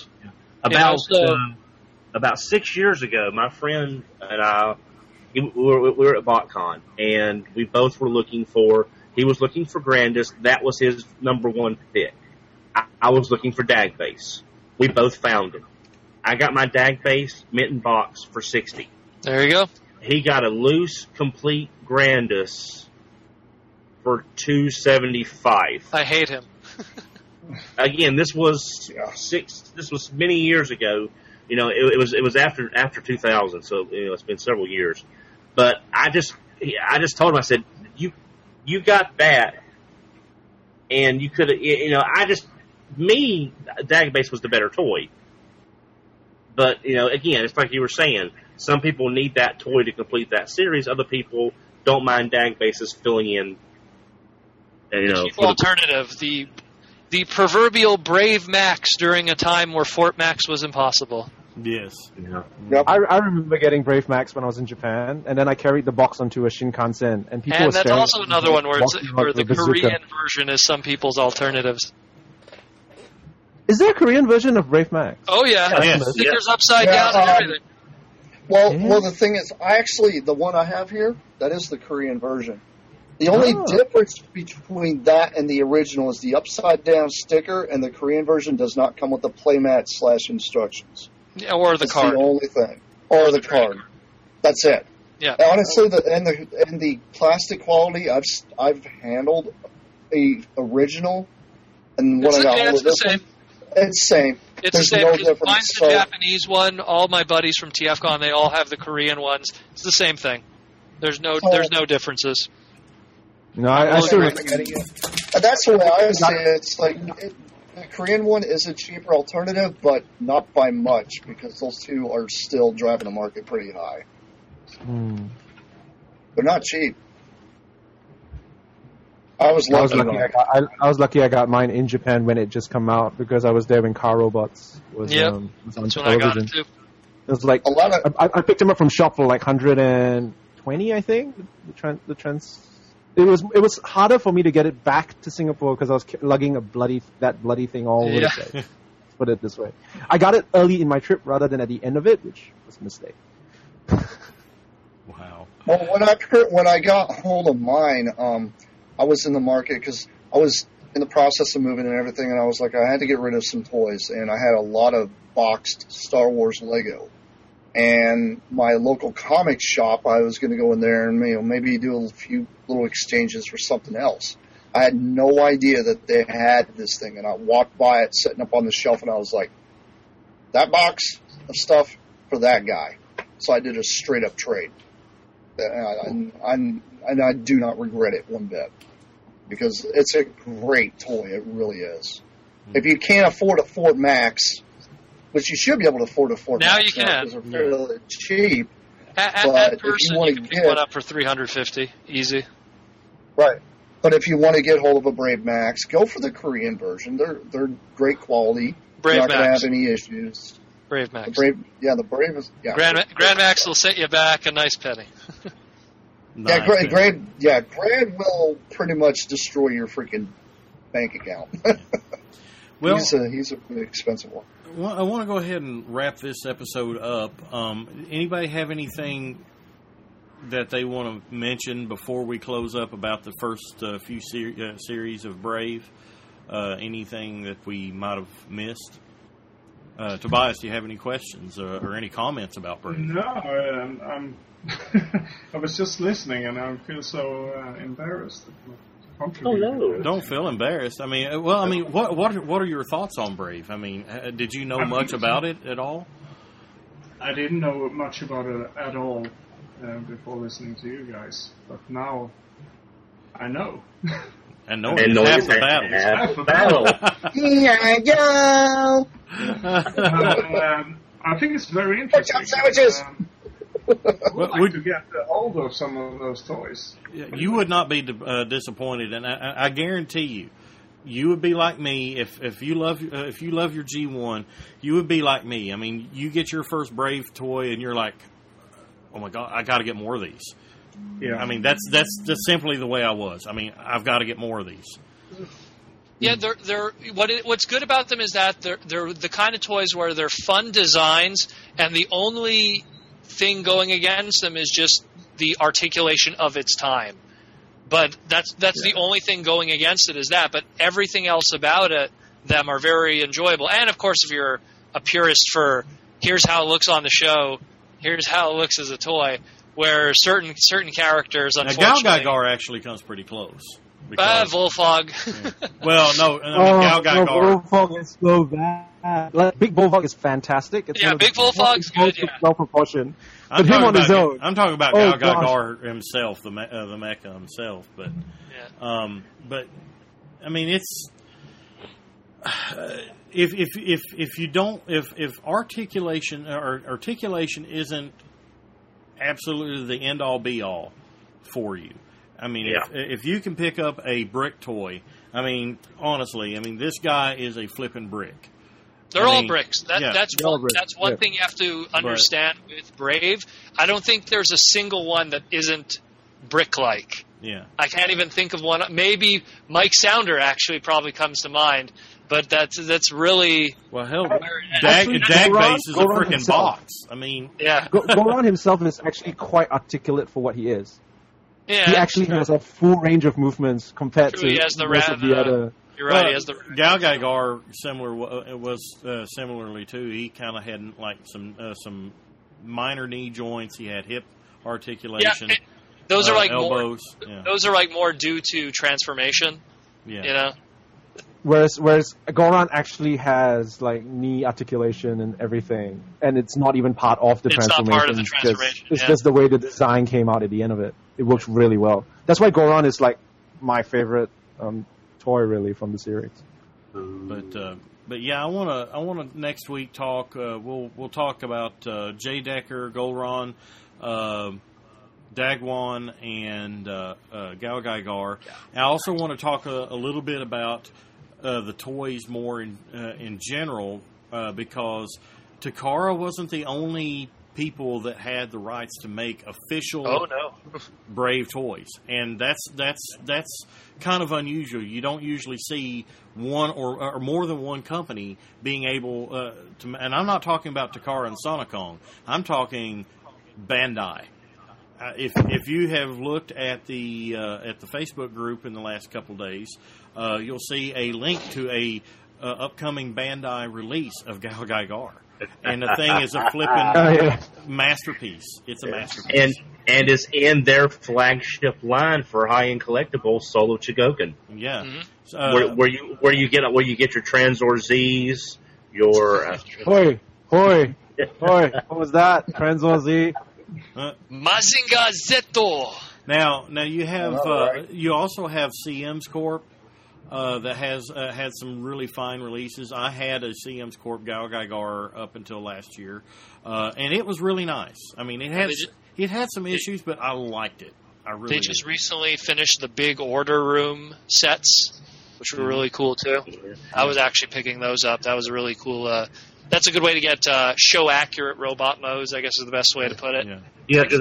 About 6 years ago, my friend and I, we were at BotCon, and we both were looking for. He was looking for Grandis. That was his number one pick. I was looking for DAG base. We both found it. I got my DAG base mint in box for $60. There you go. He got a loose, complete Grandis for $275. I hate him. again, this was This was many years ago. It was after 2000, so it's been several years. But I just told him, I said, you got that, and you could have, Dagbase was the better toy. But again, it's like you were saying, some people need that toy to complete that series. Other people don't mind Dagbases filling in. Alternative, the proverbial Brave Max during a time where Fort Max was impossible. Yes. Yeah. Yep. I remember getting Brave Max when I was in Japan, and then I carried the box onto a Shinkansen, and people were that's staring also at another one where the bazooka. Korean version is some people's alternatives. Is there a Korean version of Brave Max? Oh yeah, Yes. stickers upside down and everything. Well, the thing is, the one I have here, that is the Korean version. The only difference between that and the original is the upside down sticker, and the Korean version does not come with the playmat / instructions. Yeah, or the That's card. the only thing. Or the card. That's it. Yeah. Honestly, the plastic quality, I've handled a original, and what I got with this one, it's the same. It's There's the same. no Mine's difference. the Japanese one. All my buddies from TFCon, they all have the Korean ones. It's the same thing. There's no differences. No, I still And that's the way I say it. It's like the Korean one is a cheaper alternative, but not by much, because those two are still driving the market pretty high. They're not cheap. I was lucky I got mine in Japan when it just come out, because I was there when Car Robots was on That's when television. I got it too. It was like I picked them up from shop for like 120, I think. The trans. It was harder for me to get it back to Singapore because I was lugging that bloody thing all over the place. Let's put it this way. I got it early in my trip rather than at the end of it, which was a mistake. Wow. Well, when I got hold of mine, I was in the market because I was in the process of moving and everything, and I was like, I had to get rid of some toys, and I had a lot of boxed Star Wars Lego. And my local comic shop, I was going to go in there and maybe do a few little exchanges for something else. I had no idea that they had this thing, and I walked by it sitting up on the shelf, and I was like, that box of stuff for that guy. So I did a straight-up trade. And I do not regret it one bit, because it's a great toy. It really is. If you can't afford a Fort Max, which you should be able to afford a Fort now Max you can. because they're fairly cheap. At person, you can pick one up for $350, easy. Right. But if you want to get hold of a Brave Max, go for the Korean version. They're great quality. Brave You're not going to Max. have any issues. Brave Max. The Brave is Grand Max will set you back a nice penny. Grand will pretty much destroy your freaking bank account. Well, he's a pretty expensive one. I want to go ahead and wrap this episode up. Anybody have anything that they want to mention before we close up about the first few series of Brave? Anything that we might have missed? Tobias, do you have any questions or any comments about Brave? No, I'm I was just listening, and I feel so embarrassed. Oh no! Don't feel embarrassed. I mean, what are your thoughts on Brave? I mean, did you know much about it at all? I didn't know much about it at all before listening to you guys, but now I know. And knowing half the battle. Half the battle. I think it's very interesting. Sandwiches. I would like to get hold of some of those toys. You would not be disappointed, and I guarantee you would be like me if you love your G1. You would be like me. I mean, you get your first Brave toy, and you're like, "Oh my God, I got to get more of these." Yeah, I mean that's simply the way I was. I mean, I've got to get more of these. Yeah, they're what's good about them is that they're the kind of toys where they're fun designs, and the only thing going against them is just the articulation of its time. But that's the only thing going against it is that. But everything else about them are very enjoyable. And of course, if you're a purist for here's how it looks on the show, here's how it looks as a toy, where certain characters, unfortunately, now, Gal Gar actually comes pretty close. Volfog. Yeah. Well, no, Gal Gaigar. Volfog is so bad. Like, Big Volfog is fantastic. It's Big Volfog's good. Yeah. Well proportioned. But him on his own. I'm talking about Gal Gaigar himself, the mecha himself. But, but I mean, it's if you don't if articulation isn't absolutely the end all be all for you. I mean, if you can pick up a brick toy, I mean, honestly, I mean, this guy is a flipping brick. They're all bricks. That's one thing you have to understand with Brave. I don't think there's a single one that isn't brick-like. Yeah. I can't even think of one. Maybe Mike Sounder actually probably comes to mind, but that's really... Well, hell, Dagbase is a freaking box. I mean... Yeah. Goron himself is actually quite articulate for what he is. Yeah, he actually has a full range of movements compared to most of the other... You're right. He has the Gal Gaigar similarly too. He kind of had like some minor knee joints. He had hip articulation. Yeah, those are like elbows. Those are like more due to transformation. Yeah. You know. Whereas Goron actually has like knee articulation and everything, and it's not even part of the transformation. It's not part of the transformation. It's just the way the design came out at the end of it. It works really well. That's why Goron is like my favorite toy really from the series. But yeah, I wanna next week talk. We'll talk about Jay Decker, Goron, Dagwan, and Gal Gaigar. I also want to talk a little bit about the toys more in general because Takara wasn't the only people that had the rights to make official Brave toys, and that's kind of unusual. You don't usually see one or more than one company being able to. And I'm not talking about Takara and Sonicon. I'm talking Bandai. If you have looked at the Facebook group in the last couple of days, you'll see a link to a upcoming Bandai release of Gal Gaigar. And the thing is a flipping masterpiece. It's a masterpiece. And it's in their flagship line for high-end collectibles, Solo Chigoken. Yeah. Mm-hmm. Where you get your Transor Z's, your Hoi. What was that? Transor Z. Mazinga Zeto. Now you have you also have CM's Corp. That has had some really fine releases. I had a CM's Corp Gal Gaigar up until last year, and it was really nice. I mean, it had some issues, but I liked it. They just recently finished the Big Order Room sets, which were really cool too. I was actually picking those up. That was a really cool. That's a good way to get show accurate robot modes, I guess is the best way to put it. Yeah, because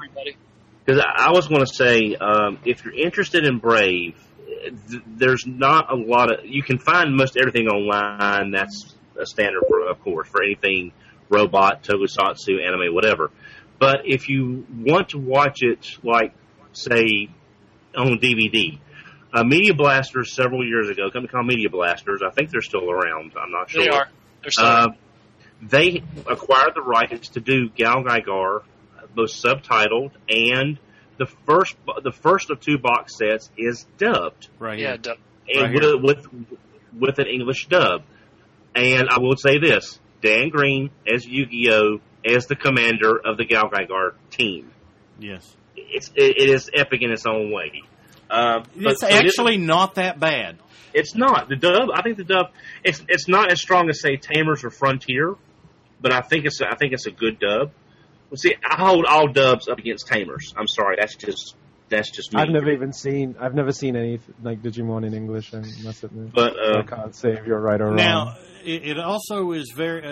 I was going to say, if you're interested in Brave. There's not a lot of... You can find most everything online. That's a standard, of course, for anything robot, tokusatsu, anime, whatever. But if you want to watch it, like, say, on DVD, Media Blasters several years ago, a company called Media Blasters, I think they're still around. I'm not sure. They are. They're still around. They acquired the rights to do Gal Gaigar, both subtitled and... The first of two box sets is dubbed. Right. Yeah, dubbed. And with an English dub. And I will say this, Dan Green as Yu-Gi-Oh! As the commander of the Gal Gaigar team. Yes. It is epic in its own way. It's actually not that bad. It's not. The dub, I think the dub, it's not as strong as, say, Tamers or Frontier, but I think it's a good dub. Well, see, I hold all dubs up against Tamers. I'm sorry, that's just me. I've never seen any like Digimon in English. I must admit, but I can't say if you're right or wrong. Now, it also is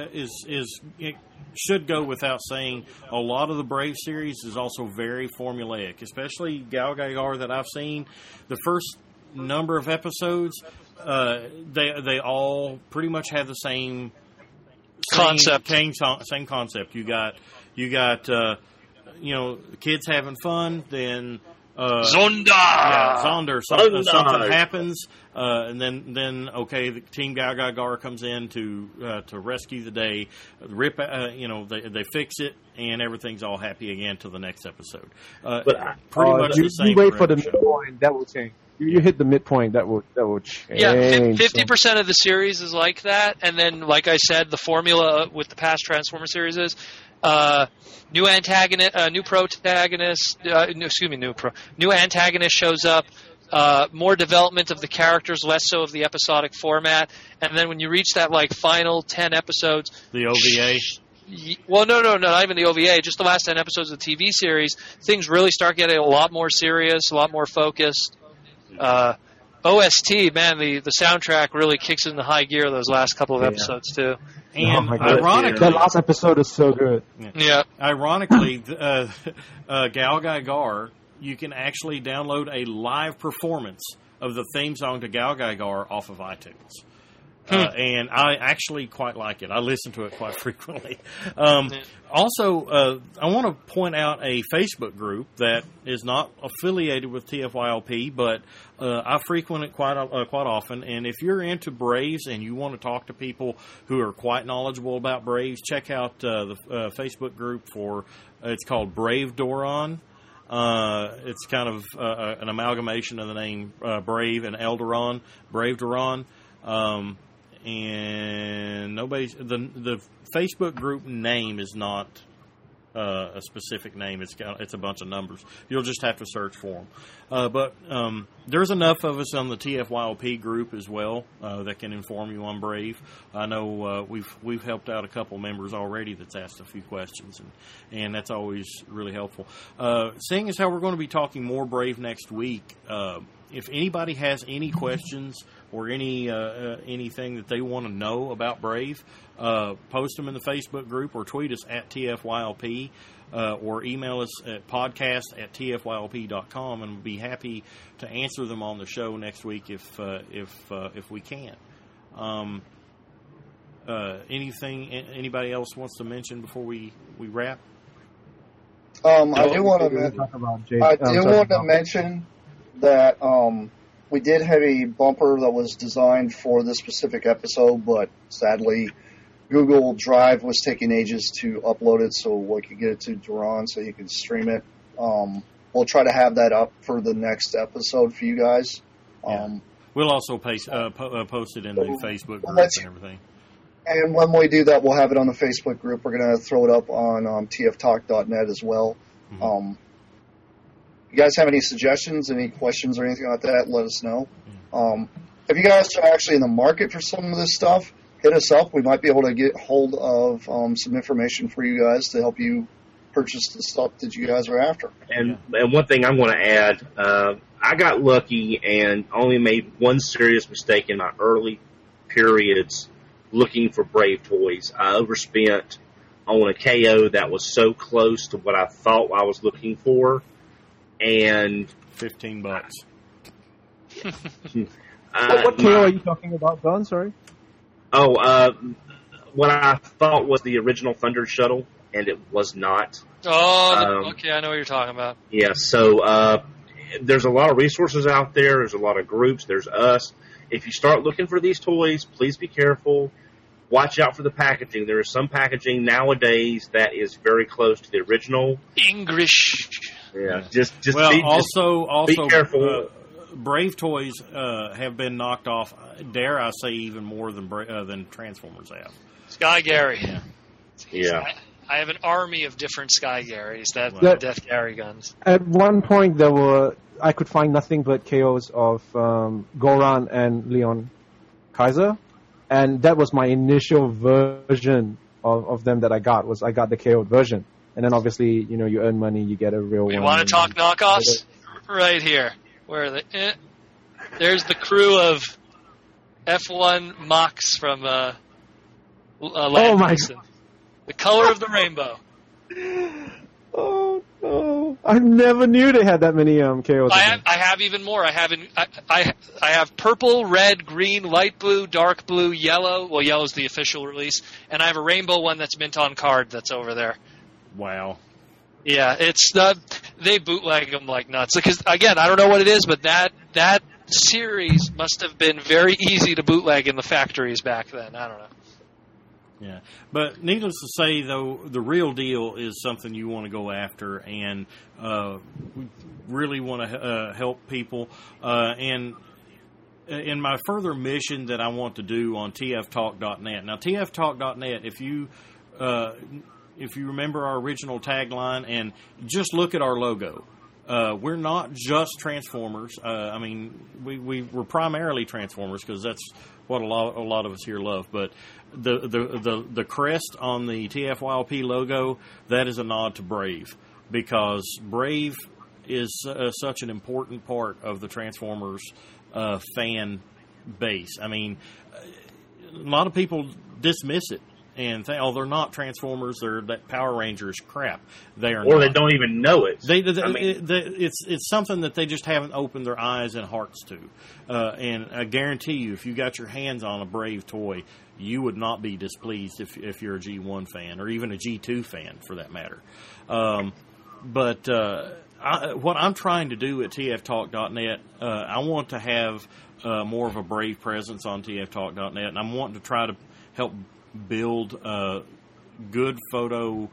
it should go without saying. A lot of the Brave series is also very formulaic, especially Gal Gaigar that I've seen. The first number of episodes, they all pretty much have the same concept. Same concept. You got kids having fun, then Zonda! Yeah, Zonder. Something happens, and then okay, the Team Gao comes in to rescue the day. They fix it, and everything's all happy again till the next episode. Pretty much the same. You wait for the midpoint, that will change. You hit the midpoint, that will change. Yeah, 50% of the series is like that, and then, like I said, the formula with the past Transformer series is new antagonist shows up, more development of the characters, less so of the episodic format, and then when you reach that final 10 episodes, the OVA. Well, no, not even the OVA. Just the last 10 episodes of the TV series, things really start getting a lot more serious, a lot more focused. OST, man, the soundtrack really kicks into high gear those last couple of episodes too. And ironically, that last episode is so good. Yeah. Ironically, Gal-Gadar, you can actually download a live performance of the theme song to Gal-Gadar off of iTunes. And I actually quite like it. I listen to it quite frequently. Also, I want to point out a Facebook group that is not affiliated with TFYLP, but I frequent it quite often. And if you're into Braves and you want to talk to people who are quite knowledgeable about Braves, check out the Facebook group it's called Brave Doron. It's kind of an amalgamation of the name Brave and Eldoron, Brave Doron. And the Facebook group name is not a specific name. It's a bunch of numbers. You'll just have to search for them. But there's enough of us on the TFYLP group as well that can inform you on Brave. I know we've helped out a couple members already that's asked a few questions, and that's always really helpful. Seeing as how we're going to be talking more Brave next week, if anybody has any questions or anything that they want to know about Brave, post them in the Facebook group or tweet us at TFYLP or email us at podcast@tfylp.com, and we'll be happy to answer them on the show next week if we can. Anything anybody else wants to mention before we wrap? I do want to mention that we did have a bumper that was designed for this specific episode, but sadly Google Drive was taking ages to upload it, so we could get it to Duran so you can stream it. We'll try to have that up for the next episode for you guys. We'll also post it in the Facebook group and everything. And when we do that, we'll have it on the Facebook group. We're going to throw it up on tftalk.net as well. Mm-hmm. If you guys have any suggestions, any questions or anything like that, let us know. If you guys are actually in the market for some of this stuff, hit us up. We might be able to get hold of some information for you guys to help you purchase the stuff that you guys are after. And one thing I'm going to add, I got lucky and only made one serious mistake in my early periods looking for Brave toys. I overspent on a KO that was so close to what I thought I was looking for. And $15. What KO are you talking about, Don? Sorry. What I thought was the original Thunder Shuttle, and it was not. Okay, I know what you're talking about. Yeah, so there's a lot of resources out there. There's a lot of groups. There's us. If you start looking for these toys, please be careful. Watch out for the packaging. There is some packaging nowadays that is very close to the original. English. Yeah, also be careful. Brave toys have been knocked off. Dare I say, even more than Transformers have. Sky Gary. Yeah. I have an army of different Sky Garys that Death Gary guns. At one point, I could find nothing but KOs of Goran and Leon Kaiser, and that was my initial version of them that I got. I got the KO'd version. And then obviously, you earn money, you get a real one. You want to talk knockoffs? Right here. Where are they? There's the crew of F1 Mox from Land Vixen. The color of the rainbow. Oh no! I never knew they had that many KOs. I have even more. I have purple, red, green, light blue, dark blue, yellow. Well, yellow's the official release, and I have a rainbow one that's mint on card that's over there. Wow. Yeah, it's they bootleg them like nuts. Because again, I don't know what it is, but that series must have been very easy to bootleg in the factories back then. I don't know. Yeah, but needless to say, though, the real deal is something you want to go after, and we really want to help people. And in my further mission that I want to do on tftalk.net. Now, tftalk.net, if you remember our original tagline, and just look at our logo. We're not just Transformers. I mean, we're primarily Transformers because that's what a lot of us here love. But the crest on the TFYLP logo, that is a nod to Brave, because Brave is such an important part of the Transformers fan base. I mean, a lot of people dismiss it and think, oh, they're not Transformers, they're that Power Rangers crap. They are, or not. They don't even know it. It's something that they just haven't opened their eyes and hearts to. And I guarantee you, if you got your hands on a Brave toy, you would not be displeased if you're a G1 fan, or even a G2 fan for that matter. But what I'm trying to do at tftalk.net, I want to have more of a Brave presence on tftalk.net, and I'm wanting to try to help build a good photo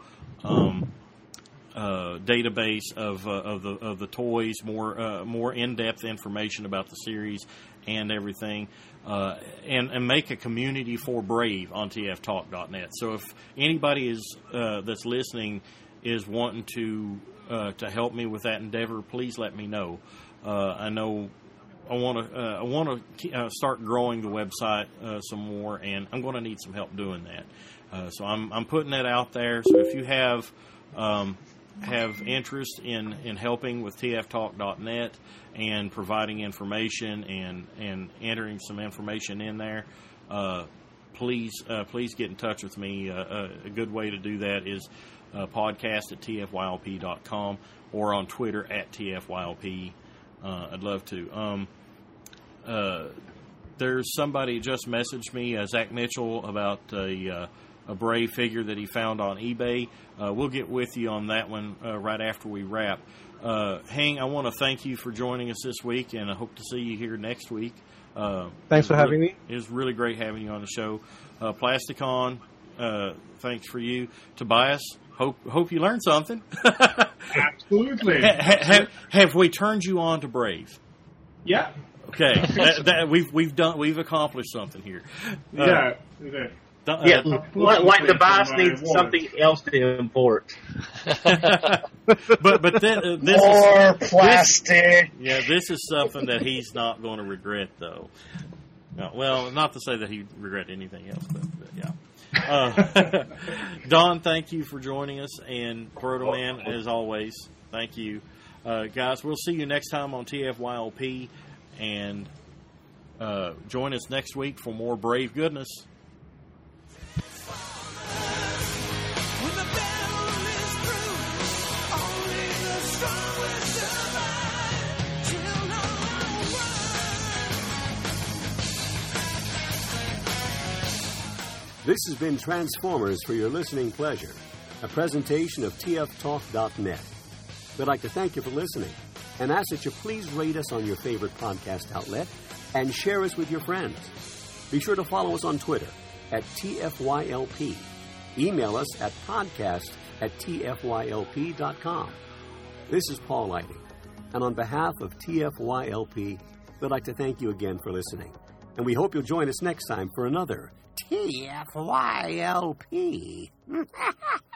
database of the toys, more in-depth information about the series and everything, and make a community for Brave on tftalk.net. So if anybody is that's listening is wanting to help me with that endeavor, please let me know. I know I want to start growing the website some more, and I'm going to need some help doing that. So I'm putting that out there. So if you have interest in helping with tftalk.net and providing information and entering some information in there, please get in touch with me. A good way to do that is podcast at tfylp.com or on Twitter at tfylp. I'd love to. There's somebody just messaged me, Zach Mitchell, about a Brave figure that he found on eBay. We'll get with you on that one right after we wrap. Hang, I want to thank you for joining us this week, and I hope to see you here next week. Thanks for having me. It was really great having you on the show. Plasticon, thanks for you. Tobias, hope you learned something. Absolutely. Have we turned you on to Brave? Yeah. Okay, we've accomplished something here. Yeah. Like Tobias needs something else to import. but this more plastic. This is something that he's not going to regret, though. Well, not to say that he'd regret anything else, but yeah. Don, thank you for joining us, and Proto Man, as always, thank you. Guys, we'll see you next time on TFYLP, and join us next week for more Brave goodness. When the battle is through, only the strong will survive. Children This has been Transformers for your listening pleasure, a presentation of tftalk.net. We'd like to thank you for listening and ask that you please rate us on your favorite podcast outlet and share us with your friends. Be sure to follow us on Twitter at TFYLP. Email us at podcast@tfylp.com. This is Paul Lighting, and on behalf of TFYLP, we'd like to thank you again for listening. And we hope you'll join us next time for another TFYLP.